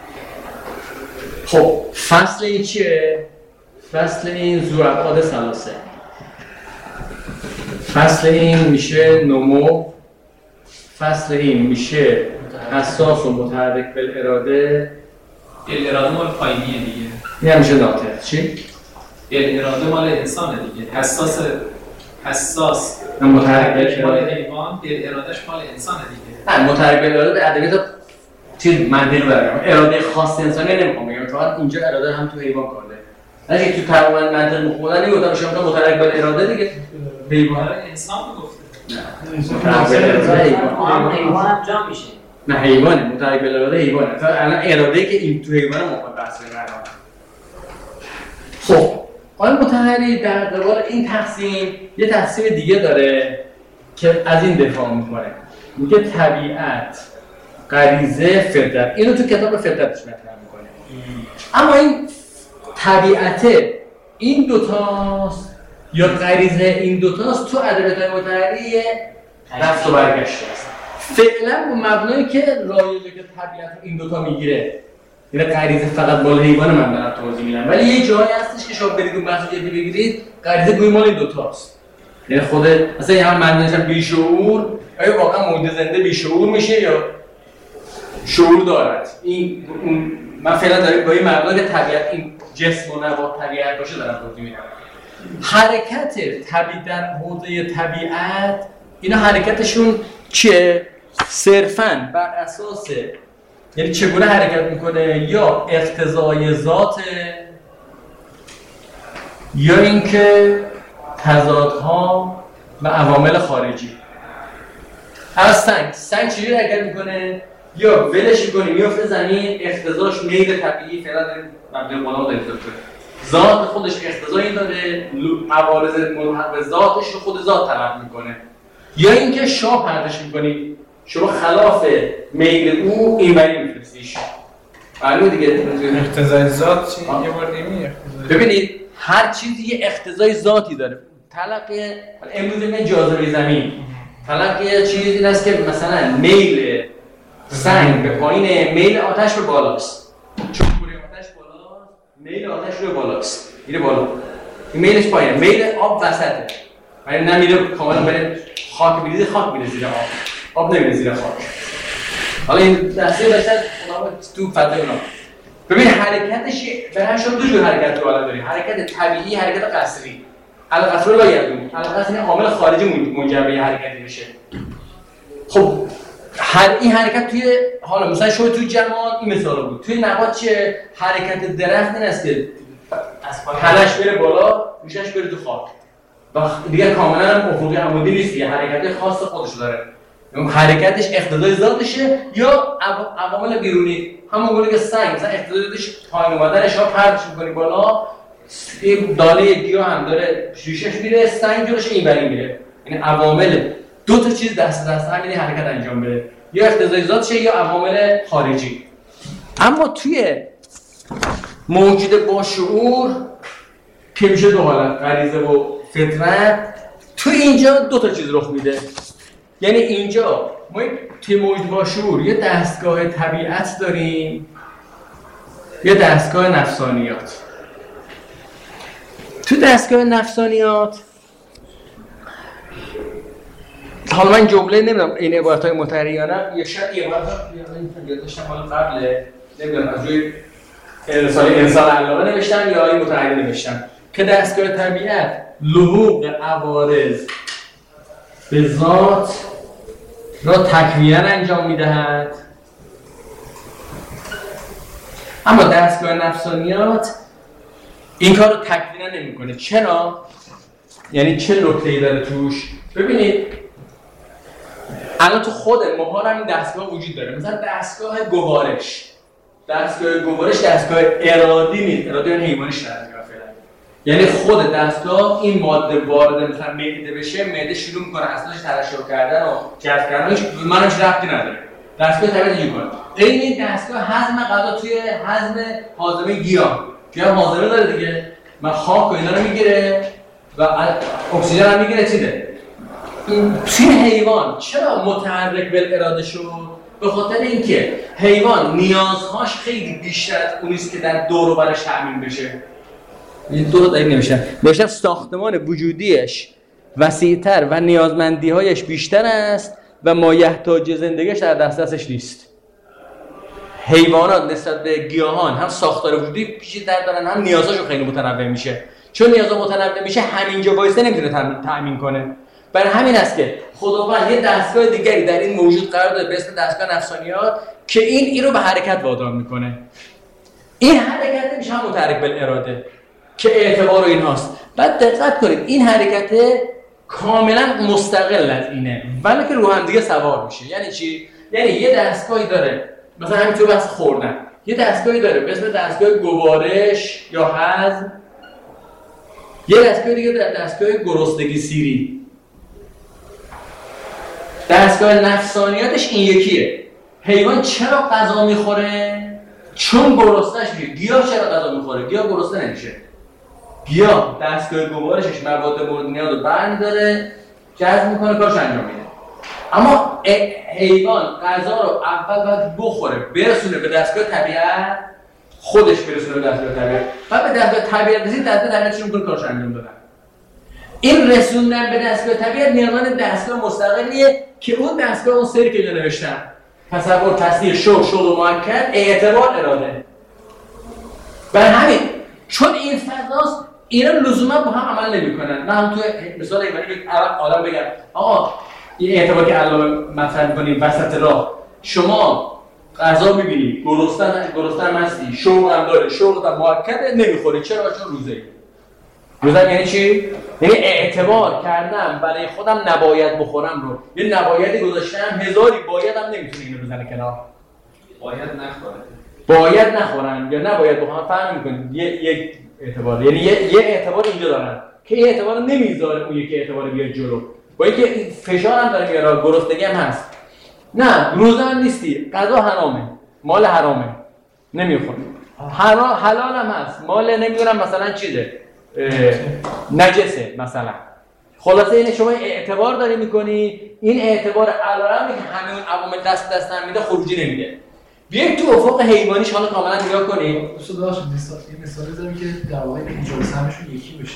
خب فصل این چیه؟ فصل این ذوالابعاد ثلاثه. فصل این میشه نمو، فصل این میشه حساس و متحرک بالاراده.
بالاراده مال پایینیه دیگه.
این میشه ناطق. چی؟
بالاراده مال انسانه دیگه. حساس
متحرک
مال حیوان، بالارادهش مال انسانه دیگه.
نه متحرک بالاراده به ادبیات چیز مندیل برام اراده خاص انسانی نمیخوام بگم، چون اینجا اراده هم تو حیوان کار داره. نه تو تقریبا منطق مخولن نمیگفتم شما متحرک بالاراده دیگه حیوان
انسان گفته.
نه
حیوان هم جا میشه.
نه حیوانه متحرک بالاراده حیوانه. تا الان اراده‌ای که این تو حیوان موقع بحث می‌کنم. خب آقای مطهری در قبال این تقسیم یه تقسیم دیگه داره که از این دفاع میکنه. میگه طبیعت غریزه، فطرت. اینو تو کتاب فطرتش مطرح میکنه. اما این طبیعت این دوتاست یا غریزه این دوتاست تو ادبیات متحری رفت و برگشت است. فعلا با مبنایی که رایجه که طبیعت این دوتا میگیره، یعنی غریزه فقط مال حیوان من دارم توضیح میدم، ولی یه جایی هستش که شما برید اون بحث جدی بگیرید غریزه گوی مال این دوتاست. یعنی خود مثلا یه هم من نوشتم بیشعور، آیا واقعا موجود زنده بیشعور میشه یا شعور دارد؟ این من فعلا دارم با این مبنا که طبیعت این جسم و نبات طبیعت باشه دارم توضیح میدم. حرکت طبیعت در حوزه طبیعت اینا حرکتشون چیه؟ صرفاً بر اساس یعنی چگونه حرکت میکنه یا اقتضای ذاته یا اینکه تضادها و عوامل خارجی. از سنگ چجوری حرکت میکنه؟ یا ولش میکنیم میفته زمین، اقتضاش میل طبیعی فعلا داریم مبنای غلام داریم ذات خودش اقتضایی داره، عوارض ملحق به ذاتش رو خود ذات طلب میکنه. یا اینکه شما پرداش میکنید شما خلاف میل او اینوری میفرستیش. معلومه دیگه
اقتضای ذات چی؟ یه بار دیگه
ببینید هر چیزی یه اقتضای ذاتی داره. تلقی امروز میگن جاذبه زمین، تلقی چیزی این است که مثلا میل سنگ به پایینه، میل آتش به بالاست. چون کوره آتش بالاست، میل آتش رو بالاست، میره بالا. این میلش پایینه، میل آب وسطه. یعنی نمیره کاملا بره خاک میریزه، خاک میره زیر آب. آب نمیره زیر خاک. حالا این دسته داشتن اونا تو فضای اونا. ببین حرکتش به هر شکل دو جور حرکت رو الان داریم. حرکت طبیعی، حرکت قصری. القصر لا یدون. القصر این عامل خارجی منجر به حرکتی میشه. خب این حرکت توی حالا مثلا شما توی جمال این مثالا بود. توی نبات چه حرکت درخت این است که از تنش بره بالا، ریشش بره تو خاک. و دیگه کاملا افقی عمودی نیست، یه حرکت خاص خودش داره. اون حرکتش اقتضای ذاتشه یا عوامل بیرونی. همون گونه که سنگ مثلا اقتضای ذاتش پایین اومدنش ها پرتش می‌کنی بالا، این دانه گیاه هم داره ریشش میره، سنگ جلوش اینوری میره. یعنی عوامل دو تا چیز دست هم یعنی حرکت انجام بده، یا اقتضای ذاتشه یا عوامل خارجی. اما توی موجود با شعور که میشه دو حالت، غریزه و فطرت، توی اینجا دو تا چیز رخ میده. یعنی اینجا ما توی موجود با شعور یه دستگاه طبیعت داریم، یه دستگاه نفسانیات. تو دستگاه نفسانیات حالا من جمله نمیدونم این عبارت‌های متحری یا نه، یه شاید یه عبارت رو داشتم حالا قبل نمیدونم از روی انسان علاقه نوشتم یا این متحری نوشتم که دستگاه طبیعت لحوق عوارض به ذات را تکویناً انجام می‌دهد، اما دستگاه نفسانیات این کار رو تکویناً نمی‌کنه. چرا؟ یعنی چه نکته‌ای داره توش؟ ببینید الان تو خود ماها هم این دستگاه وجود داره. مثلا دستگاه گوارش دستگاه ارادی نیست، ارادی اون حیوانیش دستگاه فعلا. یعنی خود دستگاه این ماده وارد مثلا معده بشه، معده شروع میکنه اصلاش ترشح کردن و جذب کردنش، منم چه ربطی نداره. دستگاه طبیعت اینجوری کنه. این دستگاه هضم غذا توی هضم هاضمه گیاه هاضمه داره دیگه. من خاک و اینا رو میگیره و اکسیژن هم میگیره چیده. توی حیوان چرا متحرک بالاراده شد؟ به خاطر اینکه حیوان نیازهاش خیلی بیشتر از اونیست که در دور و برش تامین بشه. این دو تا نمیشه ساختمان وجودیش وسیع‌تر و نیازمندی‌هایش بیشتر است و مایحتاج زندگیش در دسترسش نیست. حیوانات نسبت به گیاهان هم ساختار وجودی بیشتر دارن، هم نیازهاشون خیلی متنوع میشه. چون نیازها متنوع میشه همینجا وایسه نمیتونه تامین کنه. برای همین است که خداوند یه دستگاه دیگری در این موجود قرار داده به اسم دستگاه نفسانیات که این رو به حرکت وادار میکنه. این حرکت میشه هم متحرک بالاراده که اعتبار اینهاست. بعد دقت کنید این حرکت کاملا مستقل از اینه ولی که رو هم دیگه سوار میشه. یعنی چی؟ یعنی یه دستگاهی داره مثلا همین تو بحث خوردن، یه دستگاهی داره به اسم دستگاه گوارش یا هضم، یه دستگاه دیگه دستگاه گرسنگی سیری. دستگاه نفسانیاتش این یکیه. حیوان چرا غذا میخوره؟ چون گرسنه‌اش میشه. گیاه چرا غذا میخوره؟ گیاه گرسنه نمیشه. گیاه دستگاه گوارشش مواد مورد نیاز رو برمی‌داره، جذب میکنه، کارش انجام میده. اما حیوان غذا رو اول باید بخوره، برسونه به دستگاه طبیعت، خودش برسونه به دستگاه طبیعت. بعد به دستگاه طبیعت رسید، دستگاه طبیعت شروع میکنه کارش انجام دادن. این رسوندن به دستگاه طبیعت نیازمند دستگاه مستقلیه که اون دستگاه اون سری که اینجا نوشتم، تصور، تصدیق، شغل مؤکد، اعتبار، اراده. برای همین چون این فضاست اینا لزوما با هم عمل نمی‌کنن. من هم تو مثال ایوانی آدم بگم آقا این اعتبار که الان مطرح می‌کنیم وسط راه شما غذا می‌بینی، گرسنه مستی، شوق هم داره، شوق هم مؤکده، نمی‌خوری. چرا؟ چون روزه‌ای. روزه یعنی چی؟ یعنی اعتبار کردم برای خودم نباید بخورم رو. یه نبایدی گذاشتم، هزاری بایدم نمیتونه اینو بزنه کنار. باید نخورن یا نباید بخورن فرق می‌کنه. یک اعتبار، یعنی یه اعتبار اینجا دارن که این اعتبار رو نمیذاره اون یکی اعتبار بیاد جلو. با اینکه فشار هم داره میاره، گرسنگی هم هست. نه، روزه هم نیستی، غذا حرامه، مال حرامه، نمیخوری. حلال هم هست، مال نمیدونم مثلا چیزه، نجسه مثلا. خلاصه اینه شما اعتبار داری میکنی، این اعتبار علارمی که همه اون عوامل دست هم میده خروجی نمیده. بیاید تو افق حیوانیش حالا کاملا نگاه کنیم.
مثال بزنیم که در واقع ایجاب سهمشون یکی بشه.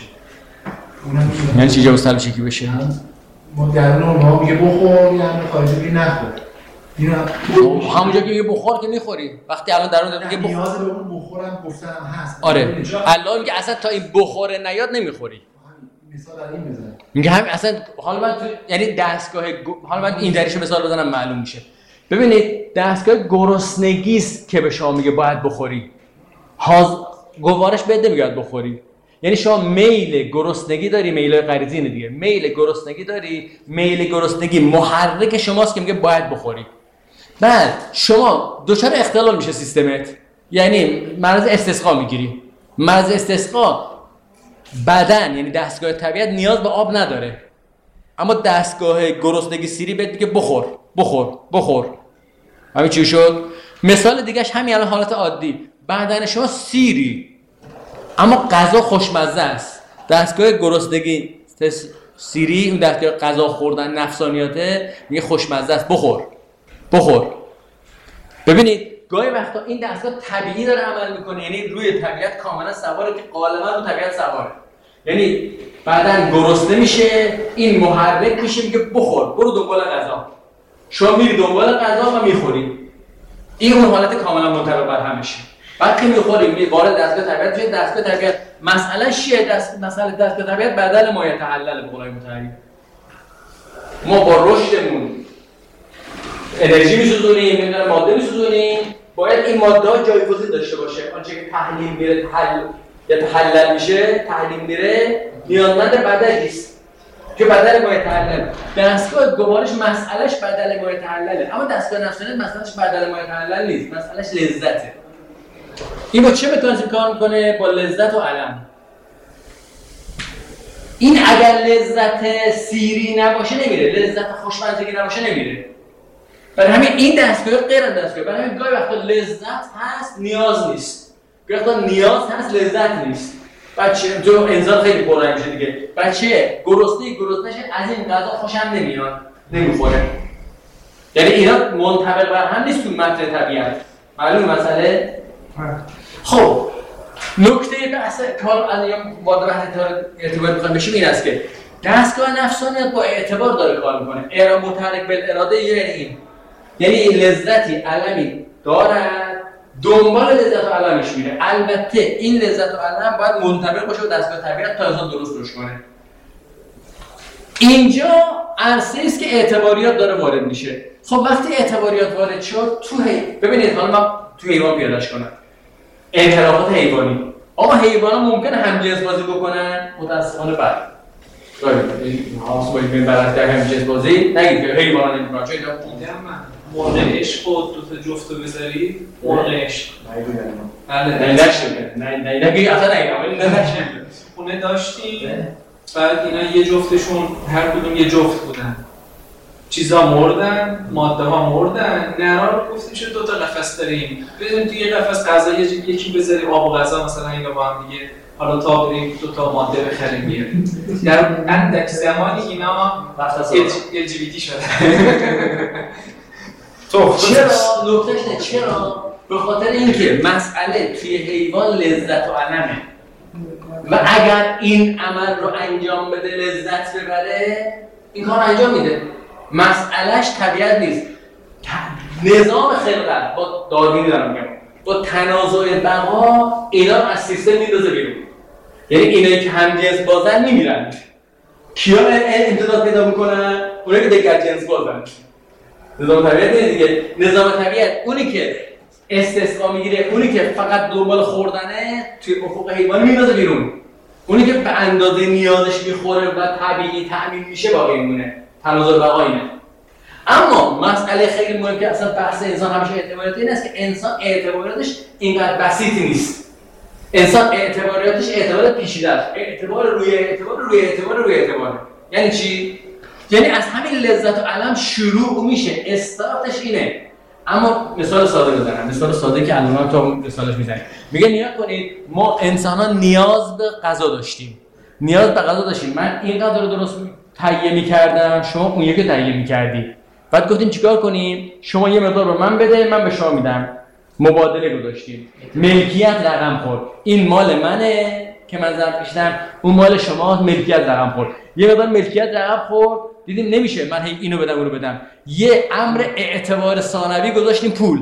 یعنی چی ایجاب سهمش یکی بشه؟
ما در اون میگه بخور، یعنی خارجی میگه نخور.
همونجا که میگه بخور که میخوری. وقتی الان در اون میگه
نیاز به اون بخورم گفتنم هست.
آره. الان میگه اصلا تا این بخوره نیاد نمیخوری.
مثال در این بزنم.
میگه همین اصلا حالا من یعنی دستگاه حالا من این دریشو مثال بزنم معلوم میشه. ببینید دستگاه گرسنگی است که به شما میگه باید بخوری. گوارش بهت نمیگه بخوری. یعنی شما میل گرسنگی داری، میل غریزی اینه دیگه. میل گرسنگی داری، میل گرسنگی محرک شماست که میگه باید بخوری. بعد شما دچار اختلال میشه سیستمت. یعنی مرض استسقا میگیری. مرض استسقا بدن یعنی دستگاه طبیعت نیاز به آب نداره. اما دستگاه گرسنگی سیری بهت میگه بخور. همین چی شد؟ مثال دیگهش همین الان حالت عادی. بدن شما سیری اما غذا خوشمزه است. دستگاه گرسنگی سیری اون دستگاه غذا خوردن نفسانیاته میگه خوشمزه است، بخور. ببینید گاهی وقتا این دستگاه طبیعی داره عمل میکنه، یعنی روی طبیعت کاملا سواره که غالبا رو طبیعت سواره. یعنی بعدن گرسنه میشه، این محرک میشه میگه بخور، برو دنبال غذا. شما میری دنبال غذا و میخوری. این اون حالت کاملا منطبق بر هم میشه. بعد که میخوری وارد دستگاه طبیعت میشه. دستگاه طبیعت مسئله چیه؟ مسئله دستگاه طبیعت بدل ما یتحلل به قولای متحری. ما با رشدمون انرژی میسوزونیم، نمیدونم ماده میسوزونیم، باید این ماده ها جایگزین داشته باشه. آنچه که تحلیل میره یتحلل میشه، تحلیل میره نیازمند بدلی است که بدل ما یتحلل. دستگاه گوارش مسئلهش بدل ما یتحلله، اما دستگاه نفسانیت مسئلهش بدل ما یتحلل نیست، مسئلهش لذته. این با چه مکانیزمی کار میکنه؟ با لذت و الم. این اگر لذت سیری نباشه نمیره، لذت خوشمزگی نباشه نمیره. برای همین این دستگاه غیر از دستگاه. برای همین گاهی وقتا لذت هست نیاز نیست، گاهی وقتا نیاز هست لذت نیست. بچه جو انسان خیلی پررنگ میشه دیگه. بچه گرسنه‌ش از این غذا خوشم نمیاد، نمیخوره. یعنی اینا منطبق بر هم نیست تو متن طبیعت. معلوم مسئله؟ خب نکته بحث کار الان وارد بحث اعتبار می‌خوام بشیم این است که دستگاه نفسانیت با اعتبار داره کار میکنه. اراده متحرک بالاراده یعنی این، یعنی لذتی علمی دارد، دنبال لذت و علمش میره. البته این لذت و علم باید منطبق باشه با دستگاه طبیعت تا انسان درست روش کنه. اینجا عرصه است که اعتباریات داره وارد میشه. خب وقتی اعتباریات وارد شد ببینید حالا من تو حیوان پیاده‌اش کنم. انحرافات حیوانی. آقا حیوانات ممکنه همجنس بازی بکنن؟ متأسفانه بله. هاوس باید بین برنده همجنس بازی نگید که حیوانات نمی‌کنن. چه دیدم
من مرغ عشق و دو تا جفتو بذاری مرغ عشق. بله.
نه اصلا نگید.
خونه داشتیم. بعد اینا یه جفتشون هر کدوم یه جفت بودن. چیزا مردن، ماده ها مردن، نرا رو گفتیم شد 2 تا قفس داریم، بزنیم توی یه قفس غذا یکی بذاریم آب و غذا مثلا اینا با هم دیگه، حالا تا بریم 2 تا ماده بخریم بیاریم. در اندک زمانی اینا LGBT شده.
چرا؟ نکتهش نه چرا؟ به خاطر اینکه مسئله توی حیوان لذت و علمه و اگر این عمل رو انجام بده لذت ببره این کار انجام میده. مسئلهش طبیعت نیست، نظام خلقت با داروین دارم میگم با تنازع بقا اینا از سیستم میندازه بیرون. یعنی اینایی که همجنس بازن میمیرن. کیا امتداد پیدا میکنن؟ اونایی که دگر جنس بازن. نظام طبیعت دیگه. نظام طبیعت اونی که استثنا میگیره، اونی که فقط دنبال خوردنه توی افق حیوانی میندازه بیرون. اونی که به اندازه نیازش میخوره و طبیعی تأمین میشه باقی میمونه. تناسب بقا اینه. اما مسئله خیلی مهم که اصلا بحث انسان همیشه اعتباریاتی این است که انسان اعتباریاتش اینقدر بسیطی نیست. انسان اعتباریاتش اعتبار پیچیده است. اعتبار روی اعتبار روی اعتبار روی اعتبار. یعنی چی؟ یعنی از همین لذت و علم شروع میشه. استارتش اینه. اما مثال ساده بزنم. مثال ساده که الان تو مثالش میزنیم. میگه نیا کنید ما انسان‌ها نیاز به غذا داشتیم. نیاز به غذا داشتیم. من این غذا رو درست تهیه می‌کردم، شما اون یکی تهیه می‌کردی. بعد گفتیم چیکار کنیم؟ شما یه مقدار به من بده، من به شما میدم. مبادله گذاشتیم. ملکیت رقم خورد. این مال منه که من ظرف کشیدم، اون مال شما ملکیت رقم خورد. یه مقدار ملکیت رقم خورد، دیدیم نمیشه من هی اینو بدم اونو بدم. یه امر اعتبار ثانوی گذاشتیم پول.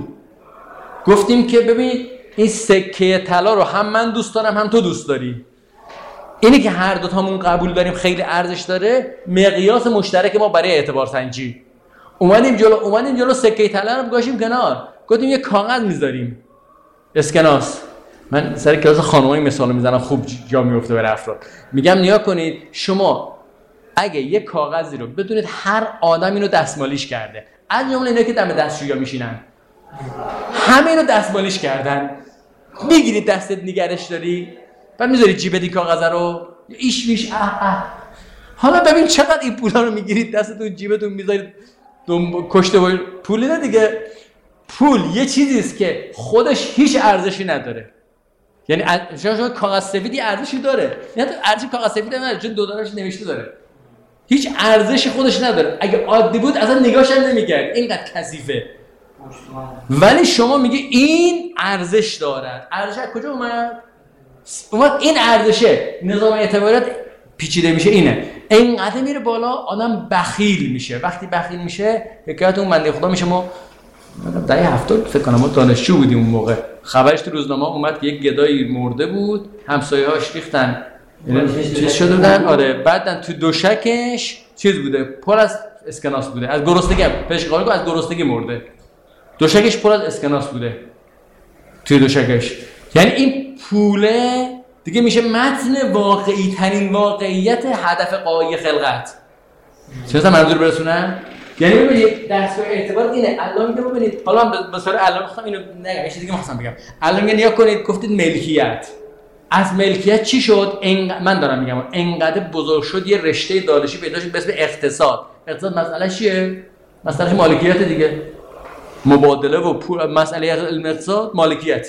گفتیم که ببین این سکه طلا رو هم من دوست دارم هم تو دوست داری. اینی که هر دو تامون قبول داریم خیلی ارزش داره، مقیاس مشترک ما برای اعتبار سنجی. اومدیم جلو سکه طلا رو گذاشتیم کنار. گفتیم یه کاغذ میذاریم. اسکناس. من سر کلاس خانمایی مثال میزنم خوب جا میفته برای افراد. میگم نیا کنید شما اگه یه کاغذی رو بدونید هر آدم اینو دستمالیش کرده. از جمله اینا که دم دستشویی میشینن. همه اینو دستمالیش کردن. میگیری دستت نگرش داری؟ بعد میذاری جیبت این کاغذ رو ایش میش حالا ببین چقدر این پولا رو میگیرید دستتون جیبتون میذارید کشته باید پولی نه دیگه. پول یه چیزی است که خودش هیچ ارزشی نداره. یعنی شما کاغذ سفیدی ارزشی داره، نه ارزش کاغذ سفید نداره چون $2 نوشته داره. هیچ ارزشی خودش نداره. اگه عادی بود اصلا نگاهش هم نمی‌کرد، اینقدر کثیفه. ولی شما میگی این ارزش دارد. ارزش از کجا اومد این ارزشه. نظام اعتبارات پیچیده میشه اینه. اینقدر میره بالا آدم بخیل میشه. وقتی بخیل میشه حکایت اون بنده خدا میشه. ما دهه 70 فکر کنم ما دانشجو بودیم اون موقع. خبرش تو روزنامه اومد که یک گدایی مرده بود، همسایه‌هاش ریختن چیز شده بودن. آره بعدن تو دوشکش چیز بوده، پر از اسکناس بوده. از گرسنگی پزشکا از گرسنگی مرده. دوشکش پر از اسکناس بوده توی دوشکش. یعنی این پوله دیگه میشه متن واقعی ترین واقعیت هدف قایی خلقت. چه منظور برسونم؟ یعنی ببینید دستگاه اعتبار اینه. الله میگه ببینید حالا مثلا الله میخوام اینو نگم، یه چیزی دیگه میخواستم بگم. الله میگه نیا کنید گفتید ملکیت. از ملکیت چی شد؟ من دارم میگم انقدر بزرگ شد یه رشته دانشی پیدا شد به اسم اقتصاد. اقتصاد مسئله چیه؟ مسئله مالکیت دیگه. مبادله و پول. مسئله علم اقتصاد مالکیت.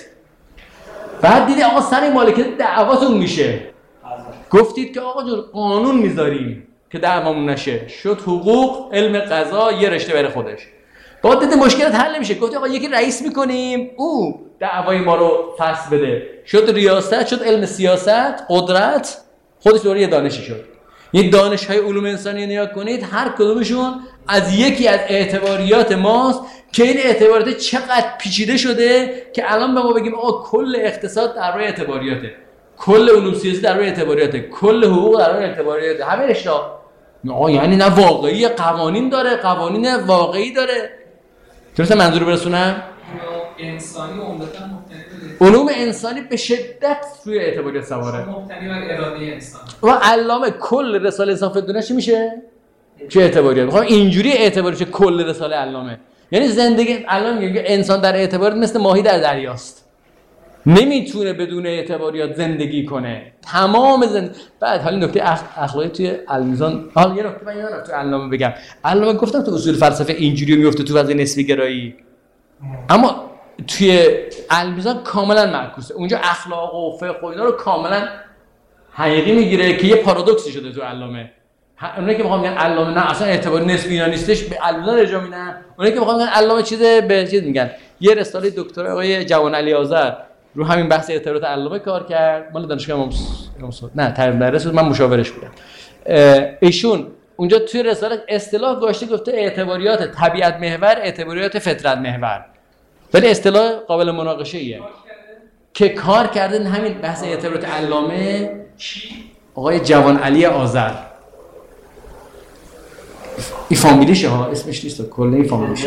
بعد دیدی آقا سر مالکیت دعواتون میشه. گفتید که آقا جون قانون میذاریم که دعوامون نشه. شد حقوق علم قضا یه رشته برای خودش. بعد دیدی مشکلات حل نمیشه. گفت آقا یکی رئیس میکنیم او دعوای ما رو فصل بده. شد ریاست، شد علم سیاست، قدرت، خودش دوره یه دانشی شد. این دانش‌های علوم انسانی نیا کنید هر کدومشون از یکی از اعتباریات ماست که این اعتباریات چقدر پیچیده شده که الان به ما بگیم آقا کل اقتصاد در روی اعتباریاته، کل علوم سیاسی در روی اعتباریاته، کل حقوق در روی اعتباریاته. همه رشته آقا یعنی نه واقعی قوانین داره، قوانین واقعی داره. درسته منظور برسونم؟
انسانی عمدتاً مبتنی
علوم انسانی به شدت روی اعتباریات سواره.
مبتنی بر اراده انسان.
و علامه کل رساله انسان فدونه چی میشه؟ چه اعتباریات؟ میخوام اینجوری اعتباری چه کل رساله علامه. یعنی زندگی علامه میگه انسان در اعتباریات مثل ماهی در دریاست. نمیتونه بدون اعتباریات زندگی کنه تمام بعد حالا نکته اخلاقی توی المیزان، حالا یه نکته من یادم رفت توی علامه بگم. علامه گفتم تو اصول فلسفه اینجوری میفته تو وضع نسبی گرایی، اما توی المیزان کاملا معکوسه. اونجا اخلاق و فقه و اینا رو کاملا حقیقی میگیره که یه پارادوکسی شده تو علامه. اونایی که میخوام میگن علامه نه اصلا اعتبار نسبی اینا نیستش به المیزان ارجاع میدن، اونایی که میخوام میگن علامه چیز به چیز میگن. یه رساله دکتر آقای جوان علی آذر رو همین بحث اعتبارات علامه کار کرد، مال دانشگاه امام نه طالب مدرسه، من مشاورش بودم. ایشون اونجا توی رساله اصطلاح گفته اعتباریات طبیعت محور، اعتباریات فطرت محور، ولی اصطلاح قابل مناقشه ایه که کار کردن همین بحث اعتبارات علامه آقای جوان علی آذر. این فامیلیشه ها، اسمش نیست، کلا این فامیلیشه.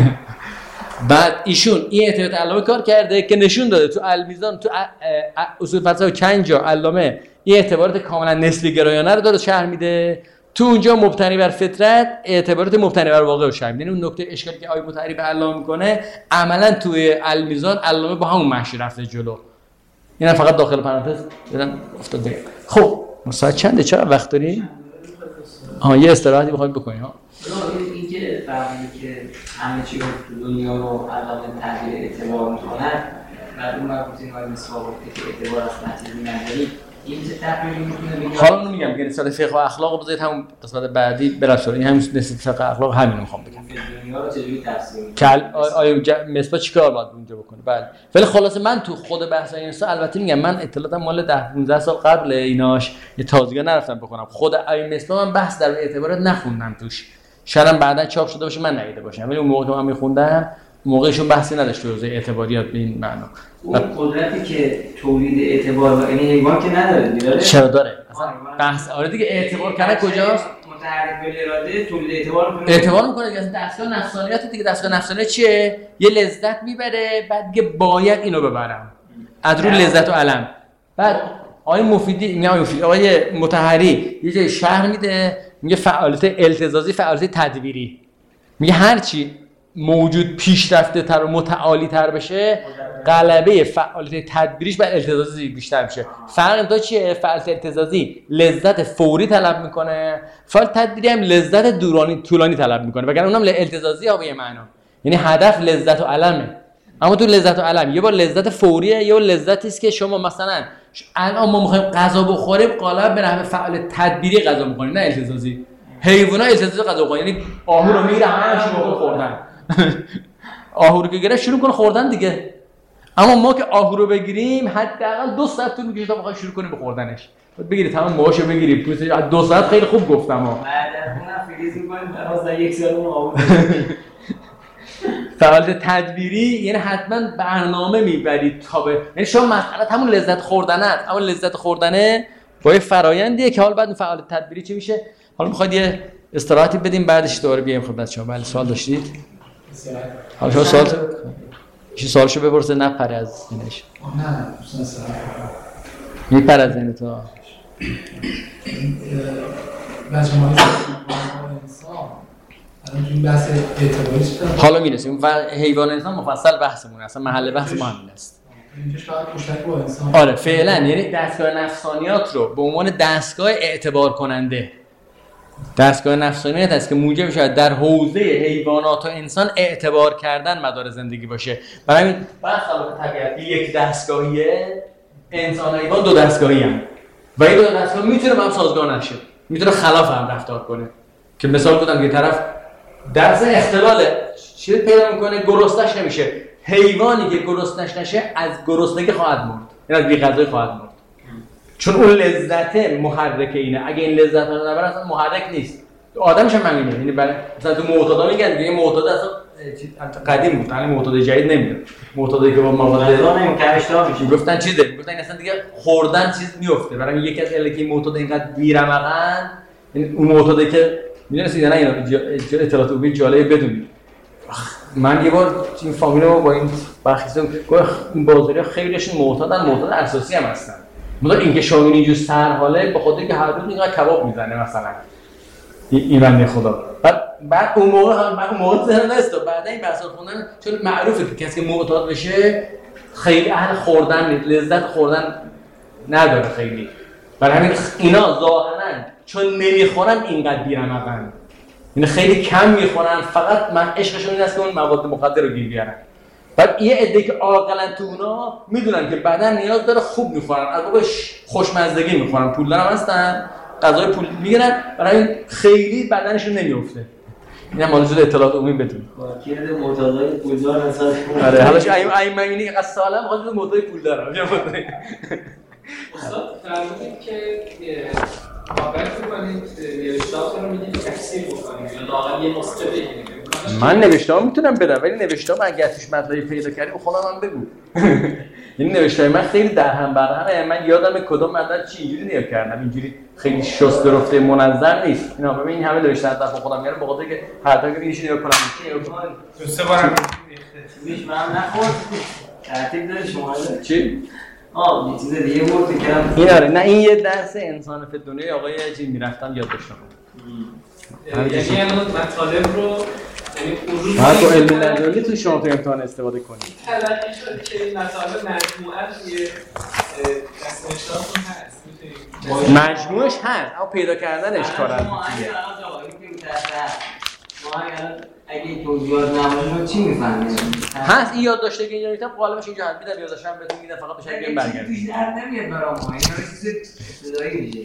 بعد ایشون این اعتبارات علامه کار کرده که نشون داده تو المیزان، تو اصول فلسفه چند جا علامه این اعتبارات کاملا نسبی گرایانه رو داره شرح میده، تو اونجا مبتنی بر فطرت اعتبارات مبتنی بر واقع رو شرح میده. یعنی اون نکته اشکالی که آقای مطهری به علامه میکنه عملا توی المیزان علامه با همون محشی رفته جلو. اینا فقط داخل پرانتز بدم افتاده. خب ساعت چنده؟ چقدر وقت داریم؟ یه استراحتی بخواید بکنیم ها.
این که فهمیدی که همه چی رو تو دنیا رو علامه تغییر اعتبار میکنن، بعد اون وقت این وقت مثلا که اعتبار از نتیجه نداری، این چه تغییری میکنه؟
حالا اون میگم که رساله فقه و اخلاق بذارید همون قسمت بعدی برسون. این همین نسبت فقه اخلاق همین رو میخوام بگم.
دنیا رو چجوری تفسیر میکنه؟
آیا مصباح چیکار باید اونجا بکنه؟ بله. ولی خلاصه من تو خود بحث این البته میگم من اطلاعاتم مال 10-15 سال قبل ایناش یه تازگی نرفتم بکنم. خود آیه مصباح من بحث در اعتبارات نخوندم توش. شاید بعدا چاپ شده باشه من ندیده باشم، ولی اون موقع که من میخوندم موقعشون بحثی نداشت تو حوزه اعتباریات به این معنا.
اون قدرتی که تولید اعتبار و یعنی حیوان که نداره،
چرا داره؟ اصلا بحث آره دیگه اعتبار کنه کجاست؟
متحرک به اراده تولید
اعتبار میکنه دیگه. دستگاه نفسانیت دیگه. دستگاه نفسانیت چیه؟ یه لذت میبره بعد دیگه باید اینو ببرم. از رو لذت و الم. بعد آقای مفیدی آقای مطهری یه جای شرح میده، میگه فعالیت التزازی فعالیت تدبیری. میگه هر چی موجود پیشرفته تر و متعالی تر بشه غلبه فعالیت تدبیریش بر التزازی بیشتر میشه. فرق دو چیه؟ فعالیت التزازی لذت فوری طلب میکنه، فعالیت تدبیری هم لذت طولانی طلب میکنه، وگرنه اونم التزازی ها به یه معنا، یعنی هدف لذت و علمه. اما تو لذت و علم یه بار لذت فوریه، یه بار لذتی است که شما مثلا الان ما میخوایم غذا بخوریم غالبا به نحو فعالیت تدبیری غذا میخوریم نه التزازی. حیونا التزازی غذا میخورن، یعنی آهو رو میگیره همه شروع خوردن. آهو رو که گرفت شروع کنه خوردن دیگه. اما ما که آهو رو بگیریم حداقل 2 ساعت طول میکشه تا بخوایم شروع کنیم به خوردنش. بعد بگیری تمام موهاشو بگیری پوستش 2 ساعت خیلی خوب گفتم ها.
بعد اونم فریز می‌کنیم تا 1 سال اون آهو.
فعالیت تدبیری یعنی حتما برنامه میبرید تا به، یعنی شما مسئله همون لذت خوردنه، اما لذت خوردنه با یه فرآیندیه که حالا بعد فعالیت تدبیری چی میشه. حالا میخواید یه استراحتی بدیم بعدش دوباره بیایم خدمت شما. بله سوال داشتید؟ حالا شما سوالشو بپرسه نپره از ذهنش.
نه دوستان سلام
میپره از ذهن تو.
مجموعه انسان الان تو این بحث اعتباری چه
حالا میرسیم حیوان انسان مفصل بحثمونه، اصلا محل بحث ما همین است.
اینجاش فقط مشترک با انسان.
آره فعلا یعنی دستگاه نفسانیات رو به عنوان دستگاه اعتبار کننده، دستگاه نفسانیت است که موجب شود در حوزه حیوانات و انسان اعتبار کردن مدار زندگی باشه. برای همین برخلاف طبیعت یک دستگاهیه، انسان و حیوان 2 دستگاهی هم و این 2 دستگاه میتونه با هم سازگار نشه، میتونه خلاف هم رفتار کنه. که مثال بودم که طرف درس اختلال چیز پیدا میکنه گرسنش نمیشه، حیوانی که گرسنش نشه از گرسنگی خواهد مرد، یعنی از بی‌غذایی خواهد مرد، چون اون لذت محرک اینه. اگه این لذت رو نبره اصلا محرک نیست. آدمش هم همینه. یعنی مثلا تو معتادا میگن دیگه معتادا اصلا قدیم بود، الان معتادا جدید نمیاد. معتادایی که با مواد
کمشتا میشه
گفتن چیزه، گفتن اصلا دیگه خوردن چیز میفته. برای یکی از علت که معتادا اینقدر بیرمقن، یعنی اون معتادایی که میدونید نه اینا اطلاعات عمومی جالب بدونید. من یه بار این فامیل رو با این بخیسم گفت این بازاریا خیلیشون معتاد اساسی هم هستن. مثلا اینکه شامل اینجور سرحاله به خاطر که هر روز اینقدر کباب میزنه مثلا این بنده خدا. بعد اون موقع ذهن نیست. بعدا این بحثا خوندن چون معروفه که کسی که معتاد بشه خیلی اهل خوردن نیست، لذت خوردن نداره خیلی. برای همین اینا ظاهراً چون نمیخورن اینقدر بی‌رمقن. یعنی خیلی کم میخورن، فقط من عشقشون این است که اون مواد مخدر رو گیر بیارن. بعد یه عده که عاقلن تو اونا میدونن که بدن نیاز داره خوب میخورن، از واقع خوشمزدگی میخورن، پولدار هم هستن، غذای پول میگیرن، برای همین خیلی بدنشون نمیافته. اینم مال جزء اطلاعات عمومی بدون.
کید معتادای پولدار مثلا.
آره حالاش این میبینی اینقدر سالم خودت معتاد پولدارم.
استاد فرمودید که کامبک بکنید نوشته‌هاتون رو میدید تفسیر بکنید یا لااقل یه نسخه بگیرید.
من نوشته‌ها میتونم بدم ولی نوشته‌ها اگه توش مطلبی پیدا کردی خودم هم بگو. یعنی نوشته‌های من خیلی درهم برهمه، من یادم کدوم مطلب چی اینجوری نگاه کردم، اینجوری خیلی شست رفته منظم نیست. اینا ببین این همه نوشته از خودم میارم، بخاطر که هر تا که اینش نگاه کنم
دو سه بارم
میش من نخورد. ترتیب داره شما
چی؟
یه چیز دیگه بود که
این آره نه این یه درس انسان فی دنیای آقای چی میرفتم یاد داشتم.
یعنی الان مطالب رو یعنی
باید با علم نداری تو شما تو امتحان استفاده کنید.
تلقی شده که این مطالب مجموعه توی دست‌نوشته‌هاتون هست.
مجموعش هست اما پیدا کردنش کار است.
ما اگه توضیحات نمونه چی می‌فهمیم؟
هست این یاد داشته که اینجا میتونم قالبش اینجا هست میدم یادداشتم بهتون میدم فقط بشه برگردید.
توش درد نمیاد برام ما اینا چیز ابتدایی میشه.